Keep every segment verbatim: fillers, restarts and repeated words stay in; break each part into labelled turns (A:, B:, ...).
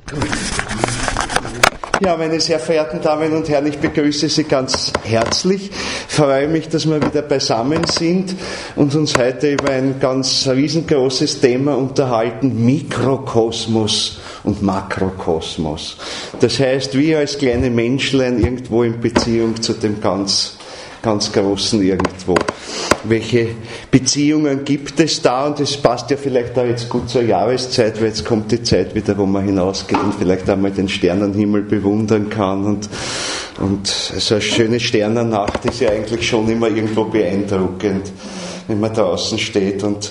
A: Ja, meine sehr verehrten Damen und Herren, ich begrüße Sie ganz herzlich. Ich freue mich, dass wir wieder beisammen sind und uns heute über ein ganz riesengroßes Thema unterhalten: Mikrokosmos und Makrokosmos. Das heißt, wir als kleine Menschlein irgendwo in Beziehung zu dem ganz, ganz Großen irgendwo. Welche Beziehungen gibt es da? Und das passt ja vielleicht auch jetzt gut zur Jahreszeit, weil jetzt kommt die Zeit wieder, wo man hinausgeht und vielleicht einmal den Sternenhimmel bewundern kann. Und, und so eine schöne Sternennacht ist ja eigentlich schon immer irgendwo beeindruckend, wenn man draußen steht und,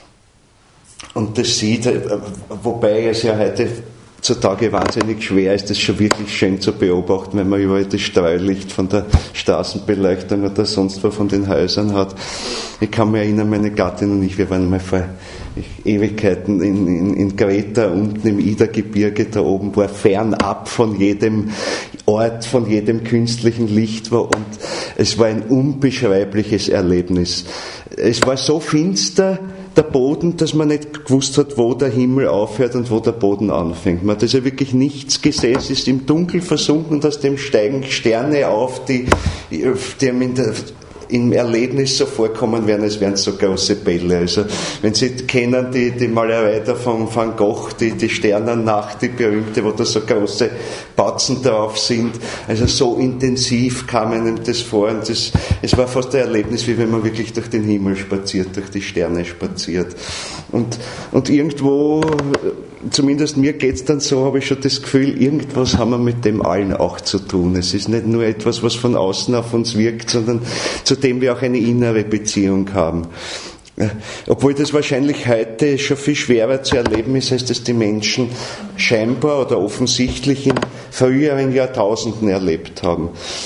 A: und das sieht. Wobei es ja heute zutage wahnsinnig schwer ist, das schon wirklich schön zu beobachten, wenn man überall das Streulicht von der Straßenbeleuchtung oder sonst wo von den Häusern hat. Ich kann mich erinnern, meine Gattin und ich, wir waren mal vor Ewigkeiten in, in, in Kreta, unten im Ida-Gebirge, da oben, war fernab von jedem Ort, von jedem künstlichen Licht war, und es war ein unbeschreibliches Erlebnis. Es war so finster, der Boden, dass man nicht gewusst hat, wo der Himmel aufhört und wo der Boden anfängt. Man hat also wirklich nichts gesehen, es ist im Dunkel versunken, und aus dem steigen Sterne auf, die, die in der, im Erlebnis so vorkommen werden, als wären es so große Bälle. Also, wenn Sie kennen, die, die Malerei da von Van Gogh, die, die Sternennacht, die berühmte, wo da so große Batzen drauf sind, also so intensiv kam einem das vor, und das, es war fast ein Erlebnis, wie wenn man wirklich durch den Himmel spaziert, durch die Sterne spaziert. Und, und irgendwo, zumindest mir geht's dann so, habe ich schon das Gefühl, irgendwas haben wir mit dem allen auch zu tun. Es ist nicht nur etwas, was von außen auf uns wirkt, sondern zu dem wir auch eine innere Beziehung haben. Obwohl das wahrscheinlich heute schon viel schwerer zu erleben ist, als das die Menschen scheinbar oder offensichtlich in früheren Jahrtausenden erlebt haben.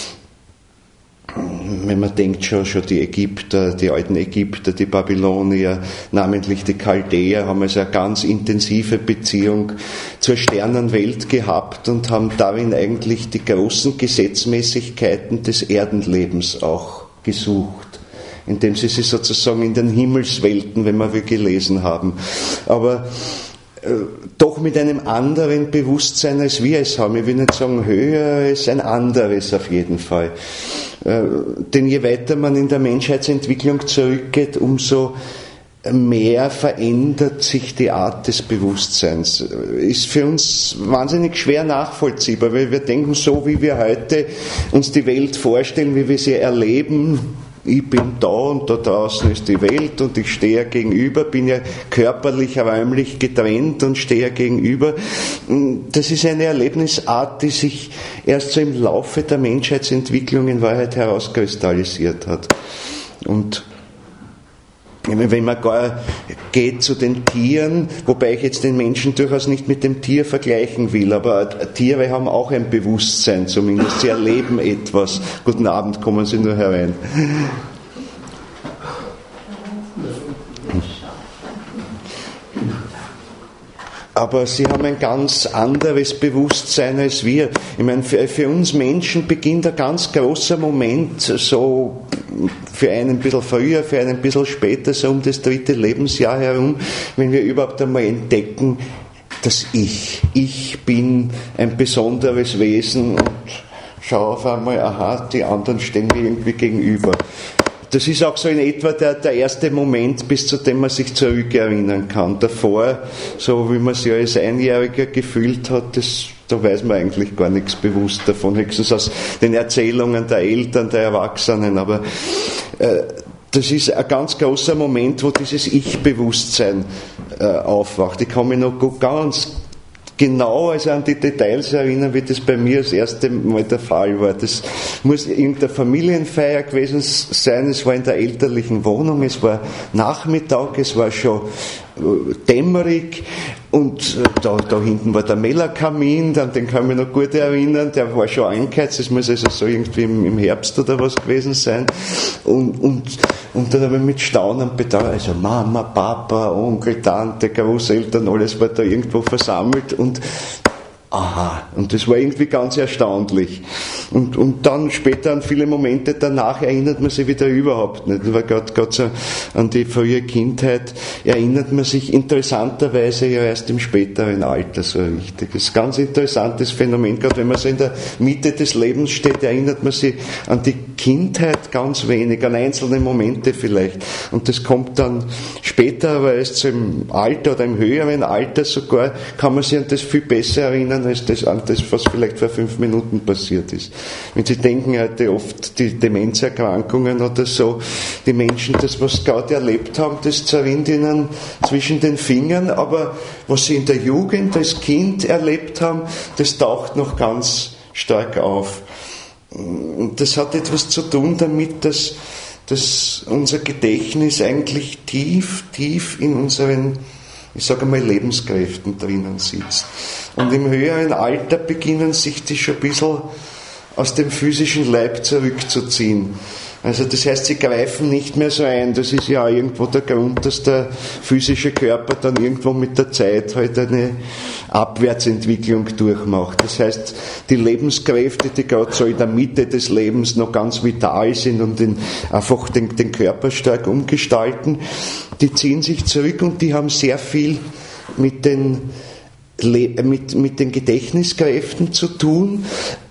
A: Wenn man denkt, schon, schon die Ägypter, die alten Ägypter, die Babylonier, namentlich die Chaldäer, haben also eine ganz intensive Beziehung zur Sternenwelt gehabt und haben darin eigentlich die großen Gesetzmäßigkeiten des Erdenlebens auch gesucht, indem sie sie sozusagen in den Himmelswelten, wenn wir will, gelesen haben. Aber äh, doch mit einem anderen Bewusstsein, als wir es haben. Ich will nicht sagen höher, es ist ein anderes auf jeden Fall. Äh, denn je weiter man in der Menschheitsentwicklung zurückgeht, umso mehr verändert sich die Art des Bewusstseins. Ist für uns wahnsinnig schwer nachvollziehbar, weil wir denken, so wie wir heute uns die Welt vorstellen, wie wir sie erleben, ich bin da und da draußen ist die Welt und ich stehe ja gegenüber, bin ja körperlich, räumlich getrennt und stehe ja gegenüber. Das ist eine Erlebnisart, die sich erst so im Laufe der Menschheitsentwicklung in Wahrheit herauskristallisiert hat. Und wenn man gar geht zu den Tieren, wobei ich jetzt den Menschen durchaus nicht mit dem Tier vergleichen will, aber Tiere haben auch ein Bewusstsein zumindest, sie erleben etwas. Guten Abend, kommen Sie nur herein. Aber sie haben ein ganz anderes Bewusstsein als wir. Ich meine, für, für uns Menschen beginnt ein ganz großer Moment, so für einen ein bisschen früher, für einen ein bisschen später, so um das dritte Lebensjahr herum, wenn wir überhaupt einmal entdecken, dass ich, ich bin ein besonderes Wesen und schaue auf einmal, aha, die anderen stehen mir irgendwie gegenüber. Das ist auch so in etwa der, der erste Moment, bis zu dem man sich zurückerinnern kann. Davor, so wie man sich als Einjähriger gefühlt hat, das, da weiß man eigentlich gar nichts bewusst davon, höchstens aus den Erzählungen der Eltern, der Erwachsenen. Aber äh, das ist ein ganz großer Moment, wo dieses Ich-Bewusstsein äh, aufwacht. Ich kann mich noch ganz genau also an die Details erinnern, wie das bei mir das erste Mal der Fall war. Das muss irgendeine Familienfeier gewesen sein, es war in der elterlichen Wohnung, es war Nachmittag, es war schon dämmerig und da, da hinten war der Mellerkamin, an den kann ich mich noch gut erinnern, der war schon angeheizt, das muss also so irgendwie im, im Herbst oder was gewesen sein, und, und, und dann habe ich mit Staunen bedauert, also Mama, Papa, Onkel, Tante, Großeltern, alles war da irgendwo versammelt und aha, und das war irgendwie ganz erstaunlich. Und, und dann später an viele Momente danach erinnert man sich wieder überhaupt nicht. Weil gerade, gerade so an die frühe Kindheit erinnert man sich interessanterweise ja erst im späteren Alter so richtig. Das ist ein ganz interessantes Phänomen, gerade wenn man so in der Mitte des Lebens steht, erinnert man sich an die Kindheit ganz wenig, an einzelne Momente vielleicht. Und das kommt dann später, aber erst so im Alter oder im höheren Alter sogar, kann man sich an das viel besser erinnern, als das, an das, was vielleicht vor fünf Minuten passiert ist. Wenn Sie denken heute oft die Demenzerkrankungen oder so, die Menschen, das, was sie gerade erlebt haben, das zerrinnt ihnen zwischen den Fingern, aber was sie in der Jugend als Kind erlebt haben, das taucht noch ganz stark auf. Und das hat etwas zu tun damit, dass, dass unser Gedächtnis eigentlich tief, tief in unseren, ich sage mal, Lebenskräften drinnen sitzt. Und im höheren Alter beginnen sich die schon ein bisschen aus dem physischen Leib zurückzuziehen. Also das heißt, sie greifen nicht mehr so ein. Das ist ja auch irgendwo der Grund, dass der physische Körper dann irgendwo mit der Zeit halt eine Abwärtsentwicklung durchmacht. Das heißt, die Lebenskräfte, die gerade so in der Mitte des Lebens noch ganz vital sind und den, einfach den, den Körper stark umgestalten, die ziehen sich zurück und die haben sehr viel mit den, mit, mit den Gedächtniskräften zu tun,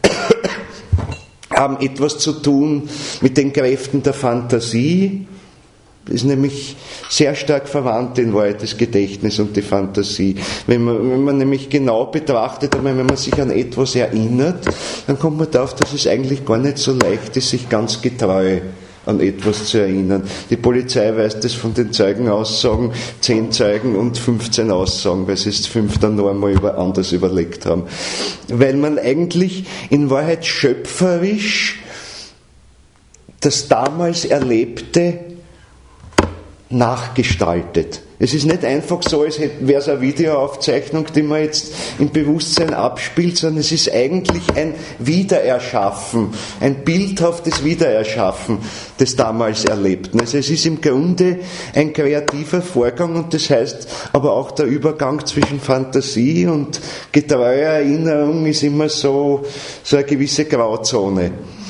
A: haben etwas zu tun mit den Kräften der Fantasie. Das ist nämlich sehr stark verwandt in Wahrheit, das Gedächtnis und die Fantasie. Wenn man, wenn man nämlich genau betrachtet, wenn man sich an etwas erinnert, dann kommt man darauf, dass es eigentlich gar nicht so leicht ist, sich ganz getreu an etwas zu erinnern. Die Polizei weiß das von den Zeugenaussagen, zehn Zeugen und fünfzehn Aussagen, weil sie es fünf dann noch einmal über, anders überlegt haben. Weil man eigentlich in Wahrheit schöpferisch das damals Erlebte nachgestaltet. Es ist nicht einfach so, als wäre es eine Videoaufzeichnung, die man jetzt im Bewusstsein abspielt, sondern es ist eigentlich ein Wiedererschaffen, ein bildhaftes Wiedererschaffen des damals Erlebten. Also es ist im Grunde ein kreativer Vorgang und das heißt aber auch der Übergang zwischen Fantasie und getreuer Erinnerung ist immer so, so eine gewisse Grauzone.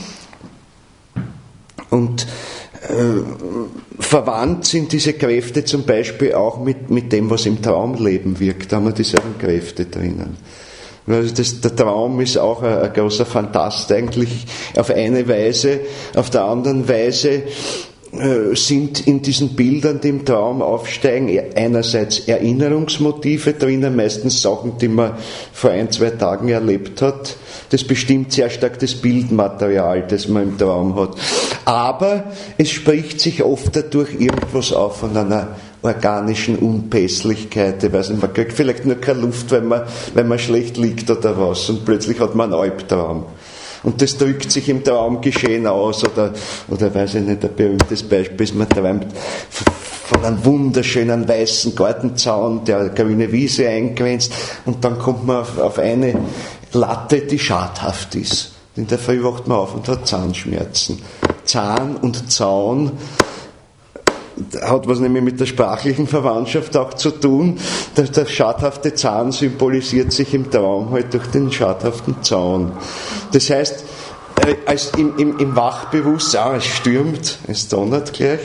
A: Und äh, verwandt sind diese Kräfte zum Beispiel auch mit, mit dem, was im Traumleben wirkt. Da haben wir dieselben Kräfte drinnen. Also das, der Traum ist auch ein, ein großer Fantast eigentlich auf eine Weise, auf der anderen Weise äh, sind in diesen Bildern, die im Traum aufsteigen, einerseits Erinnerungsmotive drinnen, meistens Sachen, die man vor ein, zwei Tagen erlebt hat. Das bestimmt sehr stark das Bildmaterial, das man im Traum hat. Aber es spricht sich oft dadurch irgendwas auf von einer organischen Unpässlichkeit. Ich weiß nicht, man kriegt vielleicht nur keine Luft, weil man, weil man schlecht liegt oder was und plötzlich hat man einen Albtraum. Und das drückt sich im Traumgeschehen aus oder, oder weiß ich nicht, ein berühmtes Beispiel ist, man träumt von einem wunderschönen weißen Gartenzaun, der grüne Wiese eingrenzt und dann kommt man auf, auf eine Latte, die schadhaft ist. In der Früh wacht man auf und hat Zahnschmerzen. Zahn und Zaun hat was nämlich mit der sprachlichen Verwandtschaft auch zu tun. Der, der schadhafte Zahn symbolisiert sich im Traum halt durch den schadhaften Zaun. Das heißt, äh, als im, im, im Wachbewusstsein, ah, es stürmt, es donnert gleich.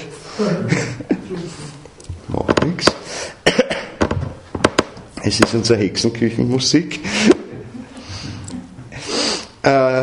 A: Macht nichts. Es ist unsere Hexenküchenmusik. Äh,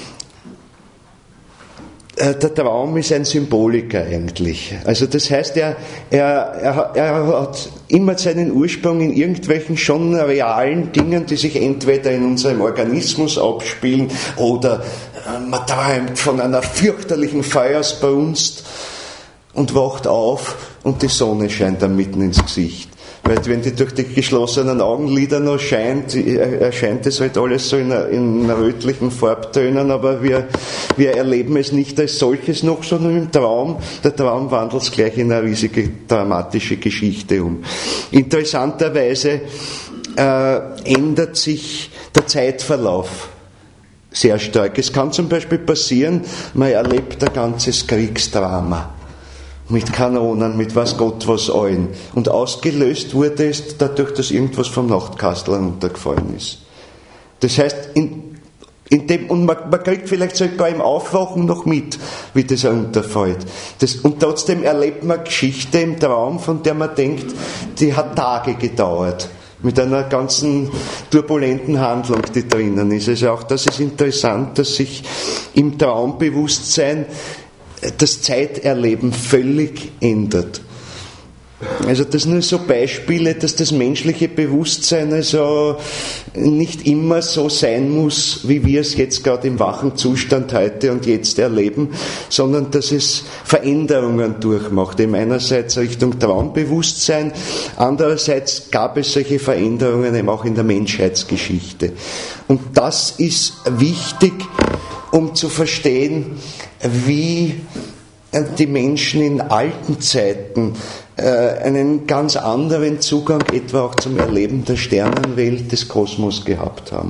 A: Der Traum ist ein Symboliker eigentlich. Also das heißt, er, er, er, er hat immer seinen Ursprung in irgendwelchen schon realen Dingen, die sich entweder in unserem Organismus abspielen oder man träumt von einer fürchterlichen Feuersbrunst und wacht auf und die Sonne scheint dann mitten ins Gesicht. Weil wenn die durch die geschlossenen Augenlider noch scheint, erscheint es halt alles so in, in rötlichen Farbtönen, aber wir, wir erleben es nicht als solches noch, sondern im Traum. Der Traum wandelt es gleich in eine riesige dramatische Geschichte um. Interessanterweise äh, ändert sich der Zeitverlauf sehr stark. Es kann zum Beispiel passieren, man erlebt ein ganzes Kriegsdrama. Mit Kanonen, mit was Gott was allen. Und ausgelöst wurde es dadurch, dass irgendwas vom Nachtkastel runtergefallen ist. Das heißt, in, In dem, und man, man kriegt vielleicht sogar im Aufwachen noch mit, wie das runterfällt. Das, und trotzdem erlebt man Geschichte im Traum, von der man denkt, die hat Tage gedauert. Mit einer ganzen turbulenten Handlung, die drinnen ist. Also auch das ist interessant, dass sich im Traumbewusstsein das Zeiterleben völlig ändert. Also das nur so Beispiele, dass das menschliche Bewusstsein also nicht immer so sein muss, wie wir es jetzt gerade im wachen Zustand heute und jetzt erleben, sondern dass es Veränderungen durchmacht. Eben einerseits Richtung Traumbewusstsein, andererseits gab es solche Veränderungen eben auch in der Menschheitsgeschichte. Und das ist wichtig, um zu verstehen, wie die Menschen in alten Zeiten einen ganz anderen Zugang etwa auch zum Erleben der Sternenwelt des Kosmos gehabt haben.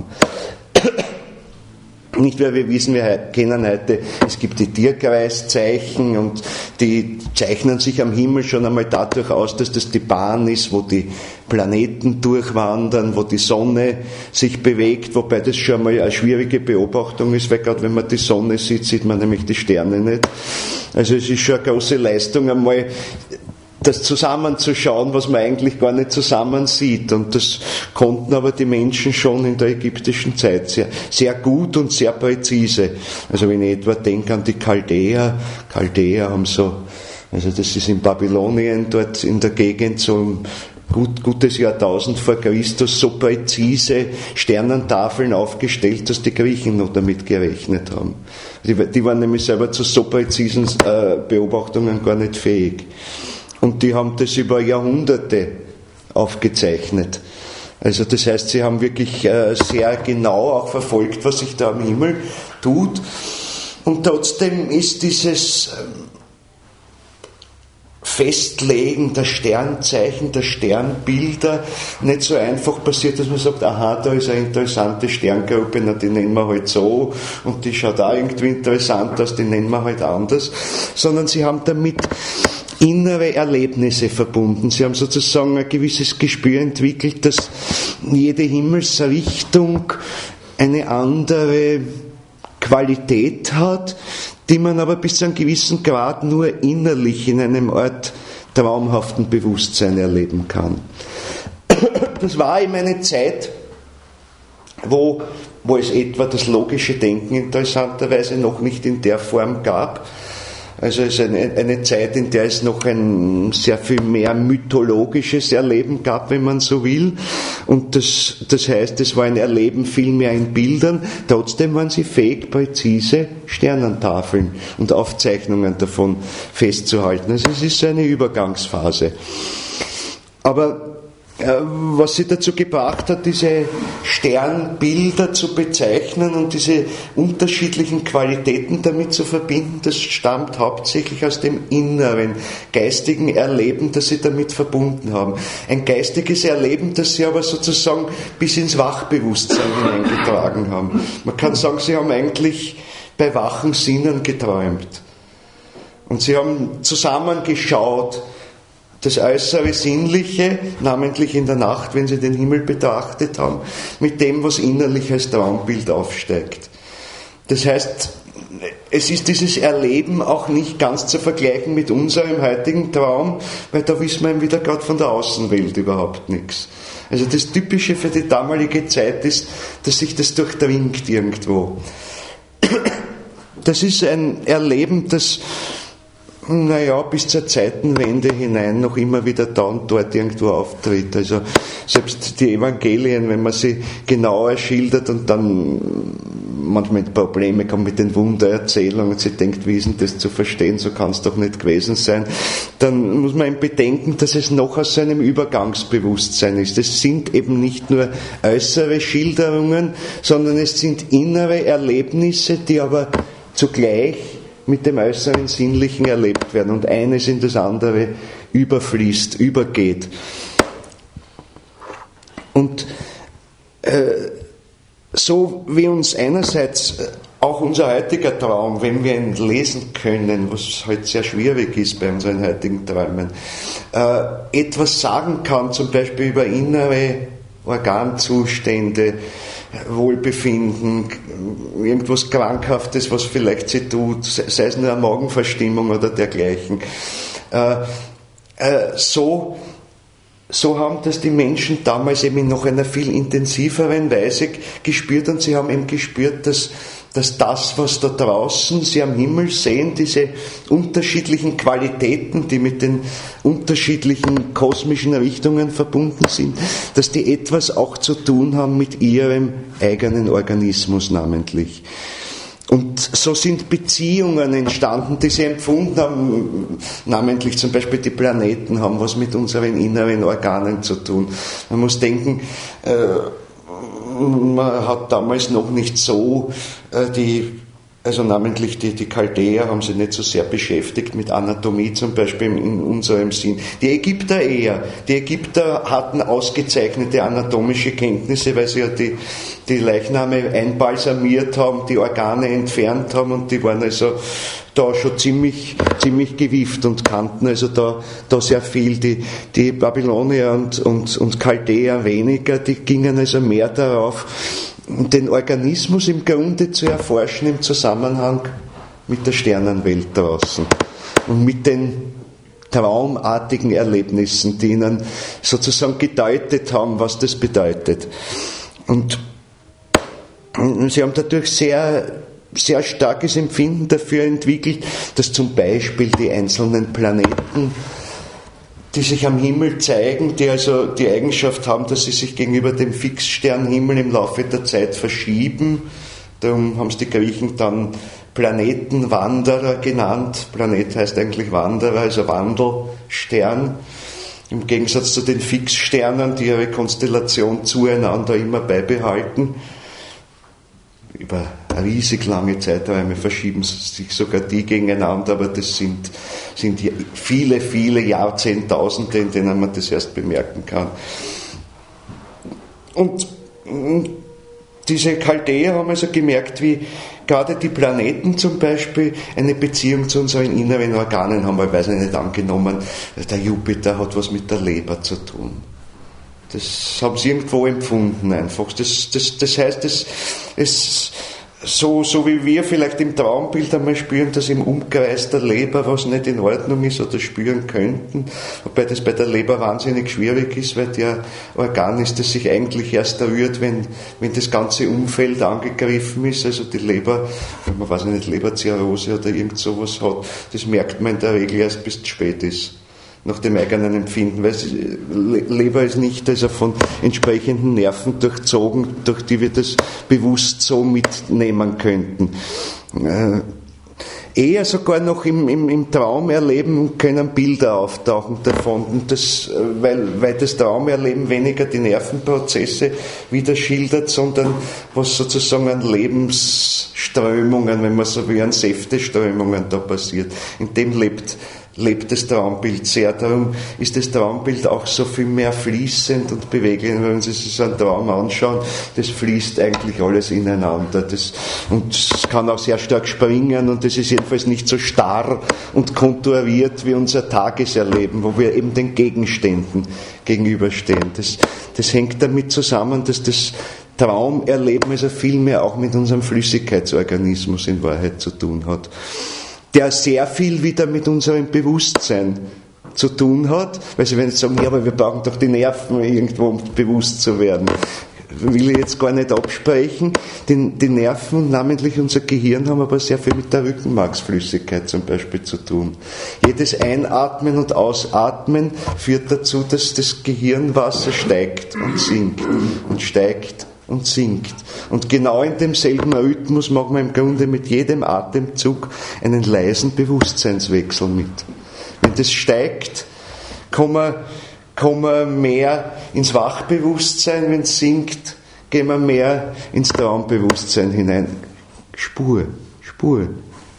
A: Nicht, weil wir wissen, wir kennen heute, es gibt die Tierkreiszeichen und die zeichnen sich am Himmel schon einmal dadurch aus, dass das die Bahn ist, wo die Planeten durchwandern, wo die Sonne sich bewegt, wobei das schon einmal eine schwierige Beobachtung ist, weil gerade wenn man die Sonne sieht, sieht man nämlich die Sterne nicht. Also es ist schon eine große Leistung einmal, das zusammenzuschauen, was man eigentlich gar nicht zusammen sieht. Und das konnten aber die Menschen schon in der ägyptischen Zeit sehr, sehr gut und sehr präzise. Also wenn ich etwa denke an die Chaldäer, Chaldäer haben so, also das ist in Babylonien dort in der Gegend so ein gut, gutes Jahrtausend vor Christus so präzise Sternentafeln aufgestellt, dass die Griechen noch damit gerechnet haben. Die, die waren nämlich selber zu so präzisen äh, Beobachtungen gar nicht fähig. Und die haben das über Jahrhunderte aufgezeichnet. Also das heißt, sie haben wirklich äh, sehr genau auch verfolgt, was sich da am Himmel tut. Und trotzdem ist dieses äh, Festlegen der Sternzeichen, der Sternbilder nicht so einfach passiert, dass man sagt, aha, da ist eine interessante Sterngruppe, na, die nennen wir halt so und die schaut auch irgendwie interessant aus, die nennen wir halt anders, sondern sie haben damit innere Erlebnisse verbunden. Sie haben sozusagen ein gewisses Gespür entwickelt, dass jede Himmelsrichtung eine andere Qualität hat, die man aber bis zu einem gewissen Grad nur innerlich in einem Art traumhaften Bewusstsein erleben kann. Das war eben eine Zeit, wo, wo es etwa das logische Denken interessanterweise noch nicht in der Form gab. Also es ist eine, eine Zeit, in der es noch ein sehr viel mehr mythologisches Erleben gab, wenn man so will. Und das, das heißt, es war ein Erleben viel mehr in Bildern. Trotzdem waren sie fähig, präzise Sternentafeln und Aufzeichnungen davon festzuhalten. Also es ist eine Übergangsphase. Aber was sie dazu gebracht hat, diese Sternbilder zu bezeichnen und diese unterschiedlichen Qualitäten damit zu verbinden, das stammt hauptsächlich aus dem inneren, geistigen Erleben, das sie damit verbunden haben. Ein geistiges Erleben, das sie aber sozusagen bis ins Wachbewusstsein hineingetragen haben. Man kann sagen, sie haben eigentlich bei wachen Sinnen geträumt. Und sie haben zusammengeschaut, das äußere Sinnliche, namentlich in der Nacht, wenn sie den Himmel betrachtet haben, mit dem, was innerlich als Traumbild aufsteigt. Das heißt, es ist dieses Erleben auch nicht ganz zu vergleichen mit unserem heutigen Traum, weil da wissen wir wieder gerade von der Außenwelt überhaupt nichts. Also das Typische für die damalige Zeit ist, dass sich das durchdringt irgendwo. Das ist ein Erleben, das naja, bis zur Zeitenwende hinein noch immer wieder da und dort irgendwo auftritt. Also selbst die Evangelien, wenn man sie genauer schildert und dann manchmal Probleme kommen mit den Wundererzählungen und sie denkt, wie ist denn das zu verstehen, so kann es doch nicht gewesen sein, dann muss man eben bedenken, dass es noch aus seinem Übergangsbewusstsein ist. Es sind eben nicht nur äußere Schilderungen, sondern es sind innere Erlebnisse, die aber zugleich mit dem äußeren Sinnlichen erlebt werden und eines in das andere überfließt, übergeht. Und äh, so wie uns einerseits auch unser heutiger Traum, wenn wir ihn lesen können, was halt sehr schwierig ist bei unseren heutigen Träumen, äh, etwas sagen kann, zum Beispiel über innere Organzustände, Wohlbefinden, irgendwas Krankhaftes, was vielleicht sie tut, sei es nur eine Magenverstimmung oder dergleichen. Äh, äh, so, so haben das die Menschen damals eben in noch einer viel intensiveren Weise gespürt, und sie haben eben gespürt, dass dass das, was da draußen sie am Himmel sehen, diese unterschiedlichen Qualitäten, die mit den unterschiedlichen kosmischen Richtungen verbunden sind, dass die etwas auch zu tun haben mit ihrem eigenen Organismus namentlich. Und so sind Beziehungen entstanden, die sie empfunden haben, namentlich zum Beispiel die Planeten haben was mit unseren inneren Organen zu tun. Man muss denken, äh, man hat damals noch nicht so äh, die, also namentlich die, die Chaldäer haben sich nicht so sehr beschäftigt mit Anatomie zum Beispiel in unserem Sinn. Die Ägypter eher. Die Ägypter hatten ausgezeichnete anatomische Kenntnisse, weil sie ja die, die Leichname einbalsamiert haben, die Organe entfernt haben, und die waren also da schon ziemlich, ziemlich gewieft und kannten also da, da sehr viel. Die, die Babylonier und, und, und Chaldäer weniger, die gingen also mehr darauf, den Organismus im Grunde zu erforschen im Zusammenhang mit der Sternenwelt draußen und mit den traumartigen Erlebnissen, die ihnen sozusagen gedeutet haben, was das bedeutet. Und sie haben dadurch sehr sehr starkes Empfinden dafür entwickelt, dass zum Beispiel die einzelnen Planeten, die sich am Himmel zeigen, die also die Eigenschaft haben, dass sie sich gegenüber dem Fixsternhimmel im Laufe der Zeit verschieben. Darum haben es die Griechen dann Planetenwanderer genannt. Planet heißt eigentlich Wanderer, also Wandelstern. Im Gegensatz zu den Fixsternen, die ihre Konstellation zueinander immer beibehalten. Über riesig lange Zeiträume verschieben sich sogar die gegeneinander, aber das sind, sind viele, viele Jahrzehntausende, in denen man das erst bemerken kann. Und diese Chaldäer haben also gemerkt, wie gerade die Planeten zum Beispiel eine Beziehung zu unseren inneren Organen haben, weil, weiß ich nicht, angenommen, der Jupiter hat was mit der Leber zu tun. Das haben sie irgendwo empfunden einfach. Das, das, das heißt, es, es, so, so wie wir vielleicht im Traumbild einmal spüren, dass im Umkreis der Leber was nicht in Ordnung ist oder spüren könnten, wobei das bei der Leber wahnsinnig schwierig ist, weil der Organ ist, das sich eigentlich erst rührt, wenn, wenn das ganze Umfeld angegriffen ist. Also die Leber, wenn man weiß nicht, Leberzirrhose oder irgend sowas hat, das merkt man in der Regel erst, bis es spät ist. Nach dem eigenen Empfinden, weil Leber ist nicht also von entsprechenden Nerven durchzogen, durch die wir das bewusst so mitnehmen könnten. Äh, eher sogar noch im, im, im Traumerleben können Bilder auftauchen davon, und das, weil, weil das Traumerleben weniger die Nervenprozesse wieder schildert, sondern was sozusagen an Lebensströmungen, wenn man so will, an Säfteströmungen da passiert. In dem lebt lebt das Traumbild sehr. Darum ist das Traumbild auch so viel mehr fließend und beweglich. Wenn Sie sich so einen Traum anschauen, das fließt eigentlich alles ineinander. Das, und es kann auch sehr stark springen, und das ist jedenfalls nicht so starr und konturiert wie unser Tageserleben, wo wir eben den Gegenständen gegenüberstehen. Das, das hängt damit zusammen, dass das Traumerleben also viel mehr auch mit unserem Flüssigkeitsorganismus in Wahrheit zu tun hat, der sehr viel wieder mit unserem Bewusstsein zu tun hat, weil Sie werden jetzt sagen, ja, aber wir brauchen doch die Nerven irgendwo, um bewusst zu werden. Will ich jetzt gar nicht absprechen. Die, die Nerven, namentlich unser Gehirn, haben aber sehr viel mit der Rückenmarksflüssigkeit zum Beispiel zu tun. Jedes Einatmen und Ausatmen führt dazu, dass das Gehirnwasser steigt und sinkt und steigt und sinkt. Und genau in demselben Rhythmus machen wir im Grunde mit jedem Atemzug einen leisen Bewusstseinswechsel mit. Wenn das steigt, kommen wir, kommen wir mehr ins Wachbewusstsein, wenn es sinkt, gehen wir mehr ins Traumbewusstsein hinein. Spur, Spur.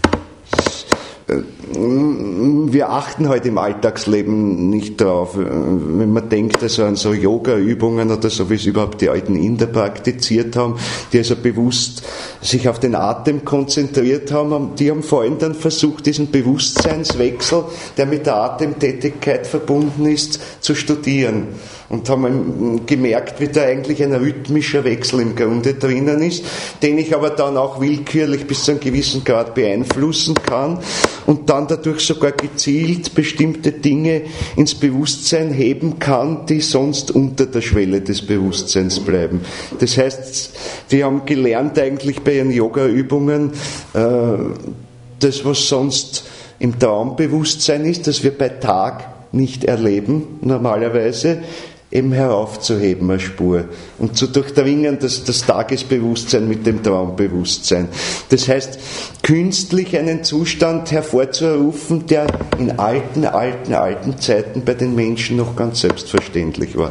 A: Wir achten heute im Alltagsleben nicht drauf. Wenn man denkt also an so Yoga-Übungen oder so, wie es überhaupt die alten Inder praktiziert haben, die also bewusst sich auf den Atem konzentriert haben, die haben vor allem dann versucht, diesen Bewusstseinswechsel, der mit der Atemtätigkeit verbunden ist, zu studieren. und haben gemerkt, wie da eigentlich ein rhythmischer Wechsel im Grunde drinnen ist, den ich aber dann auch willkürlich bis zu einem gewissen Grad beeinflussen kann und dann dadurch sogar gezielt bestimmte Dinge ins Bewusstsein heben kann, die sonst unter der Schwelle des Bewusstseins bleiben. Das heißt, wir haben gelernt eigentlich bei ihren Yoga-Übungen, äh, das, was sonst im Traumbewusstsein ist, das wir bei Tag nicht erleben, normalerweise, eben heraufzuheben eine Spur und zu durchdringen das, das Tagesbewusstsein mit dem Traumbewusstsein. Das heißt, künstlich einen Zustand hervorzurufen, der in alten, alten, alten Zeiten bei den Menschen noch ganz selbstverständlich war.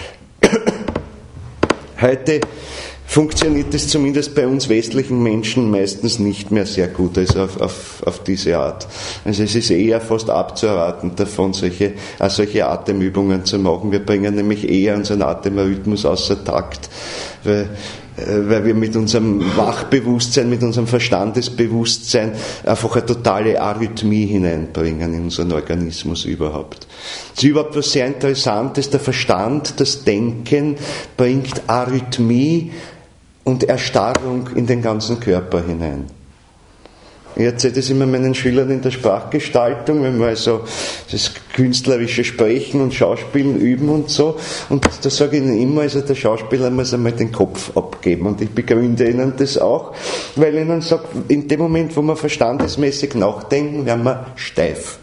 A: Heute funktioniert es zumindest bei uns westlichen Menschen meistens nicht mehr sehr gut, also auf, auf, auf diese Art. Also es ist eher fast abzuraten davon, solche, auch solche Atemübungen zu machen. Wir bringen nämlich eher unseren Atemrhythmus außer Takt, weil, weil wir mit unserem Wachbewusstsein, mit unserem Verstandesbewusstsein einfach eine totale Arrhythmie hineinbringen in unseren Organismus überhaupt. Das ist überhaupt was sehr Interessantes. Der Verstand, das Denken bringt Arrhythmie und Erstarrung in den ganzen Körper hinein. Ich erzähle das immer meinen Schülern in der Sprachgestaltung, wenn wir also das künstlerische Sprechen und Schauspielen üben und so. Und da sage ich ihnen immer, also der Schauspieler muss einmal den Kopf abgeben. Und ich begründe ihnen das auch, weil ich ihnen sage, in dem Moment, wo wir verstandesmäßig nachdenken, werden wir steif.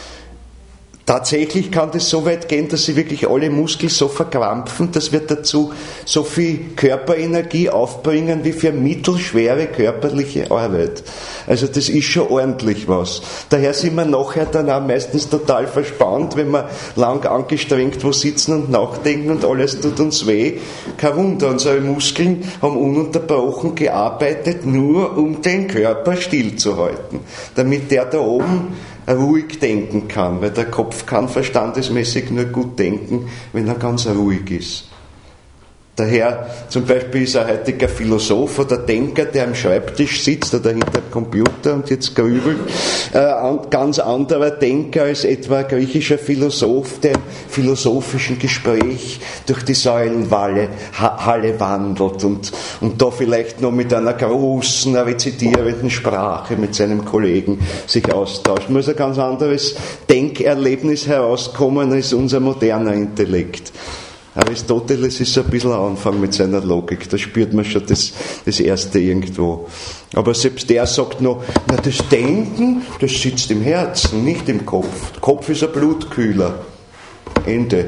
A: Tatsächlich kann das so weit gehen, dass sie wirklich alle Muskeln so verkrampfen, dass wir dazu so viel Körperenergie aufbringen wie für mittelschwere körperliche Arbeit. Also das ist schon ordentlich was. Daher sind wir nachher dann auch meistens total verspannt, wenn wir lang angestrengt wo sitzen und nachdenken und alles tut uns weh. Kein Wunder, unsere Muskeln haben ununterbrochen gearbeitet, nur um den Körper stillzuhalten, damit der da oben ruhig denken kann, weil der Kopf kann verstandesmäßig nur gut denken, wenn er ganz ruhig ist. Daher zum Beispiel ist ein heutiger Philosoph oder Denker, der am Schreibtisch sitzt oder hinter dem Computer und jetzt grübelt, äh, ein ganz anderer Denker als etwa ein griechischer Philosoph, der im philosophischen Gespräch durch die Säulenhalle Halle wandelt und, und da vielleicht noch mit einer großen, rezitierenden Sprache mit seinem Kollegen sich austauscht. Muss ein ganz anderes Denkerlebnis herauskommen als unser moderner Intellekt. Aristoteles ist so ein bisschen am Anfang mit seiner Logik, da spürt man schon das, das Erste irgendwo. Aber selbst der sagt noch, na, das Denken, das sitzt im Herzen, nicht im Kopf. Der Kopf ist ein Blutkühler. Ende.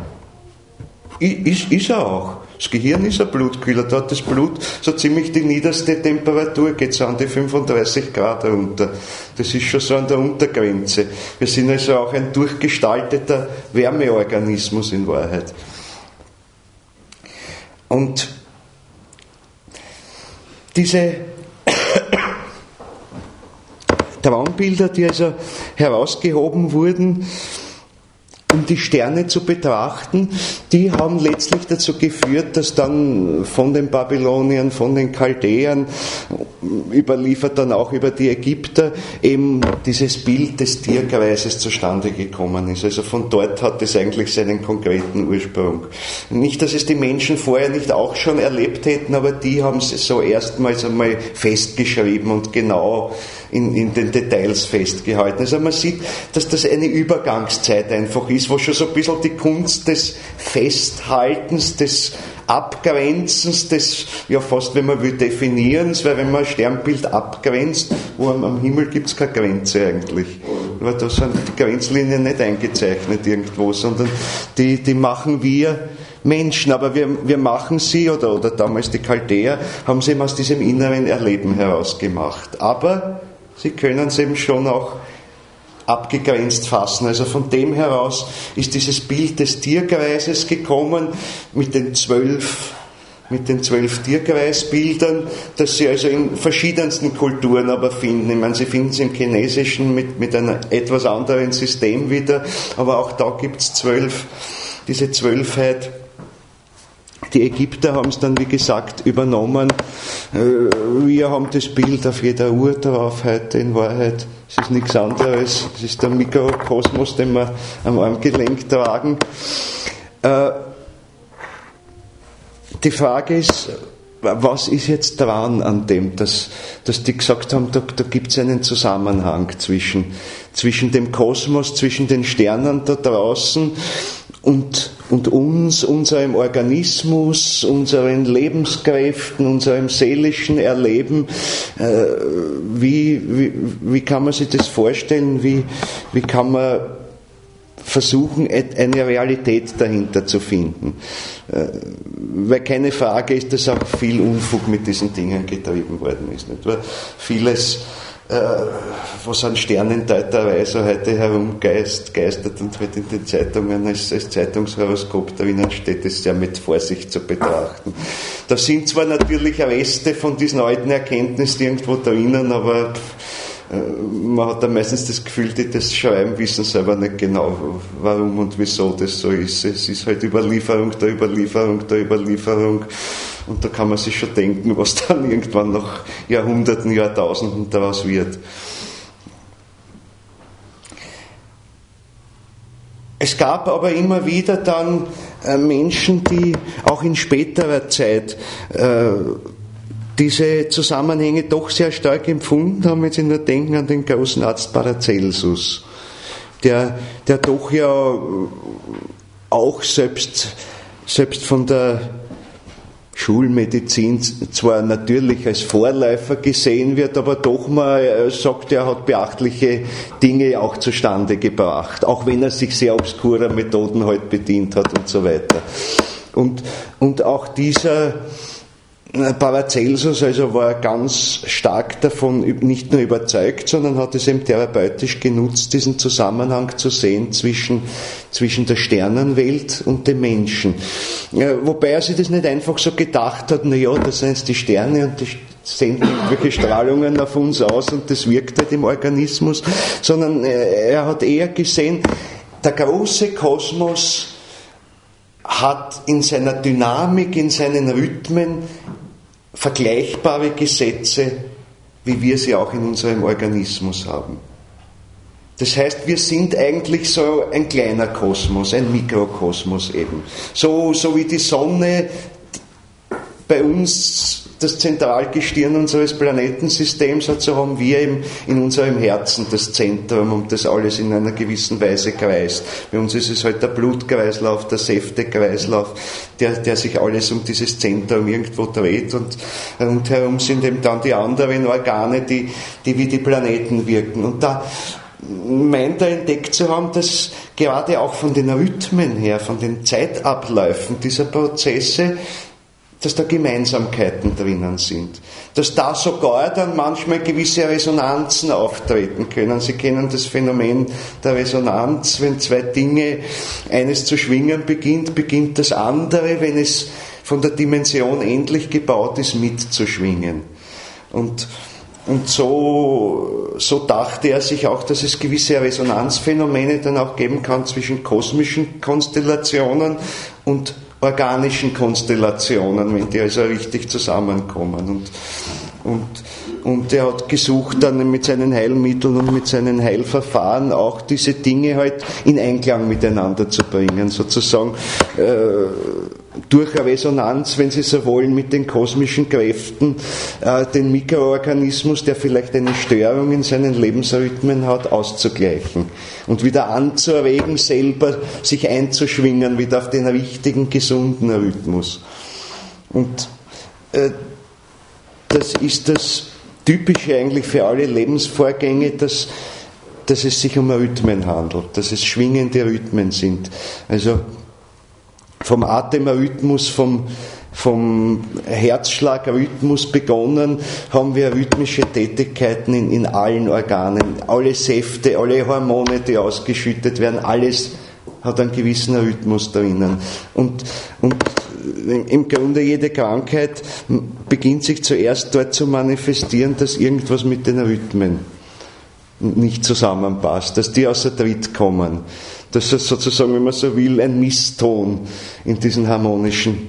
A: Ist, ist er auch. Das Gehirn ist ein Blutkühler, da hat das Blut so ziemlich die niederste Temperatur, geht so an die fünfunddreißig Grad runter. Das ist schon so an der Untergrenze. Wir sind also auch ein durchgestalteter Wärmeorganismus in Wahrheit. Und diese Traumbilder, die also herausgehoben wurden, um die Sterne zu betrachten, die haben letztlich dazu geführt, dass dann von den Babyloniern, von den Chaldäern, überliefert dann auch über die Ägypter, eben dieses Bild des Tierkreises zustande gekommen ist. Also von dort hat es eigentlich seinen konkreten Ursprung. Nicht, dass es die Menschen vorher nicht auch schon erlebt hätten, aber die haben es so erstmals einmal festgeschrieben und genau in, in den Details festgehalten. Also man sieht, dass das eine Übergangszeit einfach ist, wo schon so ein bisschen die Kunst des Festhaltens, des Abgrenzens, des, ja fast, wenn man will, Definierens, weil wenn man ein Sternbild abgrenzt, wo am, am Himmel gibt es keine Grenze eigentlich. Weil da sind die Grenzlinien nicht eingezeichnet irgendwo, sondern die, die machen wir Menschen, aber wir, wir machen sie, oder, oder damals die Chaldäer, haben sie eben aus diesem inneren Erleben herausgemacht. Aber sie können es eben schon auch abgegrenzt fassen. Also von dem heraus ist dieses Bild des Tierkreises gekommen mit den zwölf, mit den zwölf Tierkreisbildern, das Sie also in verschiedensten Kulturen aber finden. Ich meine, Sie finden es im Chinesischen mit, mit einem etwas anderen System wieder, aber auch da gibt es zwölf, diese Zwölfheit. Die Ägypter haben es dann, wie gesagt, übernommen. Wir haben das Bild auf jeder Uhr drauf heute in Wahrheit. Es ist nichts anderes. Es ist der Mikrokosmos, den wir am Armgelenk tragen. Äh, die Frage ist, was ist jetzt dran an dem, dass, dass die gesagt haben, da, da gibt es einen Zusammenhang zwischen, zwischen dem Kosmos, zwischen den Sternen da draußen und, und uns, unserem Organismus, unseren Lebenskräften, unserem seelischen Erleben. Äh, wie, wie, wie kann man sich das vorstellen? Wie, wie kann man versuchen, eine Realität dahinter zu finden? Weil keine Frage ist, dass auch viel Unfug mit diesen Dingen getrieben worden ist. Nicht? Weil vieles, was an Sternendeuterei so heute herumgeistert und halt in den Zeitungen als, als Zeitungshoroskop drinnen steht, ist ja mit Vorsicht zu betrachten. Da sind zwar natürlich Reste von diesen alten Erkenntnissen irgendwo drinnen, aber man hat dann meistens das Gefühl, die das schreiben, wissen selber nicht genau, warum und wieso das so ist. Es ist halt Überlieferung der Überlieferung der Überlieferung und da kann man sich schon denken, was dann irgendwann nach Jahrhunderten, Jahrtausenden daraus wird. Es gab aber immer wieder dann Menschen, die auch in späterer Zeit äh, diese Zusammenhänge doch sehr stark empfunden haben, wenn Sie nur denken an den großen Arzt Paracelsus, der, der doch ja auch selbst, selbst von der Schulmedizin zwar natürlich als Vorläufer gesehen wird, aber doch mal sagt, er hat beachtliche Dinge auch zustande gebracht, auch wenn er sich sehr obskurer Methoden halt bedient hat und so weiter. Und, und auch dieser Paracelsus also war ganz stark davon nicht nur überzeugt, sondern hat es eben therapeutisch genutzt, diesen Zusammenhang zu sehen zwischen, zwischen der Sternenwelt und dem Menschen. Wobei er sich das nicht einfach so gedacht hat, na ja, das sind jetzt die Sterne und die senden irgendwelche Strahlungen auf uns aus und das wirkt halt im Organismus, sondern er hat eher gesehen, der große Kosmos hat in seiner Dynamik, in seinen Rhythmen vergleichbare Gesetze, wie wir sie auch in unserem Organismus haben. Das heißt, wir sind eigentlich so ein kleiner Kosmos, ein Mikrokosmos eben. So, so wie die Sonne bei uns das Zentralgestirn unseres Planetensystems hat, so haben wir eben in unserem Herzen das Zentrum, um das alles in einer gewissen Weise kreist. Bei uns ist es halt der Blutkreislauf, der Säftekreislauf, der, der sich alles um dieses Zentrum irgendwo dreht und rundherum sind eben dann die anderen Organe, die, die wie die Planeten wirken. Und da meint er entdeckt zu haben, dass gerade auch von den Rhythmen her, von den Zeitabläufen dieser Prozesse, dass da Gemeinsamkeiten drinnen sind. Dass da sogar dann manchmal gewisse Resonanzen auftreten können. Sie kennen das Phänomen der Resonanz, wenn zwei Dinge, eines zu schwingen beginnt, beginnt das andere, wenn es von der Dimension endlich gebaut ist, mitzuschwingen. Und, und so, so dachte er sich auch, dass es gewisse Resonanzphänomene dann auch geben kann zwischen kosmischen Konstellationen und organischen Konstellationen, wenn die also richtig zusammenkommen. Und, und, und er hat gesucht dann mit seinen Heilmitteln und mit seinen Heilverfahren auch diese Dinge halt in Einklang miteinander zu bringen, sozusagen äh, durch eine Resonanz, wenn Sie so wollen, mit den kosmischen Kräften, äh, den Mikroorganismus, der vielleicht eine Störung in seinen Lebensrhythmen hat, auszugleichen und wieder anzuregen, selber sich einzuschwingen, wieder auf den richtigen, gesunden Rhythmus. Und äh, das ist das Typische eigentlich für alle Lebensvorgänge, dass, dass es sich um Rhythmen handelt, dass es schwingende Rhythmen sind. Also vom Atemrhythmus, vom, vom Herzschlagrhythmus begonnen, haben wir rhythmische Tätigkeiten in, in allen Organen. Alle Säfte, alle Hormone, die ausgeschüttet werden, alles hat einen gewissen Rhythmus drinnen. Und, und im Grunde jede Krankheit beginnt sich zuerst dort zu manifestieren, dass irgendwas mit den Rhythmen nicht zusammenpasst, dass die außer Tritt kommen. Dass es sozusagen, wenn man so will, ein Misston in diesen harmonischen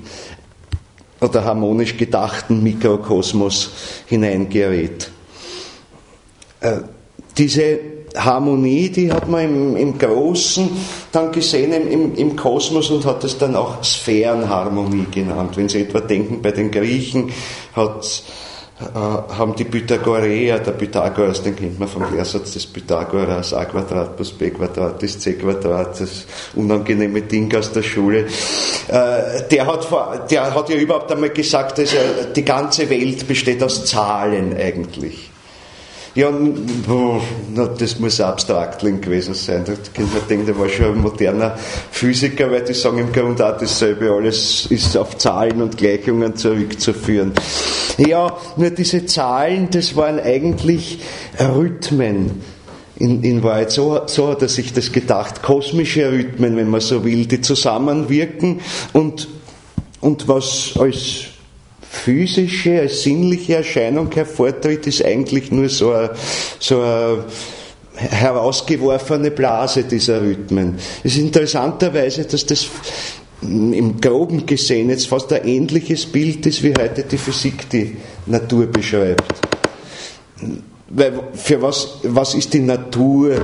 A: oder harmonisch gedachten Mikrokosmos hineingerät. Äh, diese, Harmonie, die hat man im, im Großen dann gesehen im, im, im Kosmos und hat es dann auch Sphärenharmonie genannt. Wenn Sie etwa denken, bei den Griechen hat, äh, haben die Pythagoreer, der Pythagoras, den kennt man vom Lehrsatz des Pythagoras, a Quadrat plus b Quadrat ist c Quadrat, das unangenehme Ding aus der Schule. Äh, der, hat vor, der hat ja überhaupt einmal gesagt, dass er, die ganze Welt besteht aus Zahlen eigentlich. Ja, das muss ein Abstraktling gewesen sein. Da könnte man denken, der war schon ein moderner Physiker, weil die sagen im Grunde auch dasselbe, alles ist auf Zahlen und Gleichungen zurückzuführen. Ja, nur diese Zahlen, das waren eigentlich Rhythmen. In, in Wahrheit, so, so hat er sich das gedacht, kosmische Rhythmen, wenn man so will, die zusammenwirken und, und was als physische, als sinnliche Erscheinung hervortritt, ist eigentlich nur so eine, so eine herausgeworfene Blase dieser Rhythmen. Es ist interessanterweise, dass das im Groben gesehen jetzt fast ein ähnliches Bild ist, wie heute die Physik die Natur beschreibt. Weil für was, was ist die Natur,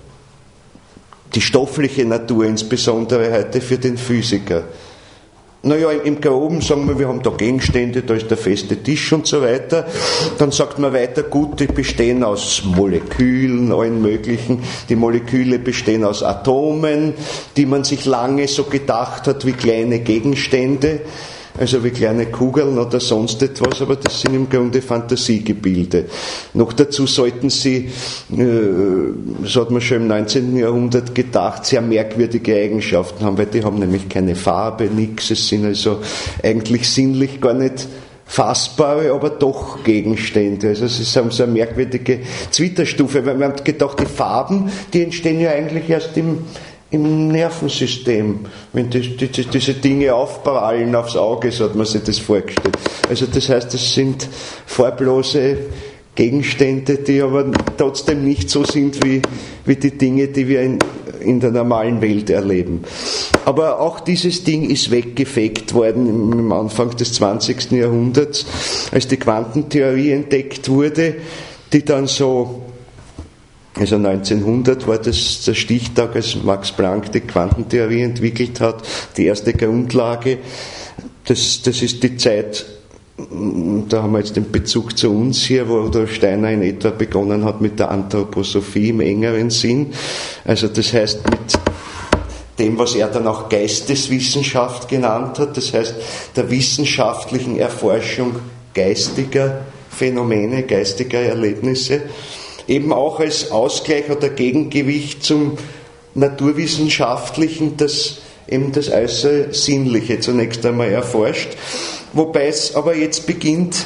A: die stoffliche Natur insbesondere heute für den Physiker? Naja, im Groben sagen wir, wir haben da Gegenstände, da ist der feste Tisch und so weiter. Dann sagt man weiter, gut, die bestehen aus Molekülen, allen möglichen. Die Moleküle bestehen aus Atomen, die man sich lange so gedacht hat wie kleine Gegenstände, also wie kleine Kugeln oder sonst etwas, aber das sind im Grunde Fantasiegebilde. Noch dazu sollten sie, äh, so hat man schon im neunzehnten Jahrhundert gedacht, sehr merkwürdige Eigenschaften haben, weil die haben nämlich keine Farbe, nichts, es sind also eigentlich sinnlich gar nicht fassbare, aber doch Gegenstände. Also es ist so eine merkwürdige Zwitterstufe, weil man hat gedacht, die Farben, die entstehen ja eigentlich erst im im Nervensystem, wenn die, die, diese Dinge aufprallen aufs Auge, so hat man sich das vorgestellt. Also das heißt, das sind farblose Gegenstände, die aber trotzdem nicht so sind wie, wie die Dinge, die wir in, in der normalen Welt erleben. Aber auch dieses Ding ist weggefegt worden im Anfang des zwanzigsten Jahrhunderts, als die Quantentheorie entdeckt wurde, die dann so, also neunzehnhundert war das der Stichtag, als Max Planck die Quantentheorie entwickelt hat, die erste Grundlage. Das, das ist die Zeit, da haben wir jetzt den Bezug zu uns hier, wo Rudolf Steiner in etwa begonnen hat mit der Anthroposophie im engeren Sinn. Also das heißt mit dem, was er dann auch Geisteswissenschaft genannt hat, das heißt der wissenschaftlichen Erforschung geistiger Phänomene, geistiger Erlebnisse, eben auch als Ausgleich oder Gegengewicht zum Naturwissenschaftlichen, das eben das äußere Sinnliche zunächst einmal erforscht, wobei es aber jetzt beginnt,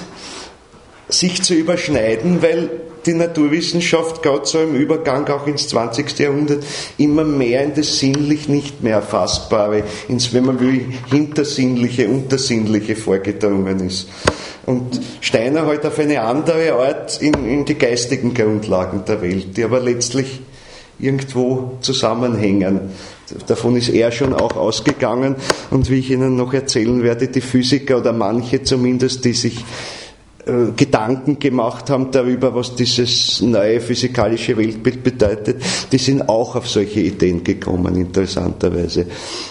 A: sich zu überschneiden, weil die Naturwissenschaft gerade so im Übergang auch ins zwanzigste Jahrhundert immer mehr in das Sinnlich nicht mehr Erfassbare, ins, wenn man will, Hintersinnliche, Untersinnliche vorgedrungen ist. Und Steiner halt auf eine andere Art in, in die geistigen Grundlagen der Welt, die aber letztlich irgendwo zusammenhängen. Davon ist er schon auch ausgegangen und wie ich Ihnen noch erzählen werde, die Physiker oder manche zumindest, die sich äh, Gedanken gemacht haben darüber, was dieses neue physikalische Weltbild bedeutet, die sind auch auf solche Ideen gekommen, interessanterweise.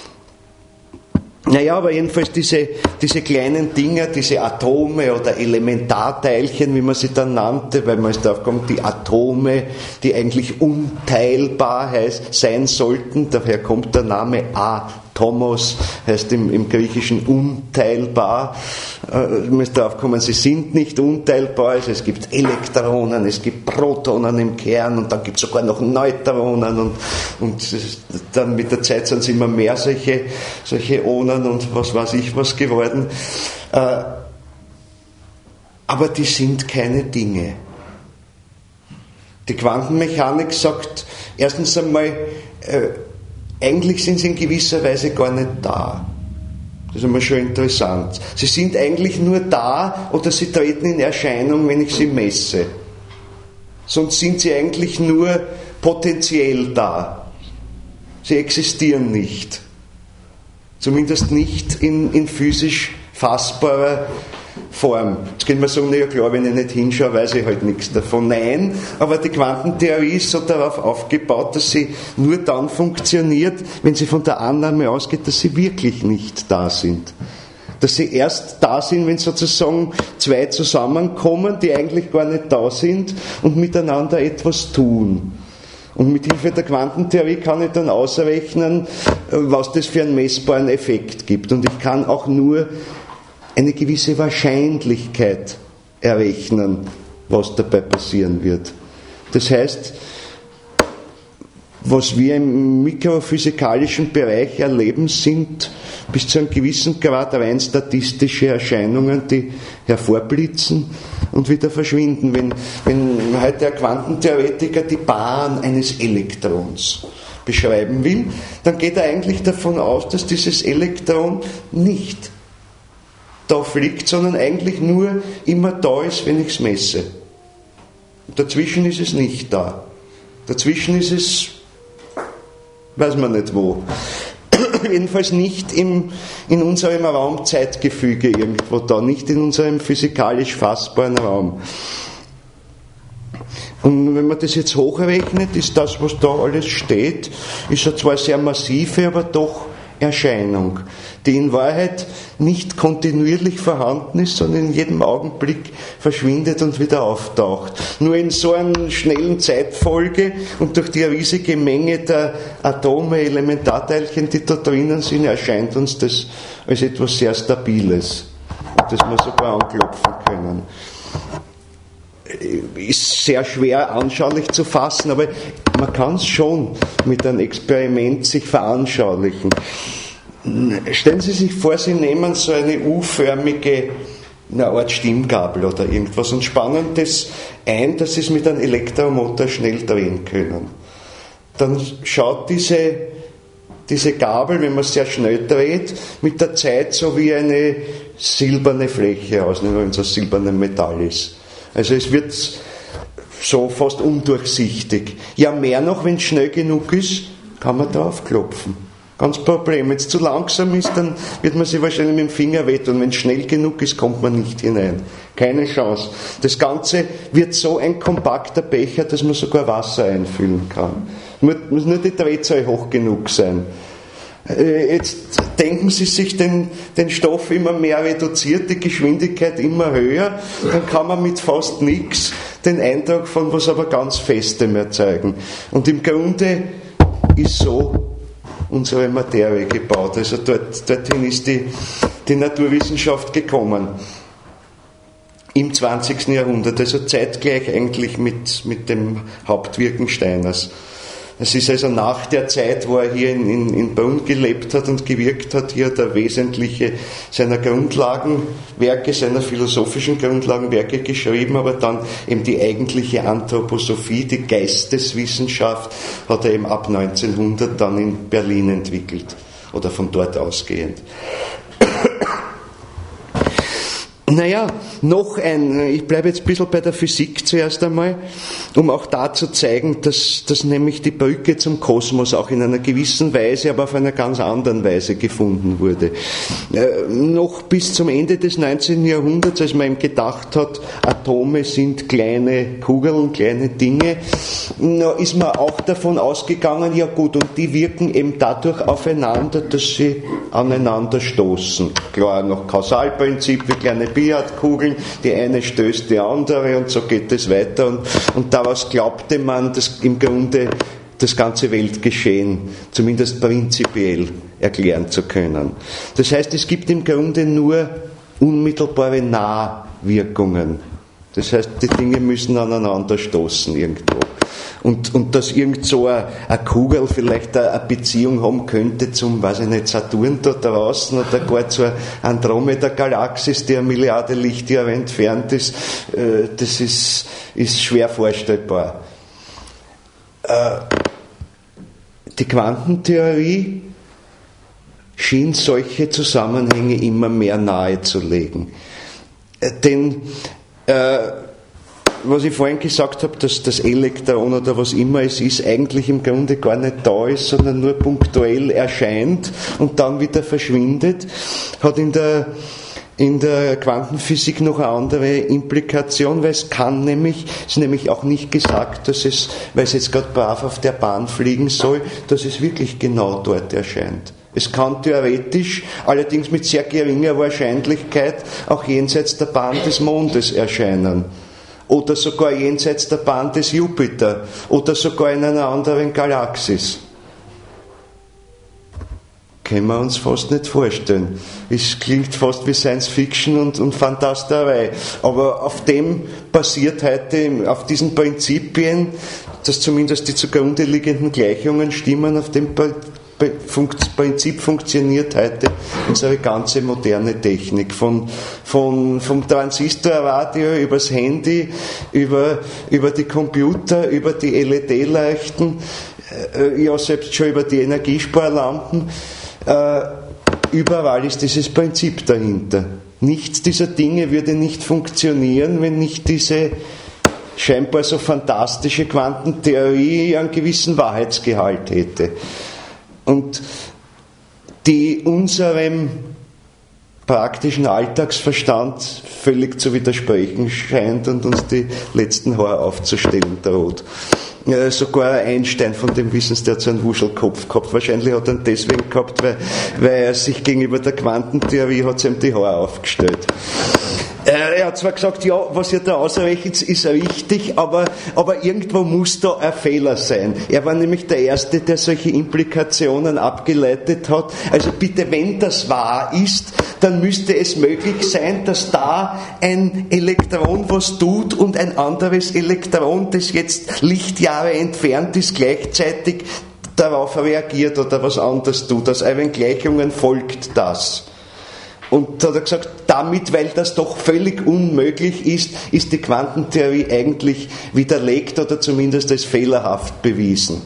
A: Naja, aber jedenfalls diese, diese kleinen Dinger, diese Atome oder Elementarteilchen, wie man sie dann nannte, weil man es darauf kommt, die Atome, die eigentlich unteilbar heißt, sein sollten, daher kommt der Name Atomos, heißt im, im Griechischen unteilbar. Äh, man ist darauf kommen, sie sind nicht unteilbar, also es gibt Elektronen, es gibt Protonen im Kern und dann gibt es sogar noch Neutronen und, und dann mit der Zeit sind es immer mehr solche, solche Onen und was weiß ich was geworden. Äh, aber die sind keine Dinge. Die Quantenmechanik sagt erstens einmal, äh, eigentlich sind sie in gewisser Weise gar nicht da. Das ist einmal schon interessant. Sie sind eigentlich nur da oder sie treten in Erscheinung, wenn ich sie messe. Sonst sind sie eigentlich nur potenziell da. Sie existieren nicht. Zumindest nicht in, in physisch fassbarer Form. Jetzt können wir sagen, na ja klar, wenn ich nicht hinschaue, weiß ich halt nichts davon. Nein, aber die Quantentheorie ist so darauf aufgebaut, dass sie nur dann funktioniert, wenn sie von der Annahme ausgeht, dass sie wirklich nicht da sind. Dass sie erst da sind, wenn sozusagen zwei zusammenkommen, die eigentlich gar nicht da sind und miteinander etwas tun. Und mit Hilfe der Quantentheorie kann ich dann ausrechnen, was das für einen messbaren Effekt gibt. Und ich kann auch nur eine gewisse Wahrscheinlichkeit errechnen, was dabei passieren wird. Das heißt, was wir im mikrophysikalischen Bereich erleben, sind bis zu einem gewissen Grad rein statistische Erscheinungen, die hervorblitzen und wieder verschwinden. Wenn, wenn heute ein Quantentheoretiker die Bahn eines Elektrons beschreiben will, dann geht er eigentlich davon aus, dass dieses Elektron nicht da fliegt, sondern eigentlich nur immer da ist, wenn ich es messe. Dazwischen ist es nicht da. Dazwischen ist es, weiß man nicht wo. Jedenfalls nicht im, in unserem Raumzeitgefüge irgendwo da, nicht in unserem physikalisch fassbaren Raum. Und wenn man das jetzt hochrechnet, ist das, was da alles steht, ist ja zwar sehr massive, aber doch Erscheinung, die in Wahrheit nicht kontinuierlich vorhanden ist, sondern in jedem Augenblick verschwindet und wieder auftaucht. Nur in so einer schnellen Zeitfolge und durch die riesige Menge der Atome, Elementarteilchen, die da drinnen sind, erscheint uns das als etwas sehr Stabiles, das wir sogar anklopfen können. Ist sehr schwer anschaulich zu fassen, aber man kann es schon mit einem Experiment sich veranschaulichen. Stellen Sie sich vor, Sie nehmen so eine U-förmige, eine Art Stimmgabel oder irgendwas und spannen das ein, dass Sie es mit einem Elektromotor schnell drehen können. Dann schaut diese, diese Gabel, wenn man es sehr schnell dreht, mit der Zeit so wie eine silberne Fläche aus, wenn es aus silbernem Metall ist. Also es wird so fast undurchsichtig. Ja, mehr noch, wenn es schnell genug ist, kann man drauf klopfen. Ganz Problem. Wenn es zu langsam ist, dann wird man sich wahrscheinlich mit dem Finger wehtun. Wenn es schnell genug ist, kommt man nicht hinein. Keine Chance. Das Ganze wird so ein kompakter Becher, dass man sogar Wasser einfüllen kann. Muss nur die Drehzahl hoch genug sein. Jetzt denken Sie sich den, den Stoff immer mehr reduziert, die Geschwindigkeit immer höher, dann kann man mit fast nichts den Eindruck von was aber ganz Festem erzeugen. Und im Grunde ist so unsere Materie gebaut. Also dort, dorthin ist die, die Naturwissenschaft gekommen. Im zwanzigsten Jahrhundert, also zeitgleich eigentlich mit, mit dem Hauptwirken Steiners. Es ist also nach der Zeit, wo er hier in, in, in Bonn gelebt hat und gewirkt hat, hier der wesentliche seiner Grundlagenwerke, seiner philosophischen Grundlagenwerke geschrieben, aber dann eben die eigentliche Anthroposophie, die Geisteswissenschaft, hat er eben ab neunzehnhundert dann in Berlin entwickelt oder von dort ausgehend. Naja, noch ein, ich bleibe jetzt ein bisschen bei der Physik zuerst einmal, um auch da zu zeigen, dass, dass nämlich die Brücke zum Kosmos auch in einer gewissen Weise, aber auf einer ganz anderen Weise gefunden wurde. Äh, noch bis zum Ende des neunzehnten Jahrhunderts, als man eben gedacht hat, Atome sind kleine Kugeln, kleine Dinge, na, ist man auch davon ausgegangen, ja gut, und die wirken eben dadurch aufeinander, dass sie aneinander stoßen. Klar, nach Kausalprinzip, wie kleine Billardkugeln, die eine stößt die andere und so geht es weiter und, und daraus glaubte man, dass im Grunde das ganze Weltgeschehen zumindest prinzipiell erklären zu können. Das heißt, es gibt im Grunde nur unmittelbare Nahwirkungen. Das heißt, die Dinge müssen aneinander stoßen irgendwo. Und, und dass irgend so eine, eine Kugel vielleicht eine, eine Beziehung haben könnte zum, weiß ich nicht, Saturn da draußen oder gar zur Andromeda-Galaxis, die eine Milliarde Lichtjahre entfernt ist, äh, das ist, ist schwer vorstellbar. Äh, die Quantentheorie schien solche Zusammenhänge immer mehr nahezulegen. Äh, denn äh, was ich vorhin gesagt habe, dass das Elektron oder was immer es ist, eigentlich im Grunde gar nicht da ist, sondern nur punktuell erscheint und dann wieder verschwindet, hat in der in der Quantenphysik noch eine andere Implikation, weil es kann nämlich, es ist nämlich auch nicht gesagt, dass es, weil es jetzt gerade brav auf der Bahn fliegen soll, dass es wirklich genau dort erscheint. Es kann theoretisch, allerdings mit sehr geringer Wahrscheinlichkeit, auch jenseits der Bahn des Mondes erscheinen. Oder sogar jenseits der Bahn des Jupiter. Oder sogar in einer anderen Galaxis. Können wir uns fast nicht vorstellen. Es klingt fast wie Science Fiction und, und Fantasterei. Aber auf dem basiert heute, auf diesen Prinzipien, dass zumindest die zugrunde liegenden Gleichungen stimmen, auf dem Prinzip funktioniert heute unsere ganze moderne Technik. Von, von, vom Transistorradio übers Handy, über, über die Computer, über die L E D-Leuchten, äh, ja selbst schon über die Energiesparlampen. Äh, überall ist dieses Prinzip dahinter. Nichts dieser Dinge würde nicht funktionieren, wenn nicht diese scheinbar so fantastische Quantentheorie einen gewissen Wahrheitsgehalt hätte. Und die unserem praktischen Alltagsverstand völlig zu widersprechen scheint und uns die letzten Haare aufzustellen droht. Ja, sogar Einstein, von dem wissen Sie, der hat so einen Wuschelkopf gehabt. Wahrscheinlich hat er ihn deswegen gehabt, weil, weil er sich gegenüber der Quantentheorie hat ihm die Haare aufgestellt. Er hat zwar gesagt, ja, was ihr da ausrechnet, ist richtig, aber, aber irgendwo muss da ein Fehler sein. Er war nämlich der Erste, der solche Implikationen abgeleitet hat. Also bitte, wenn das wahr ist, dann müsste es möglich sein, dass da ein Elektron was tut und ein anderes Elektron, das jetzt Lichtjahre entfernt ist, gleichzeitig darauf reagiert oder was anderes tut. Aus euren Gleichungen folgt das. Und da hat er gesagt, damit, weil das doch völlig unmöglich ist, ist die Quantentheorie eigentlich widerlegt oder zumindest als fehlerhaft bewiesen.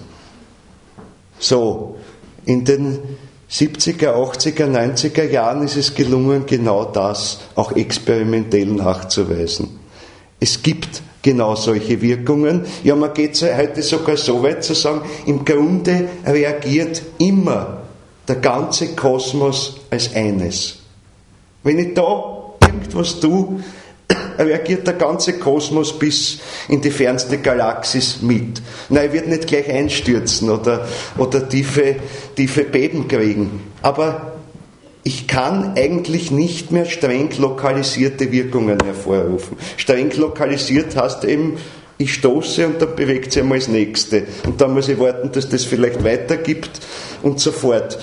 A: So, in den siebziger, achtziger, neunziger Jahren ist es gelungen, genau das auch experimentell nachzuweisen. Es gibt genau solche Wirkungen. Ja, man geht heute sogar so weit zu sagen, im Grunde reagiert immer der ganze Kosmos als eines. Wenn ich da irgendwas tue, reagiert der ganze Kosmos bis in die fernste Galaxis mit. Nein, er wird nicht gleich einstürzen oder, oder tiefe, tiefe Beben kriegen. Aber ich kann eigentlich nicht mehr streng lokalisierte Wirkungen hervorrufen. Streng lokalisiert heißt eben, ich stoße und dann bewegt sich einmal das Nächste. Und dann muss ich warten, dass das vielleicht weitergibt und so fort.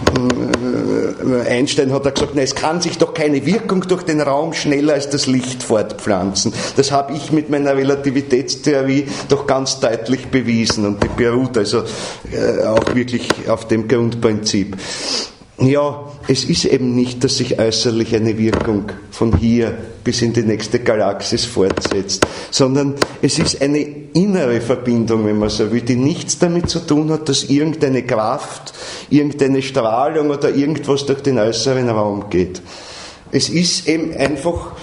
A: Einstein hat gesagt, na, es kann sich doch keine Wirkung durch den Raum schneller als das Licht fortpflanzen. Das habe ich mit meiner Relativitätstheorie doch ganz deutlich bewiesen und die beruht also äh, auch wirklich auf dem Grundprinzip. Ja, es ist eben nicht, dass sich äußerlich eine Wirkung von hier bis in die nächste Galaxis fortsetzt, sondern es ist eine innere Verbindung, wenn man so will, die nichts damit zu tun hat, dass irgendeine Kraft, irgendeine Strahlung oder irgendwas durch den äußeren Raum geht. Es ist eben einfach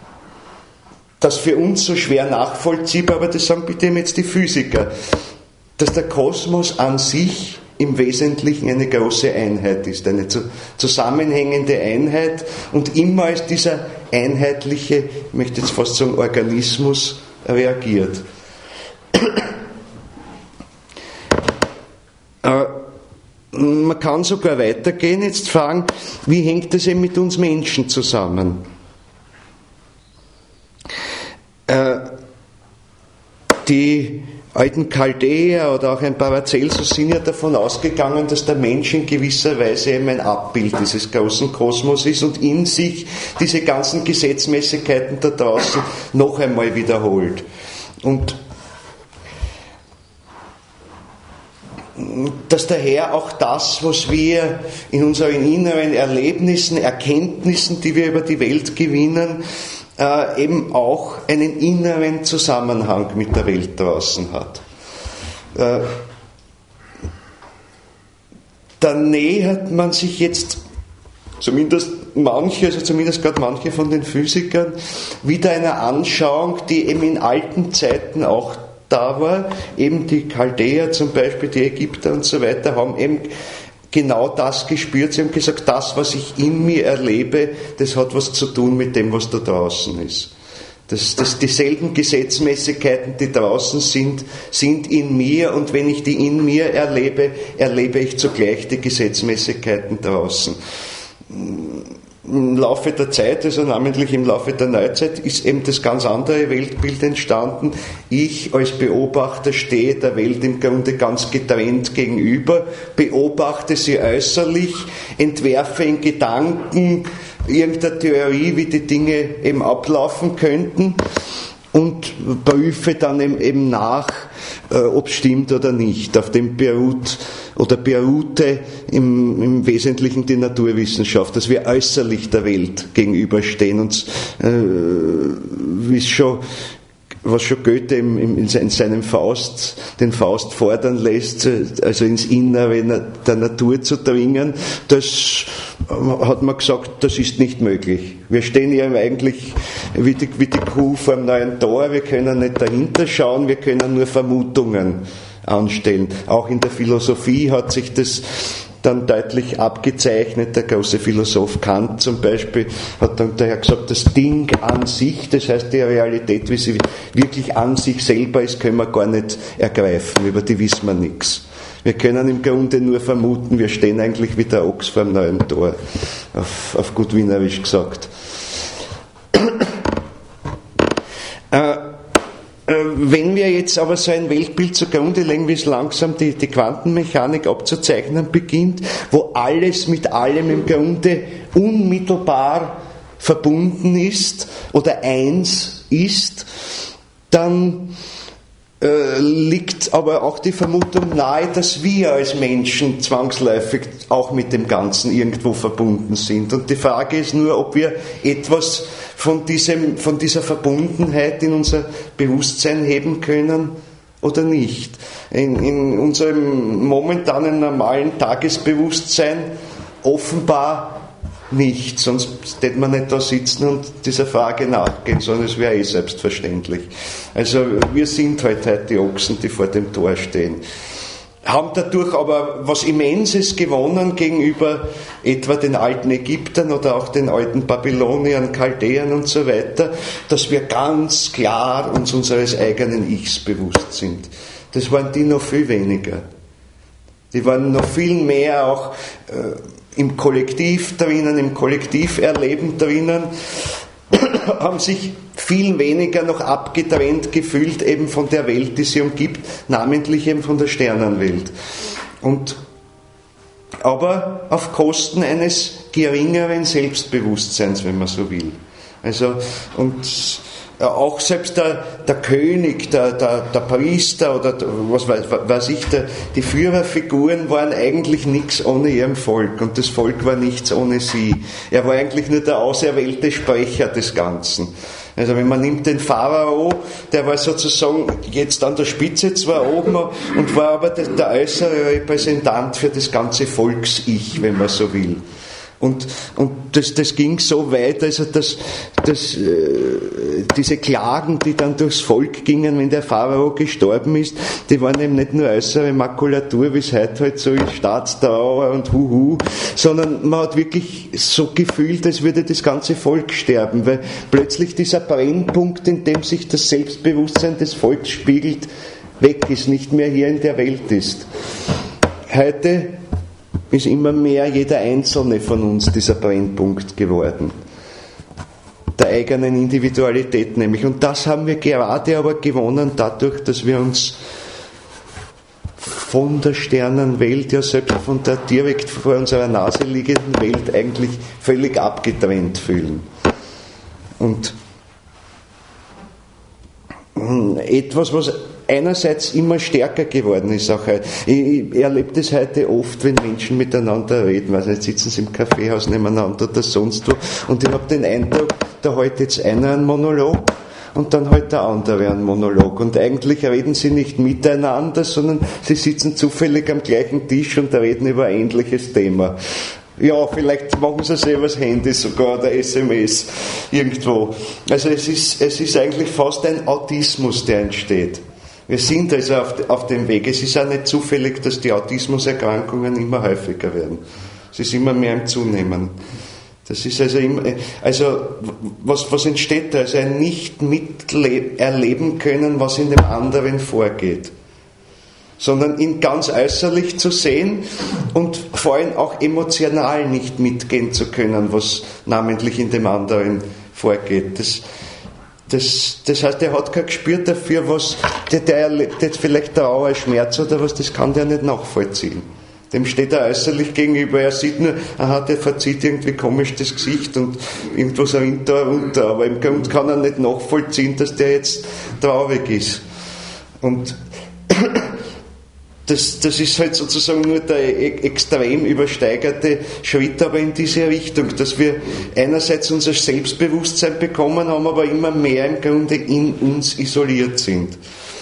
A: das für uns so schwer nachvollziehbar, aber das sagen bitte jetzt die Physiker, dass der Kosmos an sich im Wesentlichen eine große Einheit ist, eine zusammenhängende Einheit und immer als dieser einheitliche, ich möchte jetzt fast sagen, Organismus reagiert. äh, man kann sogar weitergehen, jetzt fragen, wie hängt das eben mit uns Menschen zusammen? Äh, die alten Chaldäer oder auch ein Paracelsus sind ja davon ausgegangen, dass der Mensch in gewisser Weise eben ein Abbild dieses großen Kosmos ist und in sich diese ganzen Gesetzmäßigkeiten da draußen noch einmal wiederholt. Und dass daher auch das, was wir in unseren inneren Erlebnissen, Erkenntnissen, die wir über die Welt gewinnen, Äh, eben auch einen inneren Zusammenhang mit der Welt draußen hat. Äh, da nähert man sich jetzt, zumindest manche, also zumindest gerade manche von den Physikern, wieder einer Anschauung, die eben in alten Zeiten auch da war. Eben die Chaldäer zum Beispiel, die Ägypter und so weiter, haben eben genau das gespürt. Sie haben gesagt, das, was ich in mir erlebe, das hat was zu tun mit dem, was da draußen ist. Das, das, dieselben Gesetzmäßigkeiten, die draußen sind, sind in mir, und wenn ich die in mir erlebe, erlebe ich zugleich die Gesetzmäßigkeiten draußen. Im Laufe der Zeit, also namentlich im Laufe der Neuzeit, ist eben das ganz andere Weltbild entstanden. Ich als Beobachter stehe der Welt im Grunde ganz getrennt gegenüber, beobachte sie äußerlich, entwerfe in Gedanken irgendeine Theorie, wie die Dinge eben ablaufen könnten, und prüfe dann eben nach, äh, ob es stimmt oder nicht. Auf dem beruht oder beruhte im, im Wesentlichen die Naturwissenschaft, dass wir äußerlich der Welt gegenüberstehen und äh, wie es schon was schon Goethe im, im, in seinem Faust, den Faust fordern lässt, also ins Innere der Natur zu dringen, das hat man gesagt, das ist nicht möglich. Wir stehen ja eigentlich wie die, wie die Kuh vor einem neuen Tor, wir können nicht dahinter schauen, wir können nur Vermutungen anstellen. Auch in der Philosophie hat sich das dann deutlich abgezeichnet. Der große Philosoph Kant zum Beispiel hat dann daher gesagt, das Ding an sich, das heißt die Realität, wie sie wirklich an sich selber ist, können wir gar nicht ergreifen, über die wissen wir nichts. Wir können im Grunde nur vermuten, wir stehen eigentlich wie der Ochs vor dem neuen Tor, auf, auf gut wienerisch gesagt. äh, Wenn wir jetzt aber so ein Weltbild zugrunde legen, wie es langsam die, die Quantenmechanik abzuzeichnen beginnt, wo alles mit allem im Grunde unmittelbar verbunden ist oder eins ist, dann äh, liegt aber auch die Vermutung nahe, dass wir als Menschen zwangsläufig auch mit dem Ganzen irgendwo verbunden sind. Und die Frage ist nur, ob wir etwas von, diesem, von dieser Verbundenheit in unser Bewusstsein heben können oder nicht. In, in unserem momentanen normalen Tagesbewusstsein offenbar nicht, sonst hätte man nicht da sitzen und dieser Frage nachgehen, sondern es wäre eh selbstverständlich. Also wir sind halt heute die Ochsen, die vor dem Tor stehen. Haben dadurch aber was Immenses gewonnen gegenüber etwa den alten Ägyptern oder auch den alten Babyloniern, Chaldäern und so weiter, dass wir ganz klar uns unseres eigenen Ichs bewusst sind. Das waren die noch viel weniger. Die waren noch viel mehr auch äh, im Kollektiv drinnen, im Kollektiverleben drinnen, haben sich viel weniger noch abgetrennt gefühlt eben von der Welt, die sie umgibt, namentlich eben von der Sternenwelt. Und, aber auf Kosten eines geringeren Selbstbewusstseins, wenn man so will. Also, und auch selbst der, der König, der, der, der Priester oder was weiß, weiß ich, der, die Führerfiguren waren eigentlich nichts ohne ihrem Volk und das Volk war nichts ohne sie. Er war eigentlich nur der auserwählte Sprecher des Ganzen. Also wenn man nimmt den Pharao, der war sozusagen jetzt an der Spitze zwar oben und war aber der, der äußere Repräsentant für das ganze Volks-Ich, wenn man so will. Und, und das, das ging so weit, also dass, dass äh, diese Klagen, die dann durchs Volk gingen, wenn der Pharao gestorben ist, die waren eben nicht nur äußere Makulatur, wie es heute halt so ist, Staatstrauer und Huhu, sondern man hat wirklich so gefühlt, als würde das ganze Volk sterben, weil plötzlich dieser Brennpunkt, in dem sich das Selbstbewusstsein des Volks spiegelt, weg ist, nicht mehr hier in der Welt ist. Heute ist immer mehr jeder Einzelne von uns dieser Brennpunkt geworden. Der eigenen Individualität nämlich. Und das haben wir gerade aber gewonnen dadurch, dass wir uns von der Sternenwelt, ja selbst von der direkt vor unserer Nase liegenden Welt eigentlich völlig abgetrennt fühlen. Und etwas, was einerseits immer stärker geworden ist auch heute. Ich, ich erlebe das heute oft, wenn Menschen miteinander reden, also jetzt sitzen sie im Kaffeehaus nebeneinander oder sonst wo, und ich habe den Eindruck, da hält jetzt einer einen Monolog und dann halt der andere einen Monolog. Und eigentlich reden sie nicht miteinander, sondern sie sitzen zufällig am gleichen Tisch und reden über ein ähnliches Thema. Ja, vielleicht machen sie selber das Handy sogar oder S M S irgendwo. Also es ist, es ist eigentlich fast ein Autismus, der entsteht. Wir sind also auf, auf dem Weg. Es ist auch nicht zufällig, dass die Autismuserkrankungen immer häufiger werden. Es ist immer mehr im Zunehmen. Das ist also immer, also was, was entsteht da? Also ein nicht miterleben können, was in dem anderen vorgeht. Sondern ihn ganz äußerlich zu sehen und vor allem auch emotional nicht mitgehen zu können, was namentlich in dem anderen vorgeht. Das, das, das heißt, er hat kein Gespür dafür, was der, der erlebt jetzt vielleicht Trauer, Schmerz oder was, das kann der nicht nachvollziehen. Dem steht er äußerlich gegenüber, er sieht nur, aha, der verzieht irgendwie komisch das Gesicht und irgendwas rinnt da runter, aber im Grunde kann er nicht nachvollziehen, dass der jetzt traurig ist. Und Das, das ist halt sozusagen nur der extrem übersteigerte Schritt, aber in diese Richtung, dass wir einerseits unser Selbstbewusstsein bekommen haben, aber immer mehr im Grunde in uns isoliert sind.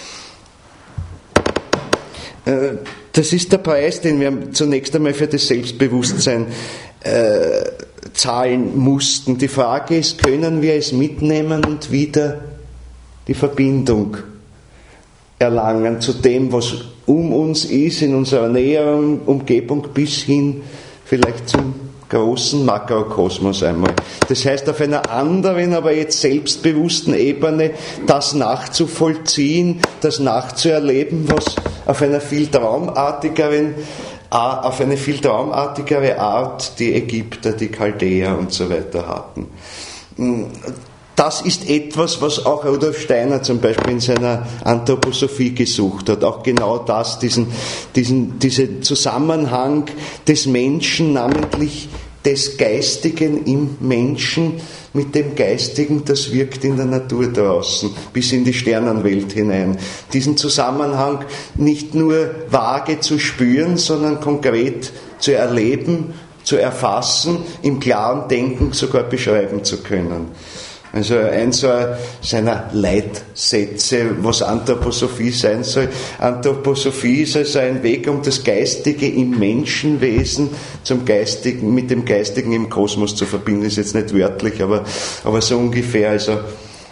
A: Das ist der Preis, den wir zunächst einmal für das Selbstbewusstsein äh, zahlen mussten. Die Frage ist, können wir es mitnehmen und wieder die Verbindung erlangen zu dem, was um uns ist, in unserer näheren Umgebung bis hin vielleicht zum großen Makrokosmos einmal. Das heißt, auf einer anderen, aber jetzt selbstbewussten Ebene das nachzuvollziehen, das nachzuerleben, was auf einer viel traumartigeren, auf eine viel traumartigere Art die Ägypter, die Chaldäer und so weiter hatten. Das ist etwas, was auch Rudolf Steiner zum Beispiel in seiner Anthroposophie gesucht hat. Auch genau das, diesen, diesen, diesen Zusammenhang des Menschen, namentlich des Geistigen im Menschen mit dem Geistigen, das wirkt in der Natur draußen, bis in die Sternenwelt hinein. Diesen Zusammenhang nicht nur vage zu spüren, sondern konkret zu erleben, zu erfassen, im klaren Denken sogar beschreiben zu können. Also ein so seiner Leitsätze, was Anthroposophie sein soll. Anthroposophie ist also ein Weg, um das Geistige im Menschenwesen zum Geistigen, mit dem Geistigen im Kosmos zu verbinden. Das ist jetzt nicht wörtlich, aber, aber so ungefähr. Also,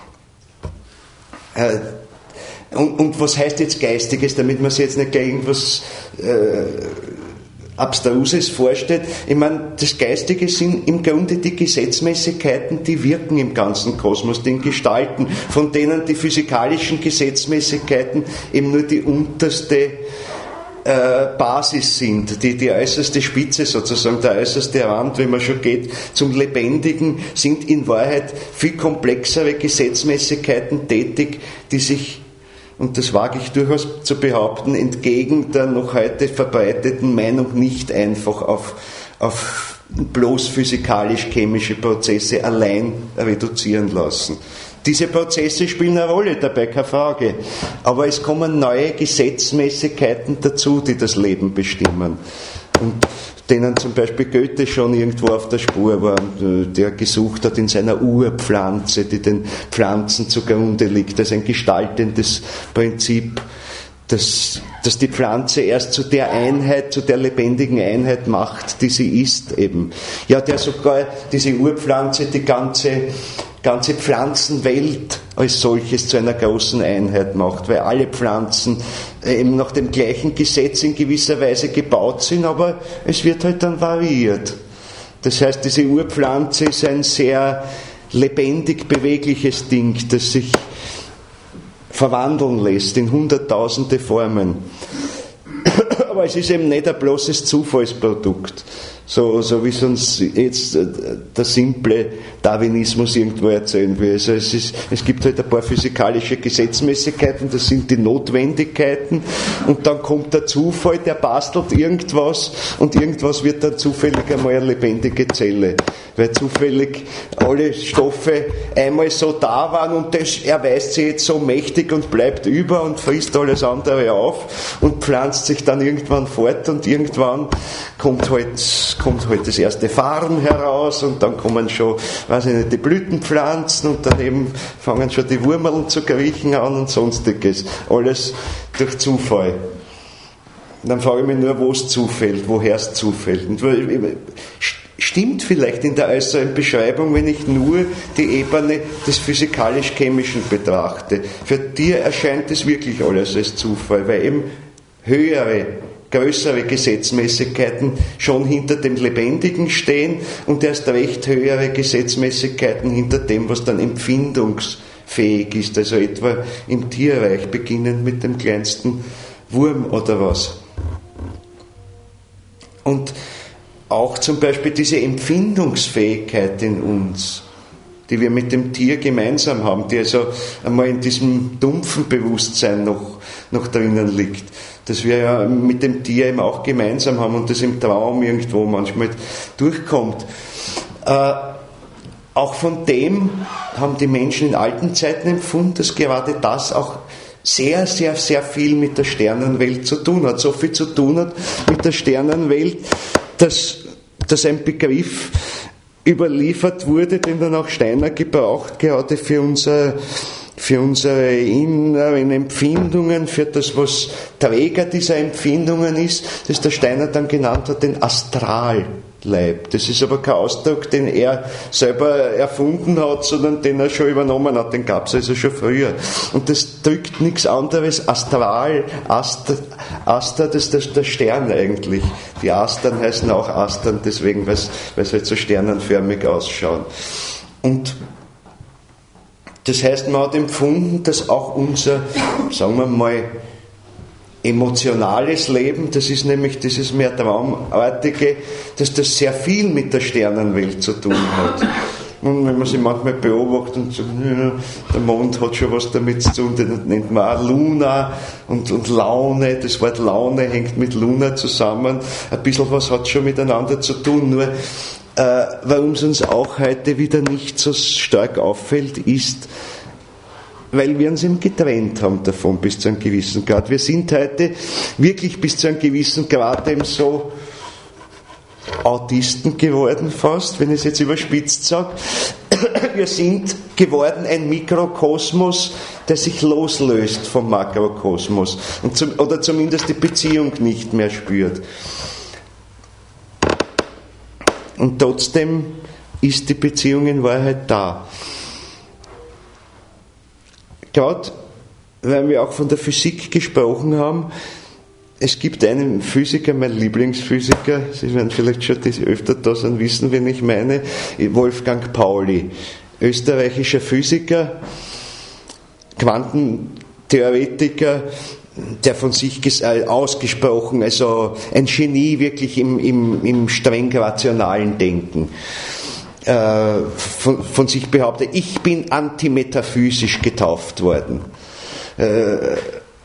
A: äh, und, und was heißt jetzt Geistiges, damit man sich jetzt nicht gleich irgendwas äh, Abstruses vorstellt. Ich meine, das Geistige sind im Grunde die Gesetzmäßigkeiten, die wirken im ganzen Kosmos, den Gestalten, von denen die physikalischen Gesetzmäßigkeiten eben nur die unterste äh, Basis sind, die, die äußerste Spitze sozusagen, der äußerste Rand, wenn man schon geht, zum Lebendigen, sind in Wahrheit viel komplexere Gesetzmäßigkeiten tätig, die sich, und das wage ich durchaus zu behaupten, entgegen der noch heute verbreiteten Meinung nicht einfach auf, auf bloß physikalisch-chemische Prozesse allein reduzieren lassen. Diese Prozesse spielen eine Rolle dabei, keine Frage. Aber es kommen neue Gesetzmäßigkeiten dazu, die das Leben bestimmen. Und denen zum Beispiel Goethe schon irgendwo auf der Spur war, der gesucht hat in seiner Urpflanze, die den Pflanzen zugrunde liegt, als ein gestaltendes Prinzip, das, das die Pflanze erst zu der Einheit, zu der lebendigen Einheit macht, die sie ist eben. Ja, der sogar diese Urpflanze, die ganze ganze Pflanzenwelt als solches zu einer großen Einheit macht, weil alle Pflanzen eben nach dem gleichen Gesetz in gewisser Weise gebaut sind, aber es wird halt dann variiert. Das heißt, diese Urpflanze ist ein sehr lebendig bewegliches Ding, das sich verwandeln lässt in hunderttausende Formen. Aber es ist eben nicht ein bloßes Zufallsprodukt. So, so wie es uns jetzt der simple Darwinismus irgendwo erzählen will. Also es, ist, es gibt halt ein paar physikalische Gesetzmäßigkeiten, das sind die Notwendigkeiten, und dann kommt der Zufall, der bastelt irgendwas, und irgendwas wird dann zufällig einmal eine lebendige Zelle, weil zufällig alle Stoffe einmal so da waren, und das erweist sich jetzt so mächtig und bleibt über und frisst alles andere auf und pflanzt sich dann irgendwann fort, und irgendwann kommt halt kommt halt das erste Farn heraus, und dann kommen schon, weiß ich nicht, die Blütenpflanzen, und daneben fangen schon die Wurmeln zu kriechen an und sonstiges. Alles durch Zufall. Und dann frage ich mich nur, wo es zufällt, woher es zufällt. Und stimmt vielleicht in der äußeren Beschreibung, wenn ich nur die Ebene des physikalisch-chemischen betrachte. Für Tier erscheint es wirklich alles als Zufall, weil eben höhere, größere Gesetzmäßigkeiten schon hinter dem Lebendigen stehen und erst recht höhere Gesetzmäßigkeiten hinter dem, was dann empfindungsfähig ist, also etwa im Tierreich, beginnend mit dem kleinsten Wurm oder was. Und auch zum Beispiel diese Empfindungsfähigkeit in uns, die wir mit dem Tier gemeinsam haben, die also einmal in diesem dumpfen Bewusstsein noch, noch drinnen liegt, dass wir ja mit dem Tier eben auch gemeinsam haben und das im Traum irgendwo manchmal durchkommt. Äh, auch von dem haben die Menschen in alten Zeiten empfunden, dass gerade das auch sehr, sehr, sehr viel mit der Sternenwelt zu tun hat. So viel zu tun hat mit der Sternenwelt, dass, dass ein Begriff überliefert wurde, den dann auch Steiner gebraucht, gerade für unser, für unsere inneren Empfindungen, für das, was Träger dieser Empfindungen ist, das der Steiner dann genannt hat, den Astralleib. Das ist aber kein Ausdruck, den er selber erfunden hat, sondern den er schon übernommen hat, den gab es also schon früher. Und das drückt nichts anderes, Astral, Aster, Aster, das ist der Stern eigentlich. Die Astern heißen auch Astern, deswegen, weil sie halt so sternenförmig ausschauen. Und das heißt, man hat empfunden, dass auch unser, sagen wir mal, emotionales Leben, das ist nämlich dieses mehr Traumartige, dass das sehr viel mit der Sternenwelt zu tun hat. Und wenn man sich manchmal beobachtet und sagt, ja, der Mond hat schon was damit zu tun, den nennt man auch Luna und, und Laune, das Wort Laune hängt mit Luna zusammen, ein bisschen was hat schon miteinander zu tun, nur äh, warum es uns auch heute wieder nicht so stark auffällt, ist, weil wir uns eben getrennt haben davon bis zu einem gewissen Grad. Wir sind heute wirklich bis zu einem gewissen Grad eben so Autisten geworden fast, wenn ich es jetzt überspitzt sage. Wir sind geworden ein Mikrokosmos, der sich loslöst vom Makrokosmos und zum, oder zumindest die Beziehung nicht mehr spürt. Und trotzdem ist die Beziehung in Wahrheit da. Gerade, weil wir auch von der Physik gesprochen haben, es gibt einen Physiker, mein Lieblingsphysiker, Sie werden vielleicht schon öfter da sein, wissen, wen ich meine, Wolfgang Pauli, österreichischer Physiker, Quantentheoretiker, der von sich ausgesprochen, also ein Genie wirklich im, im, im streng rationalen Denken. Von, von sich behauptet, ich bin antimetaphysisch getauft worden. Äh,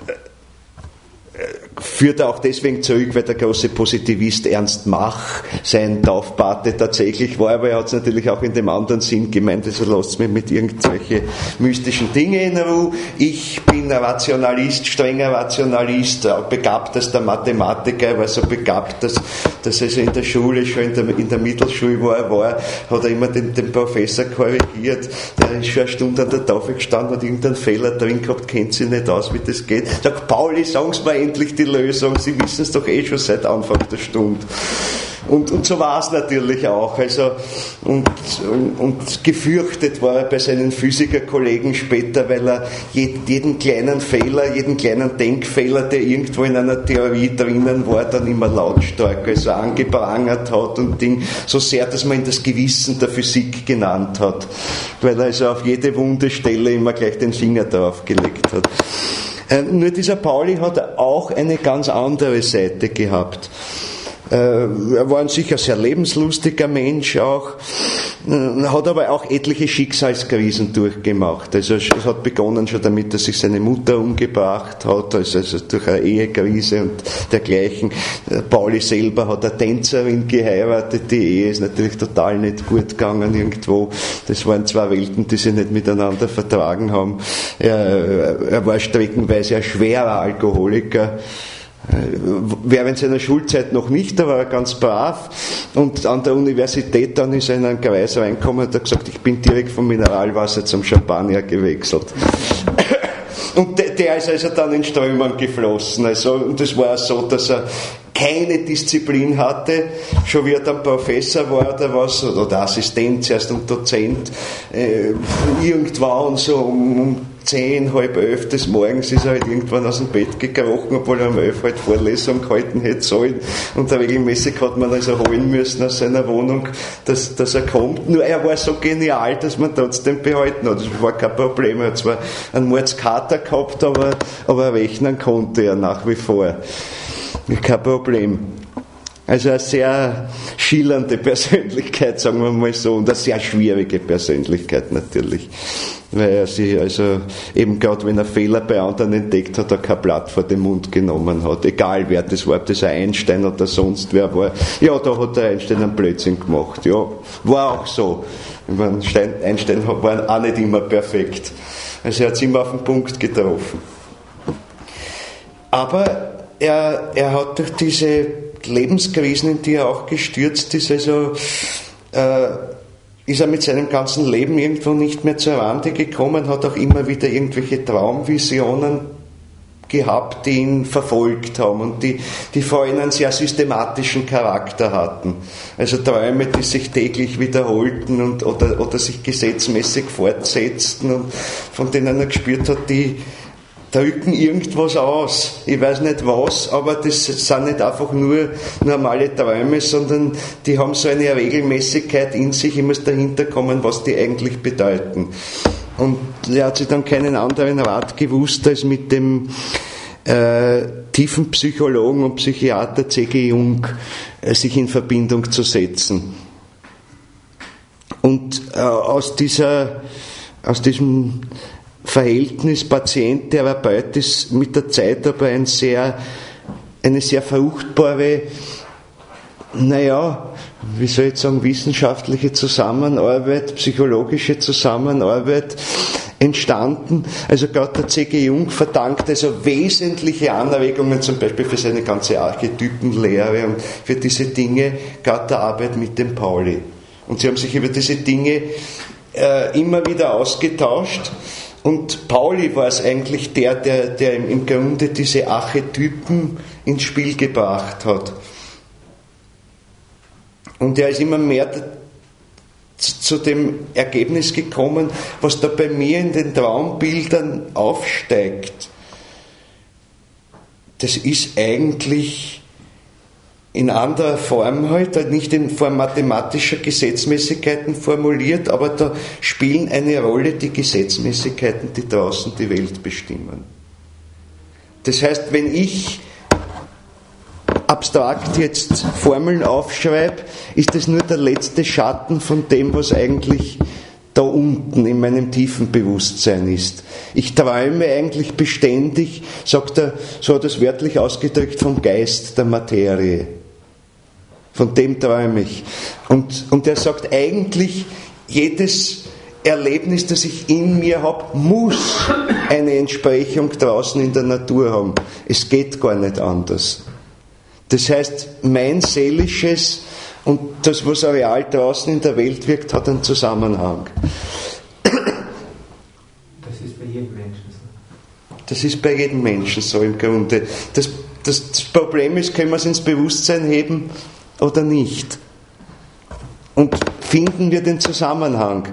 A: führt er auch deswegen zurück, weil der große Positivist Ernst Mach sein Taufpate tatsächlich war, aber er hat es natürlich auch in dem anderen Sinn gemeint, also lasst mich mit irgendwelchen mystischen Dingen in Ruhe. Ich bin ein Rationalist, strenger Rationalist, begabtester Mathematiker, er war so begabt, dass, dass er in der Schule, schon in der, in der Mittelschule, wo er war, hat er immer den, den Professor korrigiert, der ist schon eine Stunde an der Tafel gestanden, hat irgendeinen Fehler drin gehabt, kennt sich nicht aus, wie das geht. Sagt, Pauli, sagen Sie mir endlich die Lösung, Sie wissen es doch eh schon seit Anfang der Stunde. Und, und so war es natürlich auch. Also, und, und, und gefürchtet war er bei seinen Physikerkollegen später, weil er jeden kleinen Fehler, jeden kleinen Denkfehler, der irgendwo in einer Theorie drinnen war, dann immer lautstark, also angeprangert hat und Ding, so sehr, dass man ihn das Gewissen der Physik genannt hat, weil er also auf jede wunde Stelle immer gleich den Finger drauf gelegt hat. Äh, nur dieser Pauli hat auch eine ganz andere Seite gehabt. Er war ein sicher sehr lebenslustiger Mensch auch, hat aber auch etliche Schicksalskrisen durchgemacht. Also es hat begonnen schon damit, dass sich seine Mutter umgebracht hat, also, also durch eine Ehekrise und dergleichen. Pauli selber hat eine Tänzerin geheiratet, die Ehe ist natürlich total nicht gut gegangen irgendwo. Das waren zwei Welten, die sich nicht miteinander vertragen haben. Er, er war streckenweise ein schwerer Alkoholiker. Während seiner Schulzeit noch nicht, da war er ganz brav und an der Universität dann ist er in einen Kreis reingekommen und hat gesagt, ich bin direkt vom Mineralwasser zum Champagner gewechselt. Und der, der ist also dann in Strömen geflossen. Also, und das war auch so, dass er keine Disziplin hatte, schon wie er dann Professor war oder was, oder Assistent zuerst und Dozent, äh, irgendwann so um, um zehn, halb elf des Morgens ist er halt irgendwann aus dem Bett gekrochen, obwohl er um elf halt Vorlesung gehalten hätte sollen, und regelmäßig hat man also holen müssen aus seiner Wohnung, dass, dass er kommt. Nur er war so genial, dass man trotzdem behalten hat. Das war kein Problem. Er hat zwar einen Mordskater gehabt, aber, aber rechnen konnte er nach wie vor. Kein Problem. Also eine sehr schillernde Persönlichkeit, sagen wir mal so, und eine sehr schwierige Persönlichkeit natürlich. Weil er sich also eben gerade, wenn er Fehler bei anderen entdeckt hat, er kein Blatt vor den Mund genommen hat. Egal wer das war, ob das ein Einstein oder sonst wer war. Ja, da hat der Einstein einen Blödsinn gemacht. Ja, war auch so. Einstein war auch nicht immer perfekt. Also er hat es immer auf den Punkt getroffen. Aber Er, er hat durch diese Lebenskrisen, in die er auch gestürzt ist, also äh, ist er mit seinem ganzen Leben irgendwo nicht mehr zur Rande gekommen, hat auch immer wieder irgendwelche Traumvisionen gehabt, die ihn verfolgt haben und die, die vor allem einen sehr systematischen Charakter hatten. Also Träume, die sich täglich wiederholten und, oder, oder sich gesetzmäßig fortsetzten und von denen er gespürt hat, die drücken irgendwas aus. Ich weiß nicht was, aber das sind nicht einfach nur normale Träume, sondern die haben so eine Regelmäßigkeit in sich, ich muss dahinter kommen, was die eigentlich bedeuten. Und er hat sich dann keinen anderen Rat gewusst, als mit dem äh, tiefen Psychologen und Psychiater C G Jung äh, sich in Verbindung zu setzen. Und äh, aus dieser, aus diesem Verhältnis Patient-Therapeut ist mit der Zeit aber ein sehr, eine sehr fruchtbare, naja, wie soll ich sagen, wissenschaftliche Zusammenarbeit, psychologische Zusammenarbeit entstanden. Also gerade der C G Jung verdankt also wesentliche Anregungen, zum Beispiel für seine ganze Archetypenlehre und für diese Dinge, gerade der Arbeit mit dem Pauli. Und sie haben sich über diese Dinge äh, immer wieder ausgetauscht. Und Pauli war es eigentlich der, der, der im Grunde diese Archetypen ins Spiel gebracht hat. Und er ist immer mehr zu dem Ergebnis gekommen, was da bei mir in den Traumbildern aufsteigt. Das ist eigentlich in anderer Form halt, nicht in Form mathematischer Gesetzmäßigkeiten formuliert, aber da spielen eine Rolle die Gesetzmäßigkeiten, die draußen die Welt bestimmen. Das heißt, wenn ich abstrakt jetzt Formeln aufschreibe, ist das nur der letzte Schatten von dem, was eigentlich da unten in meinem tiefen Bewusstsein ist. Ich träume eigentlich beständig, sagt er, so hat er es wörtlich ausgedrückt, vom Geist der Materie. Von dem träume ich. Und, und er sagt eigentlich, jedes Erlebnis, das ich in mir habe, muss eine Entsprechung draußen in der Natur haben. Es geht gar nicht anders. Das heißt, mein Seelisches und das, was real draußen in der Welt wirkt, hat einen Zusammenhang.
B: Das ist bei jedem Menschen so.
A: Das ist bei jedem Menschen so im Grunde. Das, das, das Problem ist, können wir es ins Bewusstsein heben oder nicht? Und finden wir den Zusammenhang?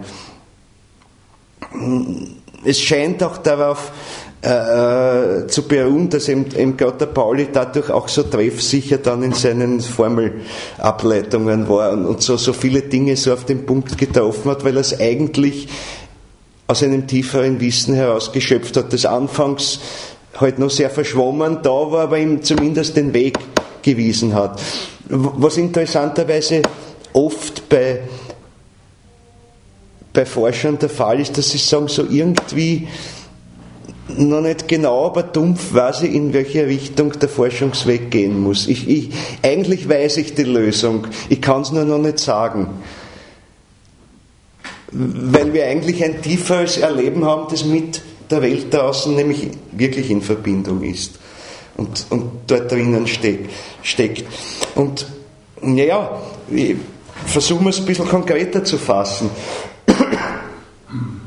A: Es scheint auch darauf äh, zu beruhen, dass eben, eben gerade der Pauli dadurch auch so treffsicher dann in seinen Formelableitungen war und, und so, so viele Dinge so auf den Punkt getroffen hat, weil er es eigentlich aus einem tieferen Wissen heraus geschöpft hat, das anfangs halt noch sehr verschwommen da war, aber ihm zumindest den Weg gewiesen hat. Was interessanterweise oft bei, bei Forschern der Fall ist, dass sie sagen, so irgendwie noch nicht genau, aber dumpf weiß ich, in welche Richtung der Forschungsweg gehen muss. Ich, ich, eigentlich weiß ich die Lösung, ich kann es nur noch nicht sagen. Weil wir eigentlich ein tieferes Erleben haben, das mit der Welt draußen nämlich wirklich in Verbindung ist und, und dort drinnen steck, steckt. Und naja, versuchen wir es ein bisschen konkreter zu fassen.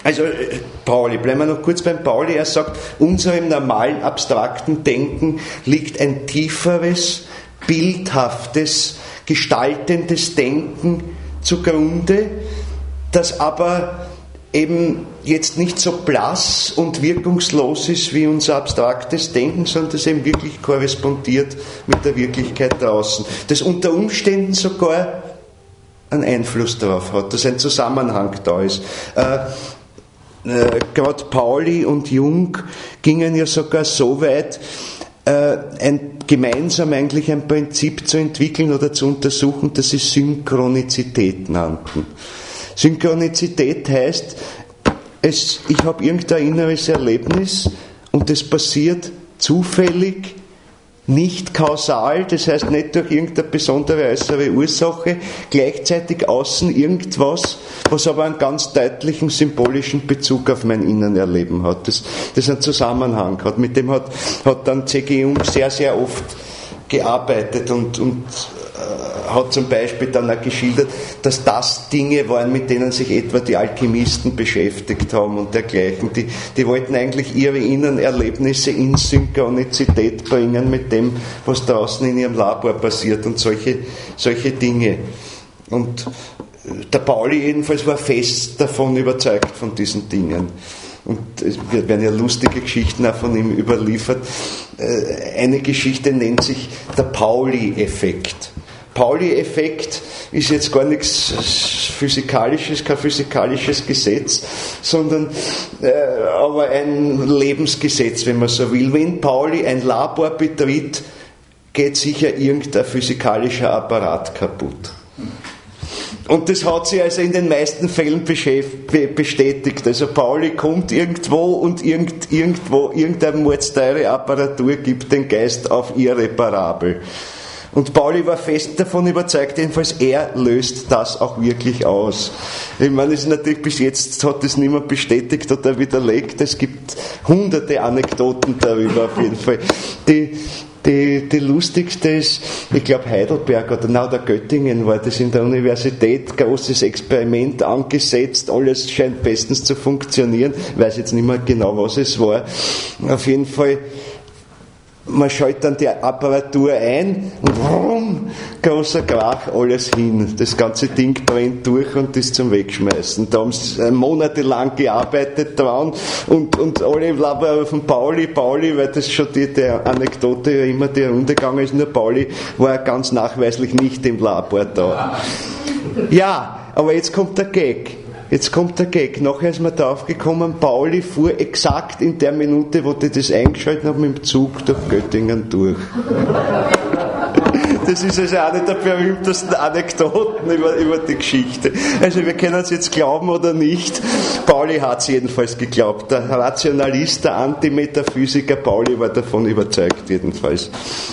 A: Also Pauli, bleiben wir noch kurz beim Pauli. Er sagt, unserem normalen abstrakten Denken liegt ein tieferes, bildhaftes, gestaltendes Denken zugrunde, das aber eben jetzt nicht so blass und wirkungslos ist wie unser abstraktes Denken, sondern das eben wirklich korrespondiert mit der Wirklichkeit draußen. Das unter Umständen sogar einen Einfluss darauf hat, dass ein Zusammenhang da ist. Äh, äh, Gerade Pauli und Jung gingen ja sogar so weit, äh, ein, gemeinsam eigentlich ein Prinzip zu entwickeln oder zu untersuchen, das sie Synchronizität nannten. Synchronizität heißt, es, ich habe irgendein inneres Erlebnis und es passiert zufällig, nicht kausal, das heißt nicht durch irgendeine besondere äußere Ursache, gleichzeitig außen irgendwas, was aber einen ganz deutlichen symbolischen Bezug auf mein Innenerleben hat, das, das einen Zusammenhang hat. Mit dem hat, hat dann C G. Jung sehr, sehr oft gearbeitet und, und äh, hat zum Beispiel dann auch geschildert, dass das Dinge waren, mit denen sich etwa die Alchemisten beschäftigt haben und dergleichen. Die, die wollten eigentlich ihre Innenerlebnisse in Synchronizität bringen mit dem, was draußen in ihrem Labor passiert und solche, solche Dinge. Und der Pauli jedenfalls war fest davon überzeugt von diesen Dingen. Und es werden ja lustige Geschichten auch von ihm überliefert. Eine Geschichte nennt sich der Pauli-Effekt. Pauli-Effekt ist jetzt gar nichts Physikalisches, kein physikalisches Gesetz, sondern äh, aber ein Lebensgesetz, wenn man so will. Wenn Pauli ein Labor betritt, geht sicher irgendein physikalischer Apparat kaputt. Und das hat sich also in den meisten Fällen bestätigt. Also Pauli kommt irgendwo und irgend, irgendwo irgendeine mordsteure Apparatur gibt den Geist auf irreparabel. Und Pauli war fest davon überzeugt, jedenfalls er löst das auch wirklich aus. Ich meine, es ist natürlich bis jetzt hat das niemand bestätigt oder widerlegt. Es gibt hunderte Anekdoten darüber auf jeden Fall. Die Die, die lustigste ist, ich glaube Heidelberg oder na, oder Göttingen war das in der Universität, großes Experiment angesetzt, alles scheint bestens zu funktionieren, ich weiß jetzt nicht mehr genau, was es war. Auf jeden Fall, man schaltet dann die Apparatur ein und wumm, großer Krach, alles hin. Das ganze Ding brennt durch und ist zum Wegschmeißen. Da haben sie monatelang gearbeitet dran und, und alle im Labor von Pauli, Pauli, weil das schon die, die Anekdote ja immer die Runde gegangen ist, nur Pauli war ganz nachweislich nicht im Labor da. Ja, aber jetzt kommt der Gag. Jetzt kommt der Gag. Nachher ist mir drauf gekommen, Pauli fuhr exakt in der Minute, wo die das eingeschaltet haben, mit dem Zug durch Göttingen durch. Das ist also eine der berühmtesten Anekdoten über, über die Geschichte. Also wir können es jetzt glauben oder nicht. Pauli hat es jedenfalls geglaubt. Der Rationalist, der Antimetaphysiker Pauli war davon überzeugt jedenfalls.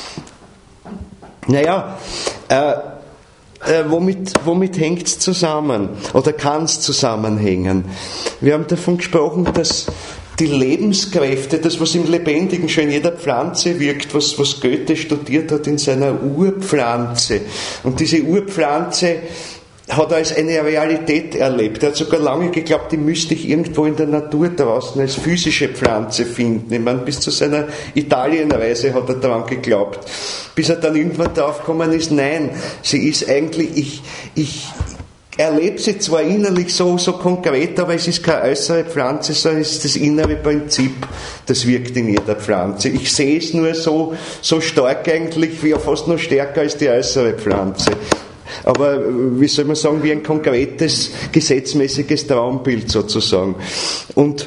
A: Naja, äh, Äh, womit, womit hängt es zusammen? Oder kann es zusammenhängen? Wir haben davon gesprochen, dass die Lebenskräfte, das was im Lebendigen schon in jeder Pflanze wirkt, was, was Goethe studiert hat in seiner Urpflanze. Und diese Urpflanze hat er als eine Realität erlebt. Er hat sogar lange geglaubt, die müsste ich irgendwo in der Natur draußen als physische Pflanze finden. Ich meine, bis zu seiner Italienreise hat er daran geglaubt. Bis er dann irgendwann drauf gekommen ist, nein, sie ist eigentlich, ich, ich erlebe sie zwar innerlich so, so konkret, aber es ist keine äußere Pflanze, sondern es ist das innere Prinzip, das wirkt in jeder Pflanze. Ich sehe es nur so, so stark eigentlich, wie fast noch stärker als die äußere Pflanze. Aber, wie soll man sagen, wie ein konkretes, gesetzmäßiges Traumbild sozusagen. Und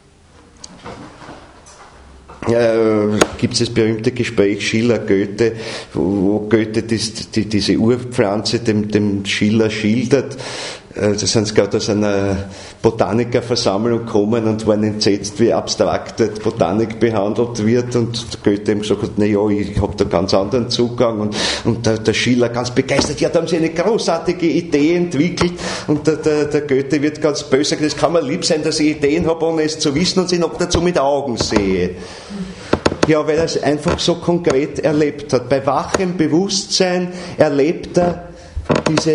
A: äh, gibt es das berühmte Gespräch Schiller-Goethe, wo Goethe dies, die, diese Urpflanze dem, dem Schiller schildert. Da sind sie gerade aus einer Botanikerversammlung gekommen und waren entsetzt, wie abstrakt dort Botanik behandelt wird. Und Goethe eben gesagt hat, na ja, ich habe da ganz anderen Zugang. Und, und der, der Schiller ganz begeistert, ja, da haben sie eine großartige Idee entwickelt. Und der, der, der Goethe wird ganz böse, das kann mir lieb sein, dass ich Ideen habe, ohne es zu wissen und sie noch dazu mit Augen sehe. Ja, weil er es einfach so konkret erlebt hat. Bei wachem Bewusstsein erlebt er diese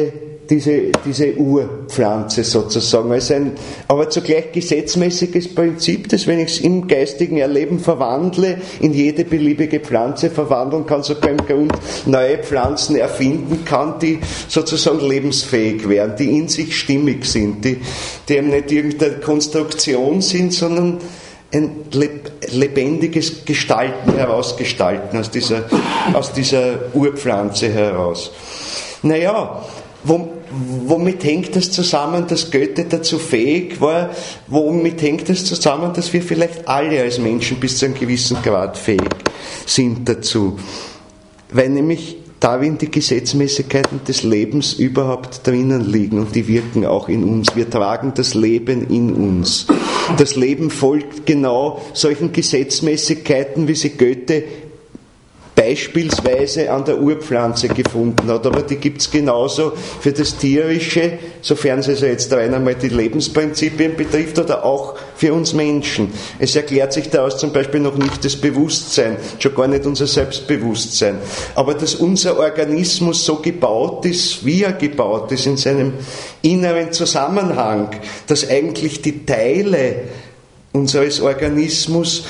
A: diese, diese Urpflanze sozusagen, als ein, aber zugleich gesetzmäßiges Prinzip, das, wenn ich es im geistigen Erleben verwandle, in jede beliebige Pflanze verwandeln kann, sogar im Grund neue Pflanzen erfinden kann, die sozusagen lebensfähig wären, die in sich stimmig sind, die, die eben nicht irgendeine Konstruktion sind, sondern ein lebendiges Gestalten herausgestalten aus dieser, aus dieser Urpflanze heraus. Naja, womit hängt das zusammen, dass Goethe dazu fähig war? Womit hängt das zusammen, dass wir vielleicht alle als Menschen bis zu einem gewissen Grad fähig sind dazu? Weil nämlich darin die Gesetzmäßigkeiten des Lebens überhaupt drinnen liegen und die wirken auch in uns. Wir tragen das Leben in uns. Das Leben folgt genau solchen Gesetzmäßigkeiten, wie sie Goethe beispielsweise an der Urpflanze gefunden hat, aber die gibt es genauso für das Tierische, sofern es also jetzt rein einmal die Lebensprinzipien betrifft, oder auch für uns Menschen. Es erklärt sich daraus zum Beispiel noch nicht das Bewusstsein, schon gar nicht unser Selbstbewusstsein, aber dass unser Organismus so gebaut ist, wie er gebaut ist, in seinem inneren Zusammenhang, dass eigentlich die Teile unseres Organismus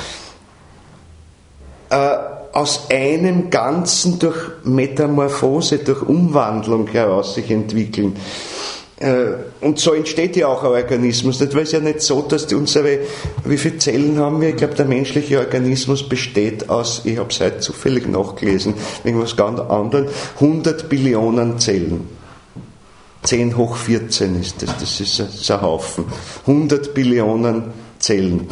A: äh, aus einem Ganzen durch Metamorphose, durch Umwandlung heraus sich entwickeln. Und so entsteht ja auch ein Organismus. Das ist ja nicht so, dass die unsere, wie viele Zellen haben wir? Ich glaube, der menschliche Organismus besteht aus, ich habe es heute zufällig nachgelesen, wegen was ganz anderem, hundert Billionen Zellen. zehn hoch vierzehn ist das, das ist ein, das ist ein Haufen. hundert Billionen Zellen.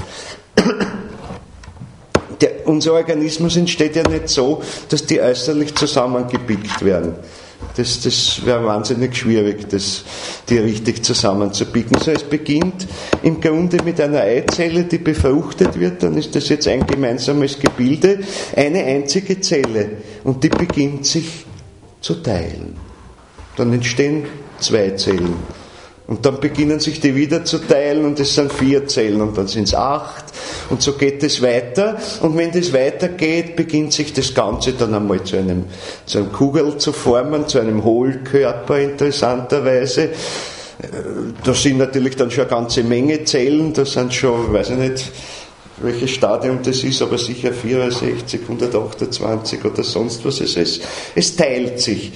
A: Der, unser Organismus entsteht ja nicht so, dass die äußerlich zusammengepickt werden. Das, das wäre wahnsinnig schwierig, das, die richtig zusammenzupicken. So, es beginnt im Grunde mit einer Eizelle, die befruchtet wird, dann ist das jetzt ein gemeinsames Gebilde, eine einzige Zelle, und die beginnt sich zu teilen. Dann entstehen zwei Zellen. Und dann beginnen sich die wieder zu teilen und es sind vier Zellen und dann sind es acht und so geht es weiter. Und wenn das weitergeht, beginnt sich das Ganze dann einmal zu einem, zu einem Kugel zu formen, zu einem Hohlkörper interessanterweise. Da sind natürlich dann schon eine ganze Menge Zellen, da sind schon, weiß ich nicht, welches Stadium das ist, aber sicher vierundsechzig, hundertachtundzwanzig oder sonst was es ist. Es teilt sich.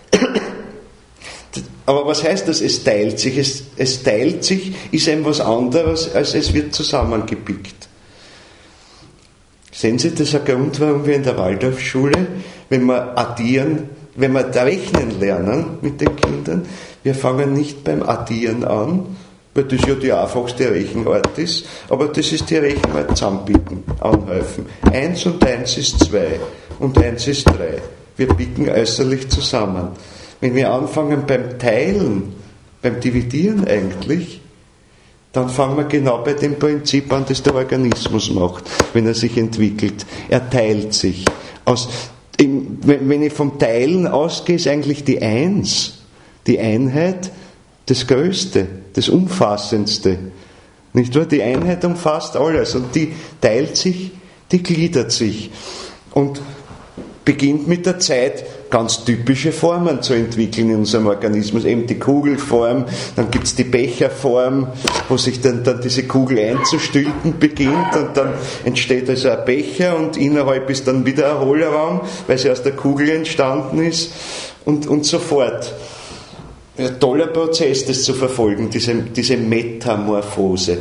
A: Aber was heißt das, es teilt sich? Es, es teilt sich, ist ein was anderes, als es wird zusammengepickt. Sehen Sie, das ist ein Grund, warum wir in der Waldorfschule, wenn wir addieren, wenn wir rechnen lernen mit den Kindern, wir fangen nicht beim Addieren an, weil das ja die einfachste Rechenart ist, aber das ist die Rechenart zusammenpicken, anhäufen. Eins und eins ist zwei und eins ist drei. Wir picken äußerlich zusammen. Wenn wir anfangen beim Teilen, beim Dividieren eigentlich, dann fangen wir genau bei dem Prinzip an, das der Organismus macht, wenn er sich entwickelt. Er teilt sich. Aus, im, wenn ich vom Teilen ausgehe, ist eigentlich die Eins, die Einheit, das Größte, das Umfassendste. Nicht wahr? Die Einheit umfasst alles und die teilt sich, die gliedert sich und beginnt mit der Zeit ganz typische Formen zu entwickeln in unserem Organismus. Eben die Kugelform, dann gibt es die Becherform, wo sich dann, dann diese Kugel einzustülpen beginnt und dann entsteht also ein Becher und innerhalb ist dann wieder ein Hohlraum, weil sie aus der Kugel entstanden ist und, und so fort. Ein toller Prozess, das zu verfolgen, diese, diese Metamorphose.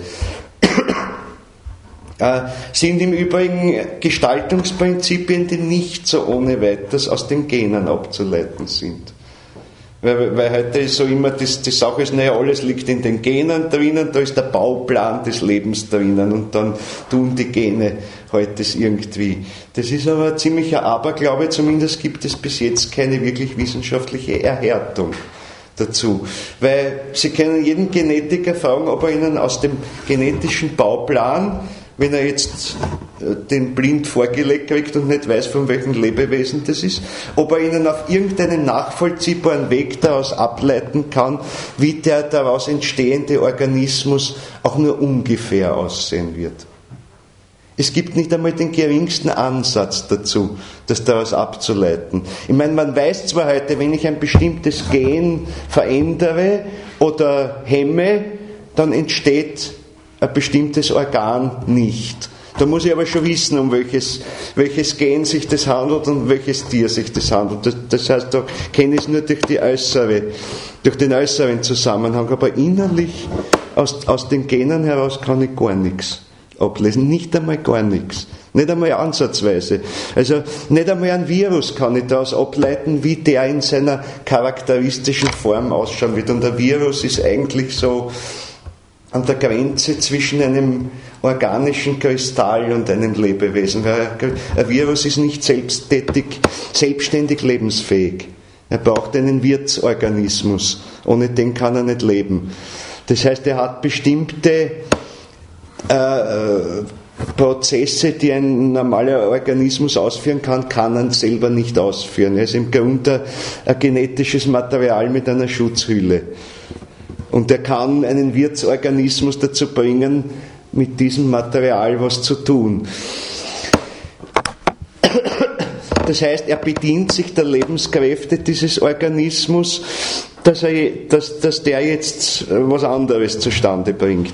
A: Sind im Übrigen Gestaltungsprinzipien, die nicht so ohne weiteres aus den Genen abzuleiten sind. Weil, weil heute ist so immer das, die Sache ist, naja, alles liegt in den Genen drinnen, da ist der Bauplan des Lebens drinnen und dann tun die Gene halt das irgendwie. Das ist aber ein ziemlicher Aberglaube, zumindest gibt es bis jetzt keine wirklich wissenschaftliche Erhärtung dazu. Weil Sie können jeden Genetiker fragen, ob er Ihnen aus dem genetischen Bauplan, wenn er jetzt den blind vorgelegt kriegt und nicht weiß, von welchem Lebewesen das ist, ob er Ihnen auf irgendeinen nachvollziehbaren Weg daraus ableiten kann, wie der daraus entstehende Organismus auch nur ungefähr aussehen wird. Es gibt nicht einmal den geringsten Ansatz dazu, das daraus abzuleiten. Ich meine, man weiß zwar heute, wenn ich ein bestimmtes Gen verändere oder hemme, dann entsteht ein bestimmtes Organ nicht. Da muss ich aber schon wissen, um welches, welches Gen sich das handelt und um welches Tier sich das handelt. Das, das heißt, da kenne ich es nur durch, die äußere, durch den äußeren Zusammenhang, aber innerlich aus, aus den Genen heraus kann ich gar nichts ablesen, nicht einmal gar nichts, nicht einmal ansatzweise. Also nicht einmal ein Virus kann ich daraus ableiten, wie der in seiner charakteristischen Form ausschauen wird. Und ein Virus ist eigentlich so an der Grenze zwischen einem organischen Kristall und einem Lebewesen. Weil ein Virus ist nicht selbsttätig, selbstständig lebensfähig. Er braucht einen Wirtsorganismus. Ohne den kann er nicht leben. Das heißt, er hat bestimmte Äh, Prozesse, die ein normaler Organismus ausführen kann, kann er selber nicht ausführen. Er ist im Grunde ein genetisches Material mit einer Schutzhülle. Und er kann einen Wirtsorganismus dazu bringen, mit diesem Material was zu tun. Das heißt, er bedient sich der Lebenskräfte dieses Organismus, dass, er, dass, dass der jetzt was anderes zustande bringt.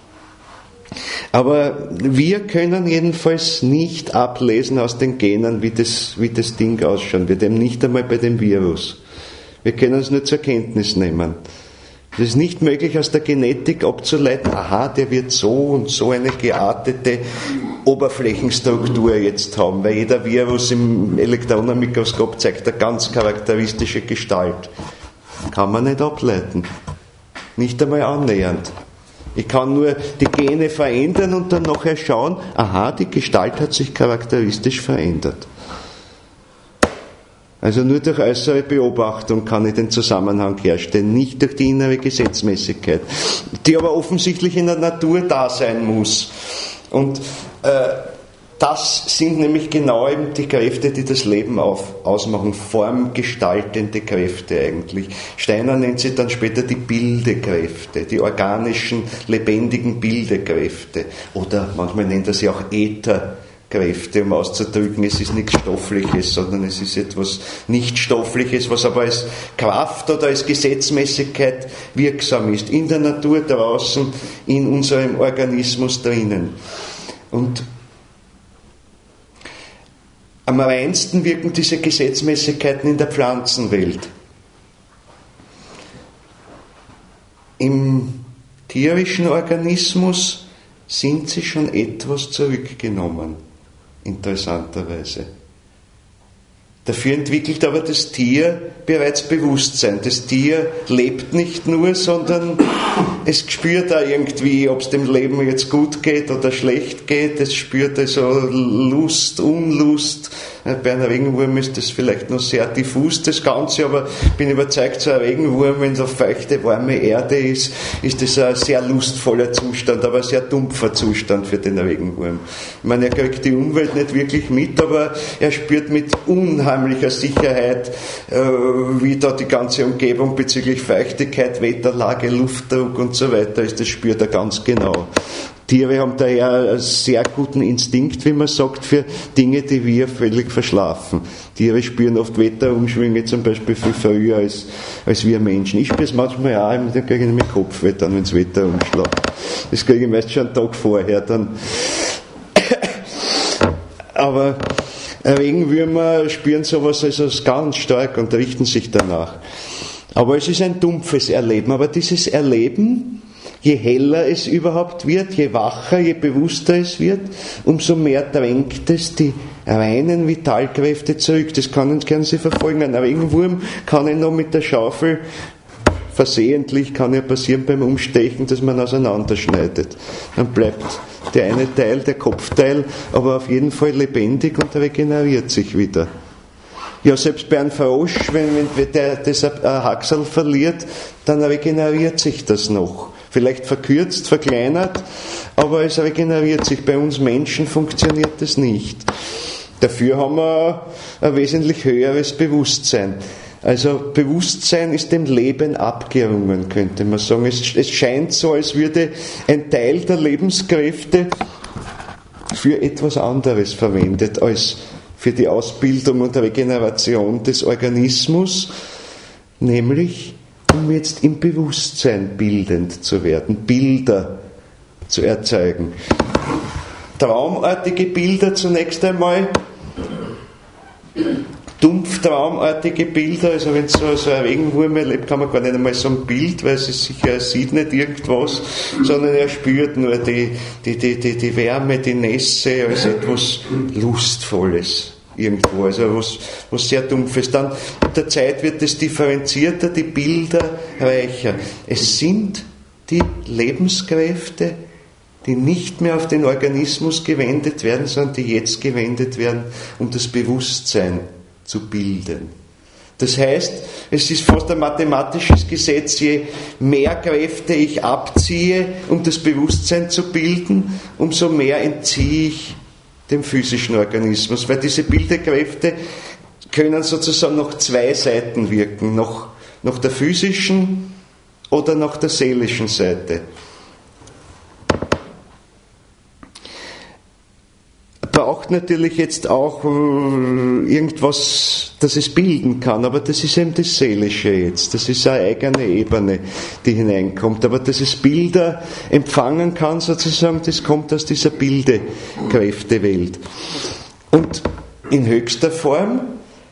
A: Aber wir können jedenfalls nicht ablesen aus den Genen, wie das, wie das Ding ausschauen wird, eben nicht einmal bei dem Virus. Wir können es nur zur Kenntnis nehmen. Es ist nicht möglich, aus der Genetik abzuleiten, aha, der wird so und so eine geartete Oberflächenstruktur jetzt haben, weil jeder Virus im Elektronenmikroskop zeigt eine ganz charakteristische Gestalt. Kann man nicht ableiten. Nicht einmal annähernd. Ich kann nur die Gene verändern und dann nachher schauen, aha, die Gestalt hat sich charakteristisch verändert. Also nur durch äußere Beobachtung kann ich den Zusammenhang herstellen, nicht durch die innere Gesetzmäßigkeit, die aber offensichtlich in der Natur da sein muss. Und äh, das sind nämlich genau eben die Kräfte, die das Leben auf, ausmachen, formgestaltende Kräfte eigentlich. Steiner nennt sie dann später die Bildekräfte, die organischen, lebendigen Bildekräfte. Oder manchmal nennt er sie auch Ätherkräfte, um auszudrücken, es ist nichts Stoffliches, sondern es ist etwas Nicht-Stoffliches, was aber als Kraft oder als Gesetzmäßigkeit wirksam ist. In der Natur draußen, in unserem Organismus drinnen. Und am reinsten wirken diese Gesetzmäßigkeiten in der Pflanzenwelt. Im tierischen Organismus sind sie schon etwas zurückgenommen, interessanterweise. Dafür entwickelt aber das Tier bereits Bewusstsein. Das Tier lebt nicht nur, sondern es spürt da irgendwie, ob es dem Leben jetzt gut geht oder schlecht geht. Es spürt also Lust, Unlust. Bei einem Regenwurm ist das vielleicht noch sehr diffus, das Ganze, aber ich bin überzeugt, so ein Regenwurm, wenn es auf feuchte, warme Erde ist, ist das ein sehr lustvoller Zustand, aber ein sehr dumpfer Zustand für den Regenwurm. Ich meine, er kriegt die Umwelt nicht wirklich mit, aber er spürt mit unheimlicher Sicherheit, äh, wie da die ganze Umgebung bezüglich Feuchtigkeit, Wetterlage, Luftdruck und so weiter ist, das spürt er ganz genau. Tiere haben daher einen sehr guten Instinkt, wie man sagt, für Dinge, die wir völlig verschlafen. Tiere spüren oft Wetterumschwünge zum Beispiel viel früher als, als wir Menschen. Ich spüre es manchmal auch, dann kriege ich mit Kopfweh, dann, wenn das Wetter umschlägt. Das kriege ich meist schon einen Tag vorher. Dann. Aber Regenwürmer spüren sowas also ganz stark und richten sich danach. Aber es ist ein dumpfes Erleben. Aber dieses Erleben, je heller es überhaupt wird, je wacher, je bewusster es wird, umso mehr drängt es die reinen Vitalkräfte zurück. Das können, können Sie verfolgen. Ein Regenwurm kann ihn noch mit der Schaufel, versehentlich kann ja passieren beim Umstechen, dass man auseinanderschneidet. Dann bleibt der eine Teil, der Kopfteil, aber auf jeden Fall lebendig und regeneriert sich wieder. Ja, selbst bei einem Frosch, wenn, wenn der das Haxel verliert, dann regeneriert sich das noch. Vielleicht verkürzt, verkleinert, aber es regeneriert sich. Bei uns Menschen funktioniert das nicht. Dafür haben wir ein wesentlich höheres Bewusstsein. Also Bewusstsein ist dem Leben abgerungen, könnte man sagen. Es, es scheint so, als würde ein Teil der Lebenskräfte für etwas anderes verwendet als für die Ausbildung und Regeneration des Organismus, nämlich um jetzt im Bewusstsein bildend zu werden, Bilder zu erzeugen. Traumartige Bilder zunächst einmal, dumpftraumartige Bilder, also wenn so, so ein Regenwurm erlebt, kann man gar nicht einmal so ein Bild, weil es ist sicher, er sieht nicht irgendwas, sondern er spürt nur die, die, die, die, die Wärme, die Nässe als etwas Lustvolles irgendwo, also was, was sehr Dumpfes. Dann mit der Zeit wird es differenzierter, die Bilder reicher. Es sind die Lebenskräfte, die nicht mehr auf den Organismus gewendet werden, sondern die jetzt gewendet werden, um das Bewusstsein zu bilden. Das heißt, es ist fast ein mathematisches Gesetz, je mehr Kräfte ich abziehe, um das Bewusstsein zu bilden, umso mehr entziehe ich dem physischen Organismus, weil diese Bildekräfte können sozusagen nach zwei Seiten wirken, nach, nach der physischen oder nach der seelischen Seite. Braucht natürlich jetzt auch irgendwas, das es bilden kann, aber das ist eben das Seelische jetzt, das ist eine eigene Ebene, die hineinkommt, aber dass es Bilder empfangen kann sozusagen, das kommt aus dieser Bildekräftewelt. Und in höchster Form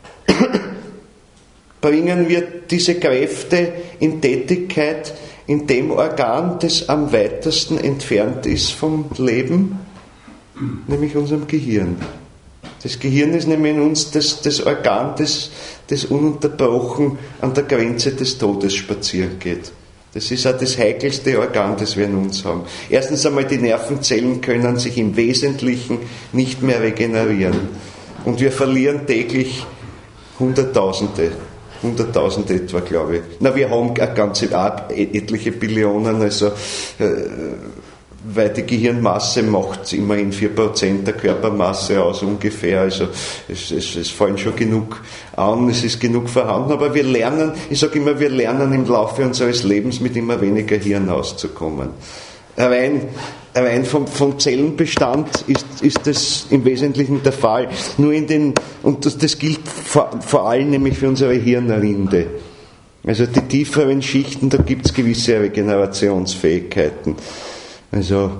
A: bringen wir diese Kräfte in Tätigkeit in dem Organ, das am weitesten entfernt ist vom Leben, nämlich unserem Gehirn. Das Gehirn ist nämlich in uns das, das Organ, das, das ununterbrochen an der Grenze des Todes spazieren geht. Das ist auch das heikelste Organ, das wir in uns haben. Erstens einmal, die Nervenzellen können sich im Wesentlichen nicht mehr regenerieren. Und wir verlieren täglich Hunderttausende, Hunderttausend etwa, glaube ich. Na, wir haben eine ganze, auch etliche Billionen, also äh, weil die Gehirnmasse macht immerhin vier Prozent der Körpermasse aus ungefähr, also es, es, es fallen schon genug an, es ist genug vorhanden, aber wir lernen, ich sage immer, wir lernen im Laufe unseres Lebens mit immer weniger Hirn auszukommen. Rein, rein vom, vom Zellenbestand ist, ist das im Wesentlichen der Fall, nur in den, und das, das gilt vor, vor allem nämlich für unsere Hirnrinde. Also die tieferen Schichten, da gibt es gewisse Regenerationsfähigkeiten. Also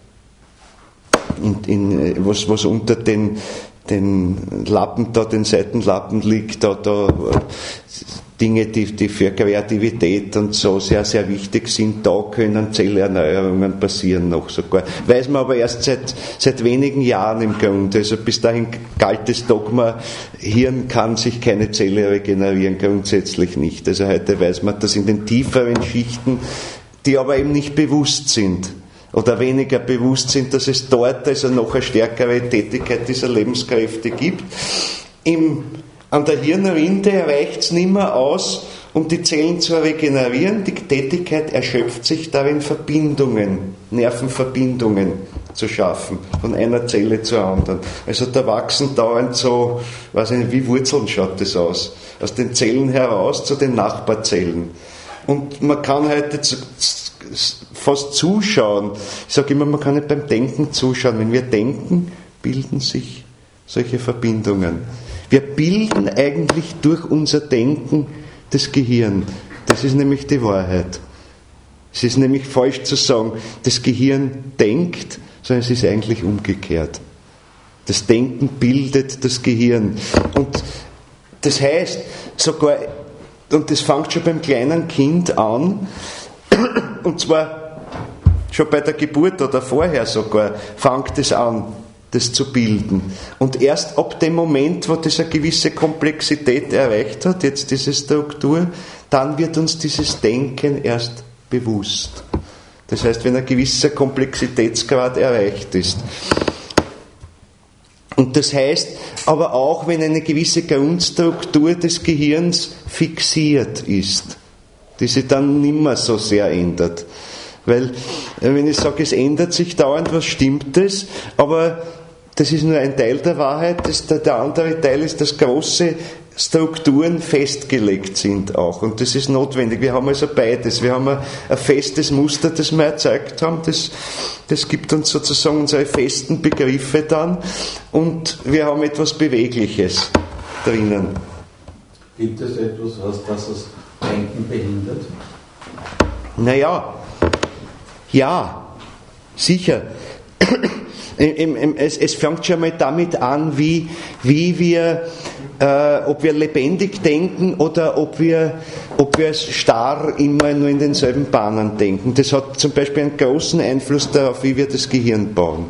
A: in, in, was, was unter den, den Lappen da, den Seitenlappen liegt, da, da Dinge, die, die für Kreativität und so sehr, sehr wichtig sind, da können Zellerneuerungen passieren noch sogar. Weiß man aber erst seit, seit wenigen Jahren im Grunde. Also bis dahin galt das Dogma, Hirn kann sich keine Zelle regenerieren, grundsätzlich nicht. Also heute weiß man, dass in den tieferen Schichten, die aber eben nicht bewusst sind, oder weniger bewusst sind, dass es dort also noch eine stärkere Tätigkeit dieser Lebenskräfte gibt. Im, an der Hirnrinde reicht es nicht mehr aus, um die Zellen zu regenerieren. Die Tätigkeit erschöpft sich darin, Verbindungen, Nervenverbindungen zu schaffen, von einer Zelle zur anderen. Also da wachsen dauernd so, weiß ich nicht, wie Wurzeln schaut das aus, aus den Zellen heraus zu den Nachbarzellen. Und man kann heute zu, fast zuschauen. Ich sage immer, man kann nicht beim Denken zuschauen. Wenn wir denken, bilden sich solche Verbindungen. Wir bilden eigentlich durch unser Denken das Gehirn. Das ist nämlich die Wahrheit. Es ist nämlich falsch zu sagen, das Gehirn denkt, sondern es ist eigentlich umgekehrt. Das Denken bildet das Gehirn. Und das heißt, sogar, und das fängt schon beim kleinen Kind an, und zwar schon bei der Geburt oder vorher sogar, fängt es an, das zu bilden. Und erst ab dem Moment, wo das eine gewisse Komplexität erreicht hat, jetzt diese Struktur, dann wird uns dieses Denken erst bewusst. Das heißt, wenn ein gewisser Komplexitätsgrad erreicht ist. Und das heißt aber auch, wenn eine gewisse Grundstruktur des Gehirns fixiert ist, die sich dann nimmer so sehr ändert. Weil, wenn ich sage, es ändert sich dauernd, was stimmt das? Aber das ist nur ein Teil der Wahrheit. Das, der, der andere Teil ist, das große Strukturen festgelegt sind auch. Und das ist notwendig. Wir haben also beides. Wir haben ein, ein festes Muster, das wir erzeugt haben. Das, das gibt uns sozusagen unsere festen Begriffe dann. Und wir haben etwas Bewegliches drinnen.
C: Gibt es etwas, was das Denken behindert?
A: Naja, ja, sicher. Es, es fängt schon mal damit an, wie, wie wir, äh, ob wir lebendig denken oder ob wir, ob wir starr immer nur in denselben Bahnen denken. Das hat zum Beispiel einen großen Einfluss darauf, wie wir das Gehirn bauen.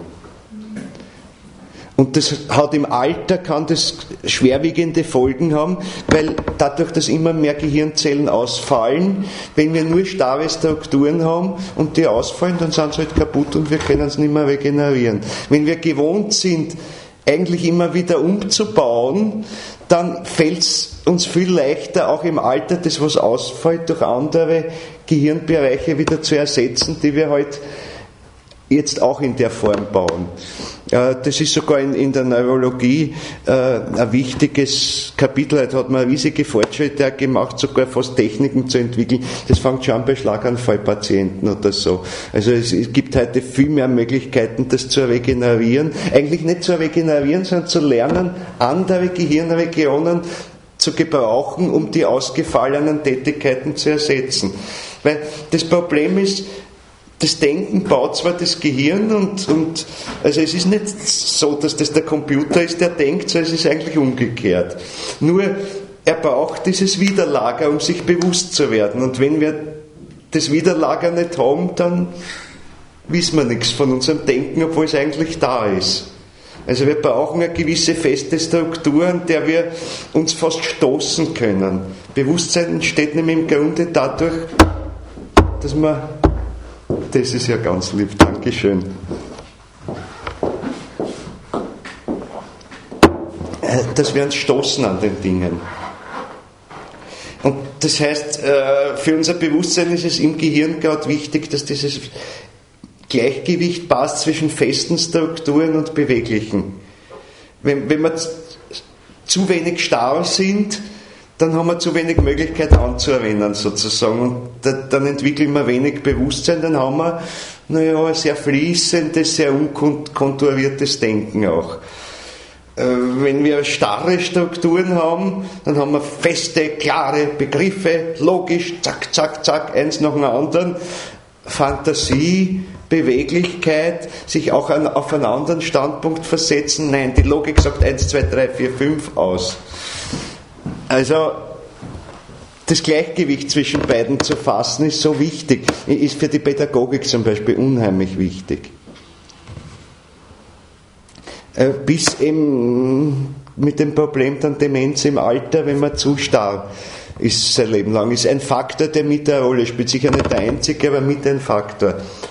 A: Und das hat im Alter, kann das schwerwiegende Folgen haben, weil dadurch, dass immer mehr Gehirnzellen ausfallen, wenn wir nur starre Strukturen haben und die ausfallen, dann sind sie halt kaputt und wir können es nicht mehr regenerieren. Wenn wir gewohnt sind, eigentlich immer wieder umzubauen, dann fällt es uns viel leichter, auch im Alter das, was ausfällt, durch andere Gehirnbereiche wieder zu ersetzen, die wir halt jetzt auch in der Form bauen. Das ist sogar in, in der Neurologie äh, ein wichtiges Kapitel. Heute hat man riesige Fortschritte gemacht, sogar fast Techniken zu entwickeln. Das fängt schon an bei Schlaganfallpatienten oder so. Also es, es gibt heute viel mehr Möglichkeiten, das zu regenerieren. Eigentlich nicht zu regenerieren, sondern zu lernen, andere Gehirnregionen zu gebrauchen, um die ausgefallenen Tätigkeiten zu ersetzen. Weil das Problem ist, das Denken baut zwar das Gehirn und, und also es ist nicht so, dass das der Computer ist, der denkt, sondern es ist eigentlich umgekehrt. Nur er braucht dieses Widerlager, um sich bewusst zu werden. Und wenn wir das Widerlager nicht haben, dann wissen wir nichts von unserem Denken, obwohl es eigentlich da ist. Also wir brauchen eine gewisse feste Struktur, an der wir uns fast stoßen können. Bewusstsein entsteht nämlich im Grunde dadurch, dass man... Das ist ja ganz lieb, Dankeschön. Dass wir uns stoßen an den Dingen. Und das heißt, für unser Bewusstsein ist es im Gehirn gerade wichtig, dass dieses Gleichgewicht passt zwischen festen Strukturen und beweglichen. Wenn, wenn wir zu wenig starr sind, dann haben wir zu wenig Möglichkeit anzuwenden sozusagen und da, dann entwickeln wir wenig Bewusstsein, dann haben wir naja, ein sehr fließendes, sehr unkonturiertes Denken auch. Äh, wenn wir starre Strukturen haben, dann haben wir feste, klare Begriffe, logisch, zack, zack, zack, eins nach dem anderen. Fantasie, Beweglichkeit, sich auch an, auf einen anderen Standpunkt versetzen. Nein, die Logik sagt eins, zwei, drei, vier, fünf aus. Also das Gleichgewicht zwischen beiden zu fassen ist so wichtig, ist für die Pädagogik zum Beispiel unheimlich wichtig. Bis eben mit dem Problem dann Demenz im Alter, wenn man zu starr ist sein Leben lang, ist ein Faktor, der mit der Rolle spielt, sicher nicht der einzige, aber mit ein Faktor.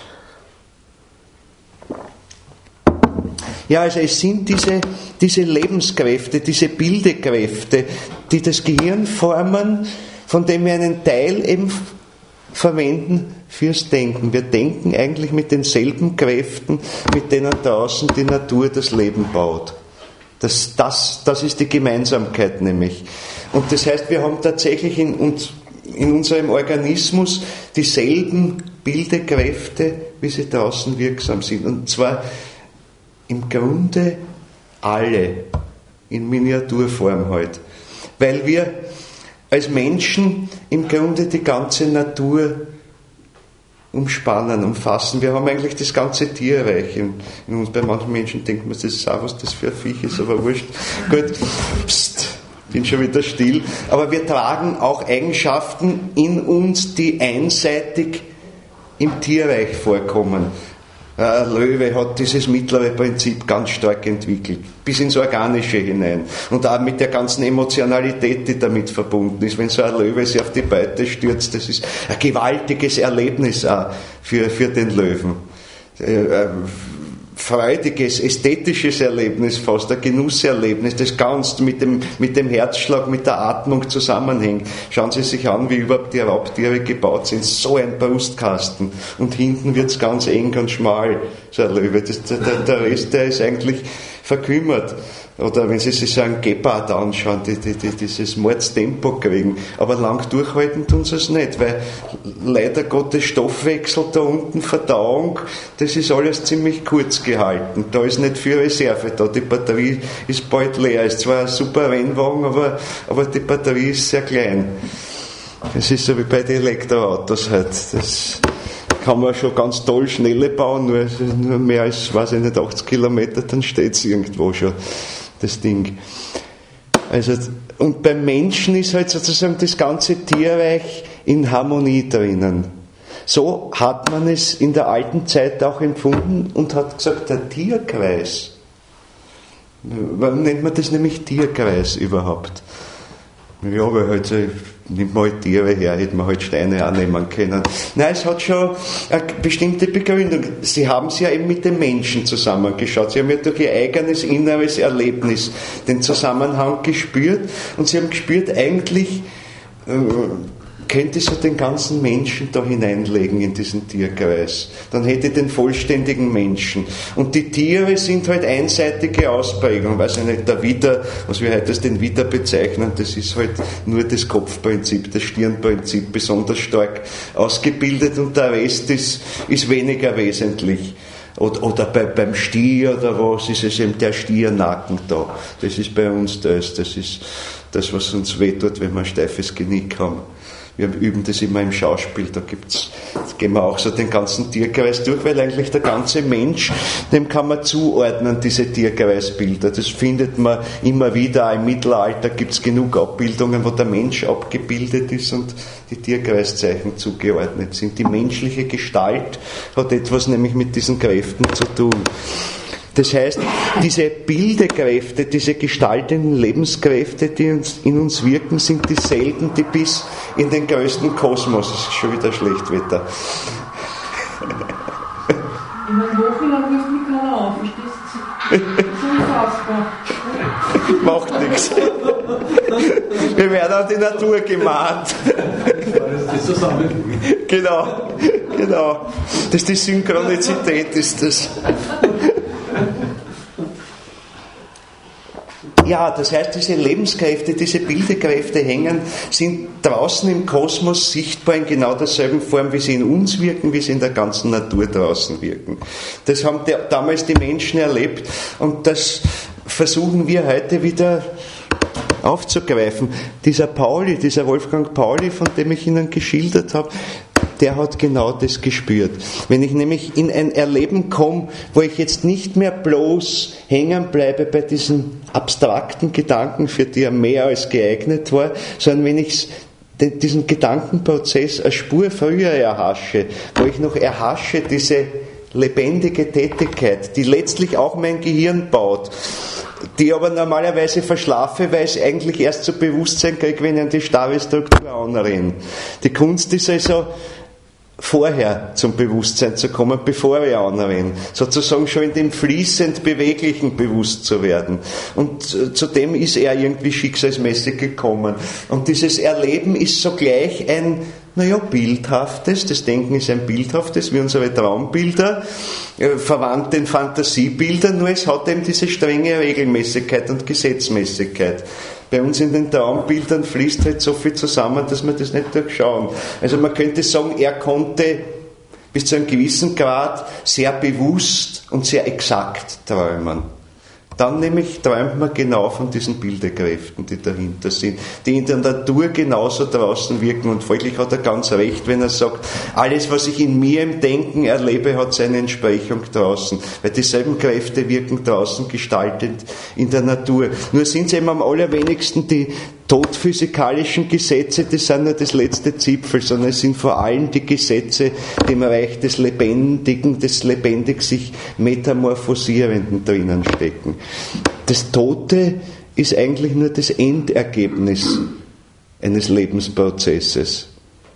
A: Ja, also es sind diese, diese Lebenskräfte, diese Bildekräfte, die das Gehirn formen, von dem wir einen Teil eben verwenden fürs Denken. Wir denken eigentlich mit denselben Kräften, mit denen draußen die Natur das Leben baut. Das, das, das ist die Gemeinsamkeit nämlich. Und das heißt, wir haben tatsächlich in, uns, in unserem Organismus dieselben Bildekräfte, wie sie draußen wirksam sind. Und zwar im Grunde alle, in Miniaturform halt. Weil wir als Menschen im Grunde die ganze Natur umspannen, umfassen. Wir haben eigentlich das ganze Tierreich. In, in uns, bei manchen Menschen denkt man, das ist auch, was das für ein Viech ist, aber wurscht. Gut, pst, bin schon wieder still. Aber wir tragen auch Eigenschaften in uns, die einseitig im Tierreich vorkommen. Ein Löwe hat dieses mittlere Prinzip ganz stark entwickelt, bis ins Organische hinein. Und auch mit der ganzen Emotionalität, die damit verbunden ist. Wenn so ein Löwe sich auf die Beute stürzt, das ist ein gewaltiges Erlebnis auch für, für den Löwen. Ein freudiges, ästhetisches Erlebnis fast, ein Genusserlebnis, das ganz mit dem, mit dem Herzschlag, mit der Atmung zusammenhängt. Schauen Sie sich an, wie überhaupt die Raubtiere gebaut sind. So ein Brustkasten. Und hinten wird es ganz eng und schmal, so ein Löwe. Das, der, der Rest, der ist eigentlich verkümmert. Oder wenn Sie sich so einen Gepard anschauen, die, die, die dieses Mordstempo kriegen. Aber lang durchhalten tun sie es nicht, weil leider Gottes Stoffwechsel da unten, Verdauung, das ist alles ziemlich kurz gehalten. Da ist nicht viel Reserve da. Die Batterie ist bald leer. Ist zwar ein super Rennwagen, aber, aber die Batterie ist sehr klein. Es ist so wie bei den Elektroautos halt. Das kann man schon ganz toll schnelle bauen, nur, nur mehr als, weiß ich nicht, achtzig Kilometer, dann steht es irgendwo schon, das Ding. Also, und beim Menschen ist halt sozusagen das ganze Tierreich in Harmonie drinnen. So hat man es in der alten Zeit auch empfunden und hat gesagt, der Tierkreis. Warum nennt man das nämlich Tierkreis überhaupt? Ja, weil halt, so, nimmt man halt Tiere her, hätte man halt Steine annehmen können. Nein, es hat schon eine bestimmte Begründung. Sie haben es ja eben mit den Menschen zusammengeschaut. Sie haben ja durch ihr eigenes inneres Erlebnis den Zusammenhang gespürt und sie haben gespürt, eigentlich äh, könnte so den ganzen Menschen da hineinlegen in diesen Tierkreis. Dann hätte ich den vollständigen Menschen. Und die Tiere sind halt einseitige Ausprägungen. Weiß ich nicht, der Widder, was wir heute als den Widder bezeichnen, das ist halt nur das Kopfprinzip, das Stirnprinzip besonders stark ausgebildet und der Rest ist, ist weniger wesentlich. Oder, oder bei, beim Stier oder was, ist es eben der Stiernacken da. Das ist bei uns das, das ist das, was uns wehtut, wenn wir ein steifes Genick haben. Wir üben das immer im Schauspiel, da gibt's, da gehen wir auch so den ganzen Tierkreis durch, weil eigentlich der ganze Mensch, dem kann man zuordnen, diese Tierkreisbilder. Das findet man immer wieder, im Mittelalter gibt's genug Abbildungen, wo der Mensch abgebildet ist und die Tierkreiszeichen zugeordnet sind. Die menschliche Gestalt hat etwas nämlich mit diesen Kräften zu tun. Das heißt, diese Bildekräfte, diese gestaltenden Lebenskräfte, die uns, in uns wirken, sind dieselben, die bis in den größten Kosmos, es ist schon wieder Schlechtwetter.
D: Ich meine, wochenlang wirst du mich keiner auf, verstehst du? So unfassbar.
A: Macht nichts. Wir werden auch die Natur gemahnt.
C: Das ist zusammen.
A: Genau, genau. Das ist die Synchronizität, ist das. Ja, das heißt, diese Lebenskräfte, diese Bildekräfte hängen, sind draußen im Kosmos sichtbar in genau derselben Form, wie sie in uns wirken, wie sie in der ganzen Natur draußen wirken. Das haben der, damals die Menschen erlebt und das versuchen wir heute wieder aufzugreifen. Dieser Pauli, dieser Wolfgang Pauli, von dem ich Ihnen geschildert habe, der hat genau das gespürt. Wenn ich nämlich in ein Erleben komme, wo ich jetzt nicht mehr bloß hängen bleibe bei diesen abstrakten Gedanken, für die er mehr als geeignet war, sondern wenn ich diesen Gedankenprozess eine Spur früher erhasche, wo ich noch erhasche diese lebendige Tätigkeit, die letztlich auch mein Gehirn baut, die aber normalerweise verschlafe, weil ich eigentlich erst zu Bewusstsein kriege, wenn ich an die starre Struktur anrenne. Die Kunst ist also, vorher zum Bewusstsein zu kommen, bevor wir anrenne. Sozusagen schon in dem fließend Beweglichen bewusst zu werden. Und äh, zu dem ist er irgendwie schicksalsmäßig gekommen. Und dieses Erleben ist sogleich ein, naja, bildhaftes, das Denken ist ein bildhaftes, wie unsere Traumbilder, äh, verwandt den Fantasiebildern, nur es hat eben diese strenge Regelmäßigkeit und Gesetzmäßigkeit. Bei uns in den Traumbildern fließt halt so viel zusammen, dass wir das nicht durchschauen. Also man könnte sagen, er konnte bis zu einem gewissen Grad sehr bewusst und sehr exakt träumen. Dann nämlich träumt man genau von diesen Bildekräften, die dahinter sind, die in der Natur genauso draußen wirken. Und folglich hat er ganz recht, wenn er sagt, alles, was ich in mir im Denken erlebe, hat seine Entsprechung draußen. Weil dieselben Kräfte wirken draußen gestaltend in der Natur. Nur sind es eben am allerwenigsten die todphysikalischen Gesetze, die sind nur das letzte Zipfel, sondern es sind vor allem die Gesetze, die im Reich des Lebendigen, des lebendig sich Metamorphosierenden drinnen stecken. Das Tote ist eigentlich nur das Endergebnis eines Lebensprozesses.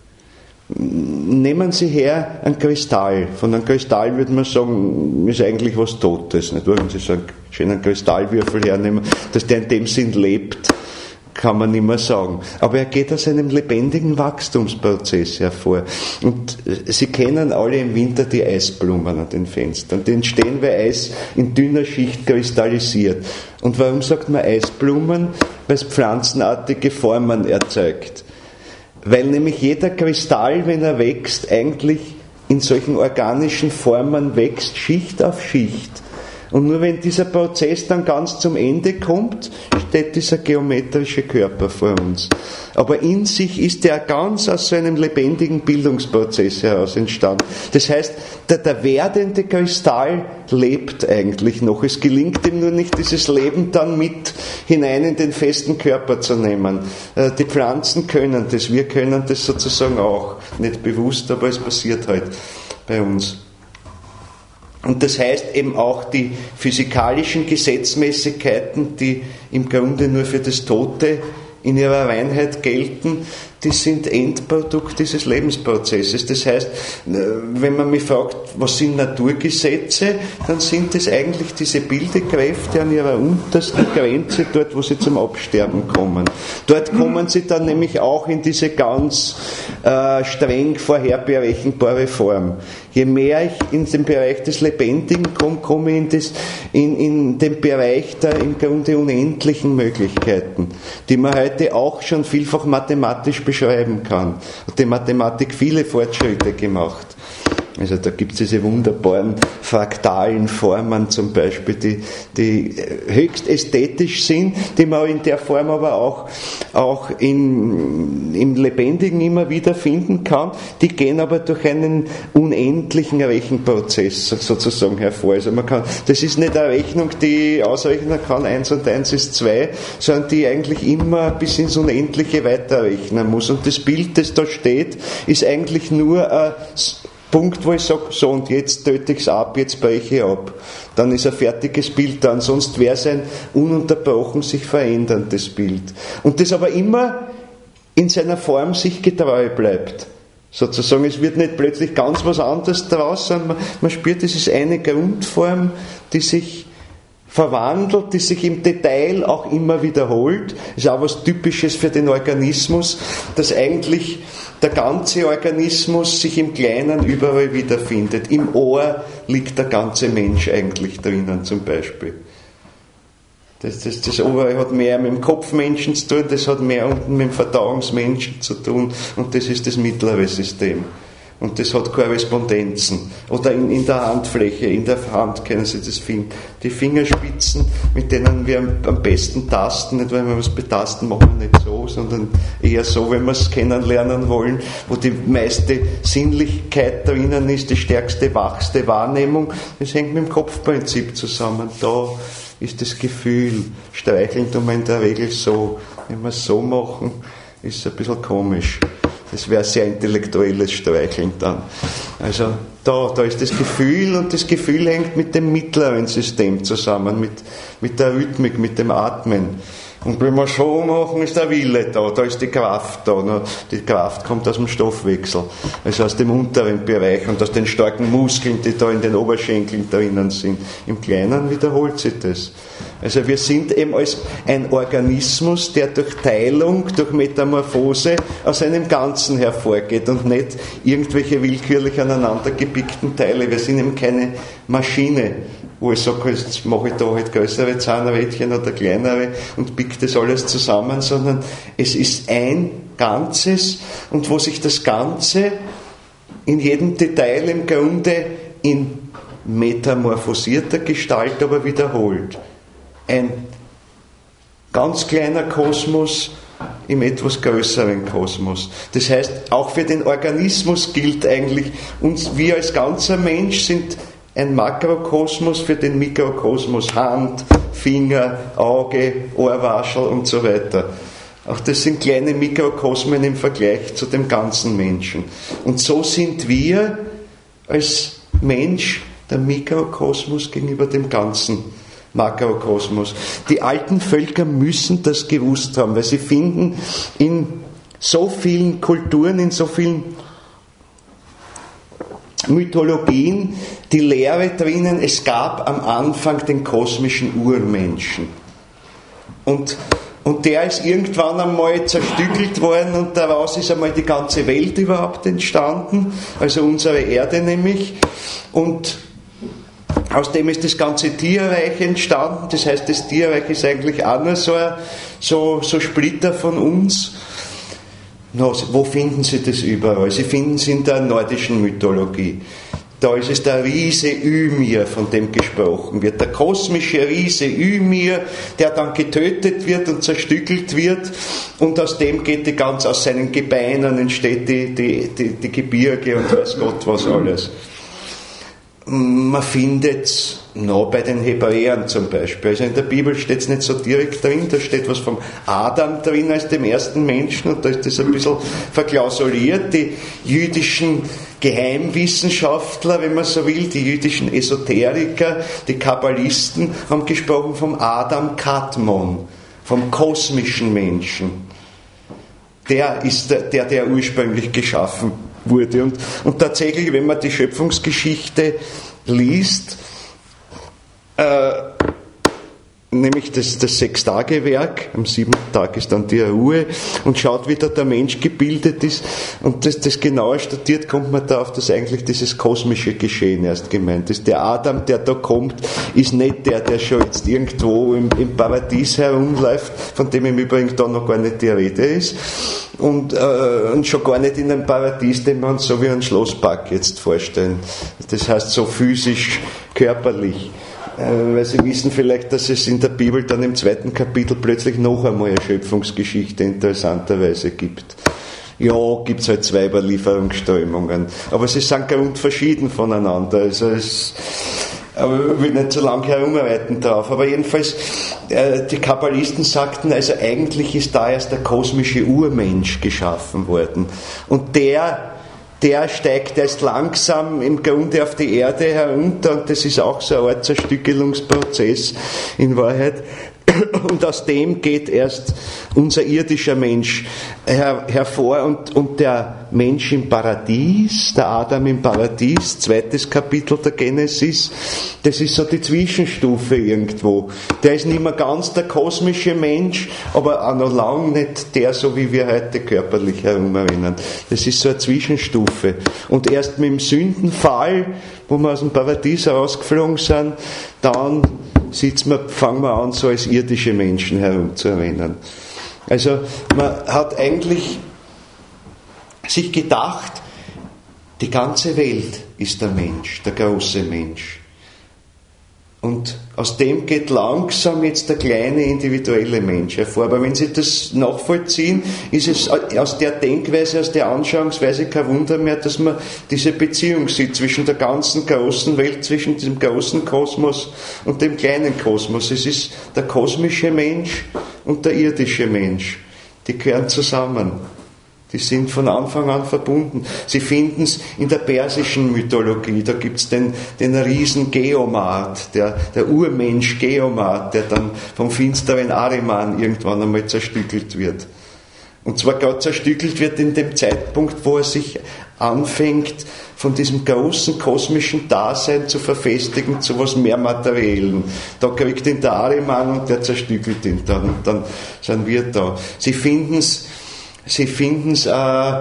A: Nehmen Sie her einen Kristall. Von einem Kristall würde man sagen, ist eigentlich was Totes. Nicht? Wenn Sie so einen schönen Kristallwürfel hernehmen, dass der in dem Sinn lebt, kann man nicht mehr sagen. Aber er geht aus einem lebendigen Wachstumsprozess hervor. Und Sie kennen alle im Winter die Eisblumen an den Fenstern. Die entstehen, weil Eis in dünner Schicht kristallisiert. Und warum sagt man Eisblumen? Weil es pflanzenartige Formen erzeugt. Weil nämlich jeder Kristall, wenn er wächst, eigentlich in solchen organischen Formen wächst, Schicht auf Schicht. Und nur wenn dieser Prozess dann ganz zum Ende kommt, steht dieser geometrische Körper vor uns. Aber in sich ist er ganz aus so einem lebendigen Bildungsprozess heraus entstanden. Das heißt, der, der werdende Kristall lebt eigentlich noch. Es gelingt ihm nur nicht, dieses Leben dann mit hinein in den festen Körper zu nehmen. Die Pflanzen können das, wir können das sozusagen auch. Nicht bewusst, aber es passiert halt bei uns. Und das heißt eben auch die physikalischen Gesetzmäßigkeiten, die im Grunde nur für das Tote in ihrer Reinheit gelten, die sind Endprodukt dieses Lebensprozesses. Das heißt, wenn man mich fragt, was sind Naturgesetze, dann sind es eigentlich diese Bildekräfte an ihrer untersten Grenze, dort wo sie zum Absterben kommen. Dort kommen sie dann nämlich auch in diese ganz äh, streng vorherberechenbare Form. Je mehr ich in den Bereich des Lebendigen komme, komme ich in, das, in, in den Bereich der im Grunde unendlichen Möglichkeiten, die man heute auch schon vielfach mathematisch beschreiben kann. Hat die Mathematik viele Fortschritte gemacht. Also da gibt es diese wunderbaren fraktalen Formen zum Beispiel, die, die höchst ästhetisch sind, die man in der Form aber auch, auch in, im Lebendigen immer wieder finden kann. Die gehen aber durch einen unendlichen Rechenprozess sozusagen hervor. Also man kann, das ist nicht eine Rechnung, die ich ausrechnen kann, eins und eins ist zwei, sondern die eigentlich immer bis ins Unendliche weiterrechnen muss. Und das Bild, das da steht, ist eigentlich nur ein Punkt, wo ich sage, so und jetzt töte ich es ab, jetzt breche ich ab. Dann ist ein fertiges Bild da, sonst wäre es ein ununterbrochen sich veränderndes Bild. Und das aber immer in seiner Form sich getreu bleibt. Sozusagen, es wird nicht plötzlich ganz was anderes draus, sondern man, man spürt, es ist eine Grundform, die sich verwandelt, die sich im Detail auch immer wiederholt. Das ist auch was Typisches für den Organismus, dass eigentlich der ganze Organismus sich im Kleinen überall wiederfindet. Im Ohr liegt der ganze Mensch eigentlich drinnen zum Beispiel. Das, das, das Ohr hat mehr mit dem Kopfmenschen zu tun, das hat mehr unten mit dem Verdauungsmenschen zu tun und das ist das mittlere System. Und das hat Korrespondenzen. Oder in, in der Handfläche, in der Hand kennen Sie das Finger. Die Fingerspitzen, mit denen wir am, am besten tasten, nicht wenn wir was betasten, machen wir nicht so, sondern eher so, wenn wir es kennenlernen wollen, wo die meiste Sinnlichkeit drinnen ist, die stärkste, wachste Wahrnehmung. Das hängt mit dem Kopfprinzip zusammen. Da ist das Gefühl. Streicheln tun wir in der Regel so. Wenn wir es so machen, ist es ein bisschen komisch. Das wäre sehr intellektuelles Streicheln dann. Also da, da ist das Gefühl und das Gefühl hängt mit dem mittleren System zusammen, mit, mit der Rhythmik, mit dem Atmen. Und wenn wir so machen, ist der Wille da, da ist die Kraft da. Die Kraft kommt aus dem Stoffwechsel, also aus dem unteren Bereich und aus den starken Muskeln, die da in den Oberschenkeln drinnen sind. Im Kleinen wiederholt sich das. Also wir sind eben als ein Organismus, der durch Teilung, durch Metamorphose aus einem Ganzen hervorgeht und nicht irgendwelche willkürlich aneinander gepickten Teile. Wir sind eben keine Maschine, wo ich sage, jetzt mache ich da halt größere Zahnrädchen oder kleinere und pick das alles zusammen, sondern es ist ein Ganzes und wo sich das Ganze in jedem Detail im Grunde in metamorphosierter Gestalt aber wiederholt. Ein ganz kleiner Kosmos im etwas größeren Kosmos. Das heißt, auch für den Organismus gilt eigentlich, uns, wir als ganzer Mensch sind ein Makrokosmos für den Mikrokosmos, Hand, Finger, Auge, Ohrwaschel und so weiter. Auch das sind kleine Mikrokosmen im Vergleich zu dem ganzen Menschen. Und so sind wir als Mensch der Mikrokosmos gegenüber dem ganzen Makrokosmos. Die alten Völker müssen das gewusst haben, weil sie finden in so vielen Kulturen, in so vielen Mythologien die Lehre drinnen, es gab am Anfang den kosmischen Urmenschen. Und Und der ist irgendwann einmal zerstückelt worden und daraus ist einmal die ganze Welt überhaupt entstanden, also unsere Erde nämlich. Und aus dem ist das ganze Tierreich entstanden, das heißt, das Tierreich ist eigentlich auch nur so ein so, so Splitter von uns. No, wo finden Sie das überall? Sie finden es in der nordischen Mythologie. Da ist es der Riese Ymir, von dem gesprochen wird. Der kosmische Riese Ymir, der dann getötet wird und zerstückelt wird. Und aus dem geht die ganz, aus seinen Gebeinen entsteht die, die, die, die Gebirge und weiß Gott was alles. Man findet es noch bei den Hebräern zum Beispiel. Also in der Bibel steht es nicht so direkt drin, da steht was vom Adam drin als dem ersten Menschen und da ist das ein bisschen verklausuliert. Die jüdischen Geheimwissenschaftler, wenn man so will, die jüdischen Esoteriker, die Kabbalisten haben gesprochen vom Adam Kadmon, vom kosmischen Menschen. Der ist der, der, der ursprünglich geschaffen wurde. Und, und tatsächlich, wenn man die Schöpfungsgeschichte liest, äh, nämlich das, das Sechstagewerk, am siebten Tag ist dann die Ruhe und schaut, wie da der Mensch gebildet ist und das, das genauer studiert, kommt man darauf, dass eigentlich dieses kosmische Geschehen erst gemeint ist. Der Adam, der da kommt, ist nicht der, der schon jetzt irgendwo im, im Paradies herumläuft, von dem im Übrigen da noch gar nicht die Rede ist und, äh, und schon gar nicht in einem Paradies, den wir uns so wie einen Schlosspark jetzt vorstellen. Das heißt so physisch, körperlich. Weil Sie wissen vielleicht, dass es in der Bibel dann im zweiten Kapitel plötzlich noch einmal eine Schöpfungsgeschichte interessanterweise gibt. Ja, gibt es halt zwei Überlieferungsströmungen, aber sie sind grundverschieden voneinander. Also es, aber ich will nicht so lange herumreiten drauf. Aber jedenfalls, äh, die Kabbalisten sagten, also eigentlich ist da erst der kosmische Urmensch geschaffen worden. Und der der steigt erst langsam im Grunde auf die Erde herunter und das ist auch so eine Art Zerstückelungsprozess in Wahrheit. Und aus dem geht erst unser irdischer Mensch her, hervor und, und der Mensch im Paradies, der Adam im Paradies, zweites Kapitel der Genesis, das ist so die Zwischenstufe irgendwo. Der ist nicht mehr ganz der kosmische Mensch, aber auch noch lange nicht der, so wie wir heute körperlich herumerinnern. Das ist so eine Zwischenstufe. Und erst mit dem Sündenfall, wo wir aus dem Paradies rausgeflogen sind, dann sitzen wir, fangen wir an, so als irdische Menschen herumzurennen. Also man hat eigentlich sich gedacht, die ganze Welt ist der Mensch, der große Mensch. Und aus dem geht langsam jetzt der kleine individuelle Mensch hervor. Aber wenn Sie das nachvollziehen, ist es aus der Denkweise, aus der Anschauungsweise kein Wunder mehr, dass man diese Beziehung sieht zwischen der ganzen großen Welt, zwischen diesem großen Kosmos und dem kleinen Kosmos. Es ist der kosmische Mensch und der irdische Mensch. Die gehören zusammen. Die sind von Anfang an verbunden. Sie finden es in der persischen Mythologie. Da gibt es den, den Riesen Geomat, der, der Urmensch Geomat, der dann vom finsteren Ahriman irgendwann einmal zerstückelt wird. Und zwar gerade zerstückelt wird in dem Zeitpunkt, wo er sich anfängt, von diesem großen kosmischen Dasein zu verfestigen zu was mehr Materiellen. Da kriegt ihn der Ahriman und der zerstückelt ihn dann. Und dann sind wir da. Sie finden es Sie finden es, äh,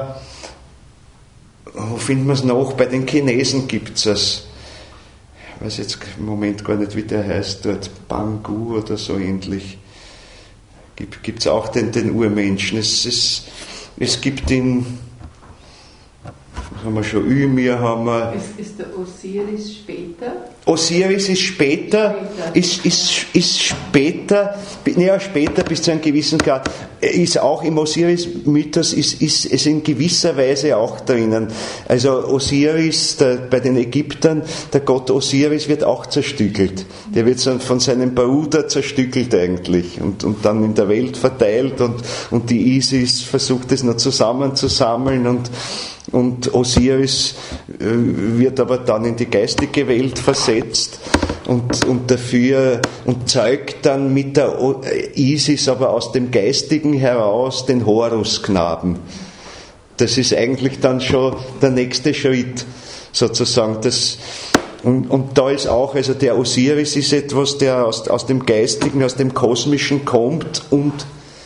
A: wo finden wir es noch? Bei den Chinesen gibt es es. Ich weiß jetzt im Moment gar nicht, wie der heißt dort. Bangu oder so ähnlich. Gibt es auch den, den Urmenschen. Es, es, es gibt ihn, was haben wir schon, Ymir haben wir.
D: Ist, ist der Osiris später?
A: Osiris ist später, später. Ist, ist, ist später, naja, später bis zu einem gewissen Grad, ist auch im Osiris-Mythos, ist, ist es in gewisser Weise auch drinnen. Also Osiris, der, bei den Ägyptern, der Gott Osiris wird auch zerstückelt. Der wird von seinem Bruder zerstückelt eigentlich und, und dann in der Welt verteilt und, und die Isis versucht es noch zusammenzusammeln und Und Osiris äh, wird aber dann in die geistige Welt versetzt und, und dafür und zeugt dann mit der Isis aber aus dem Geistigen heraus den Horusknaben. Das ist eigentlich dann schon der nächste Schritt sozusagen. Das, und, und da ist auch, also der Osiris ist etwas, der aus, aus dem Geistigen, aus dem Kosmischen kommt und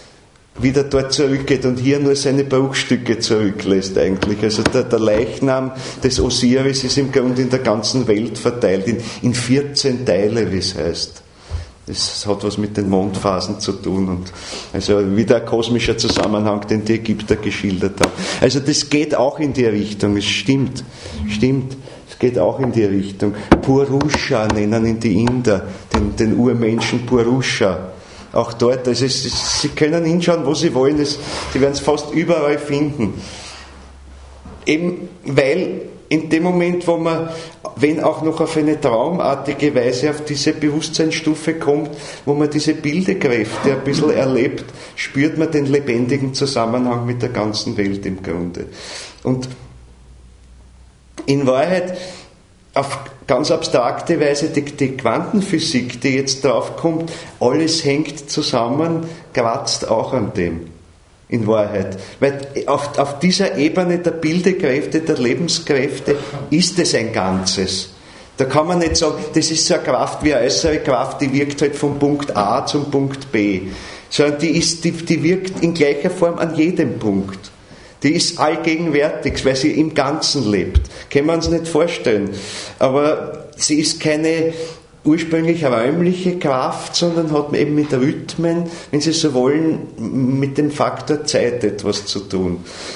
A: wieder dort zurückgeht und hier nur seine Bruchstücke zurücklässt eigentlich. Also der, der Leichnam des Osiris ist im Grunde in der ganzen Welt verteilt, in, in vierzehn Teile, wie es heißt. Das hat was mit den Mondphasen zu tun und also wieder ein kosmischer Zusammenhang, den die Ägypter geschildert haben. Also das geht auch in die Richtung, es stimmt, stimmt. Es geht auch in die Richtung. Purusha nennen ihn die Inder, den, den Urmenschen Purusha. Auch dort, also es, Sie können hinschauen, wo Sie wollen, es, Sie werden es fast überall finden. Eben weil in dem Moment, wo man, wenn auch noch auf eine traumartige Weise auf diese Bewusstseinsstufe kommt, wo man diese Bildekräfte ein bisschen erlebt, spürt man den lebendigen Zusammenhang mit der ganzen Welt im Grunde. Und in Wahrheit, auf ganz abstrakte Weise, die, die Quantenphysik, die jetzt draufkommt, alles hängt zusammen, kratzt auch an dem. In Wahrheit. Weil auf, auf dieser Ebene der Bildekräfte, der Lebenskräfte ist es ein Ganzes. Da kann man nicht sagen, das ist so eine Kraft wie eine äußere Kraft, die wirkt halt von Punkt A zum Punkt B. Sondern die, ist, die, die wirkt in gleicher Form an jedem Punkt. Die ist allgegenwärtig, weil sie im Ganzen lebt. Können wir uns nicht vorstellen. Aber sie ist keine ursprünglich räumliche Kraft, sondern hat eben mit Rhythmen, wenn Sie so wollen, mit dem Faktor Zeit etwas zu tun.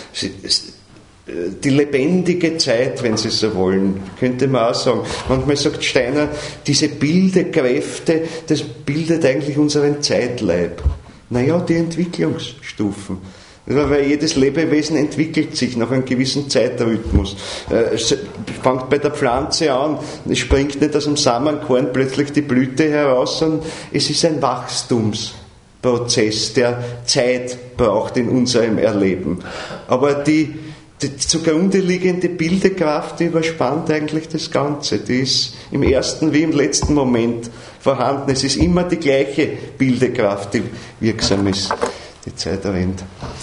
A: Die lebendige Zeit, wenn Sie so wollen, könnte man auch sagen. Manchmal sagt Steiner, diese Bildekräfte, das bildet eigentlich unseren Zeitleib. Naja, die Entwicklungsstufen. Weil jedes Lebewesen entwickelt sich nach einem gewissen Zeitrhythmus. Es fängt bei der Pflanze an, es springt nicht aus dem Samenkorn plötzlich die Blüte heraus, sondern es ist ein Wachstumsprozess, der Zeit braucht in unserem Erleben. Aber die, die zugrunde liegende Bildekraft, die überspannt eigentlich das Ganze. Die ist im ersten wie im letzten Moment vorhanden. Es ist immer die gleiche Bildekraft, die wirksam ist. Die Zeit rennt.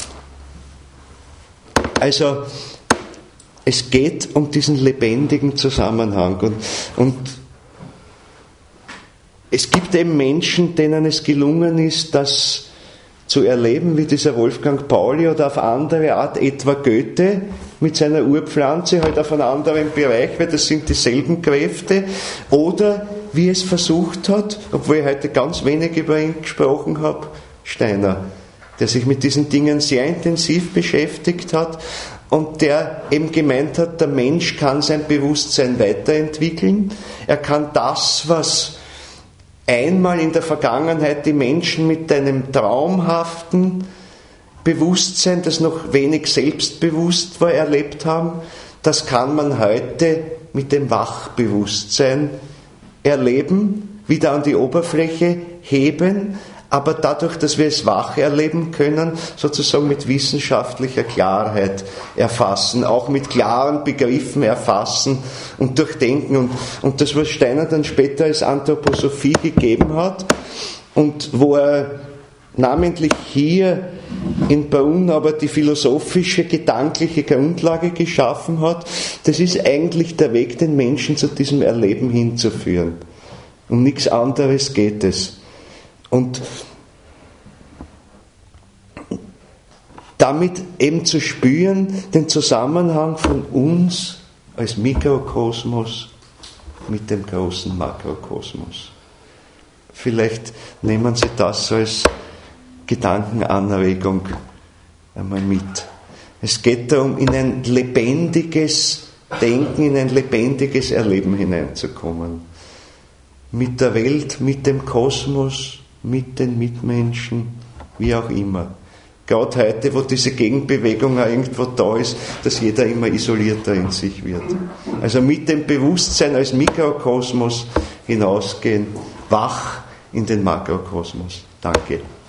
A: Also, es geht um diesen lebendigen Zusammenhang. Und, und es gibt eben Menschen, denen es gelungen ist, das zu erleben, wie dieser Wolfgang Pauli oder auf andere Art etwa Goethe mit seiner Urpflanze, halt auf einem anderen Bereich, weil das sind dieselben Kräfte. Oder wie es versucht hat, obwohl ich heute ganz wenig über ihn gesprochen habe, Steiner, der sich mit diesen Dingen sehr intensiv beschäftigt hat und der eben gemeint hat, der Mensch kann sein Bewusstsein weiterentwickeln. Er kann das, was einmal in der Vergangenheit die Menschen mit einem traumhaften Bewusstsein, das noch wenig selbstbewusst war, erlebt haben, das kann man heute mit dem Wachbewusstsein erleben, wieder an die Oberfläche heben, aber dadurch, dass wir es wach erleben können, sozusagen mit wissenschaftlicher Klarheit erfassen, auch mit klaren Begriffen erfassen und durchdenken. Und, und das, was Steiner dann später als Anthroposophie gegeben hat und wo er namentlich hier in Brunn aber die philosophische, gedankliche Grundlage geschaffen hat, das ist eigentlich der Weg, den Menschen zu diesem Erleben hinzuführen. Um nichts anderes geht es. Und damit eben zu spüren, den Zusammenhang von uns als Mikrokosmos mit dem großen Makrokosmos. Vielleicht nehmen Sie das als Gedankenanregung einmal mit. Es geht darum, in ein lebendiges Denken, in ein lebendiges Erleben hineinzukommen. Mit der Welt, mit dem Kosmos, mit den Mitmenschen, wie auch immer. Gerade heute, wo diese Gegenbewegung auch irgendwo da ist, dass jeder immer isolierter in sich wird. Also mit dem Bewusstsein als Mikrokosmos hinausgehen, wach in den Makrokosmos. Danke.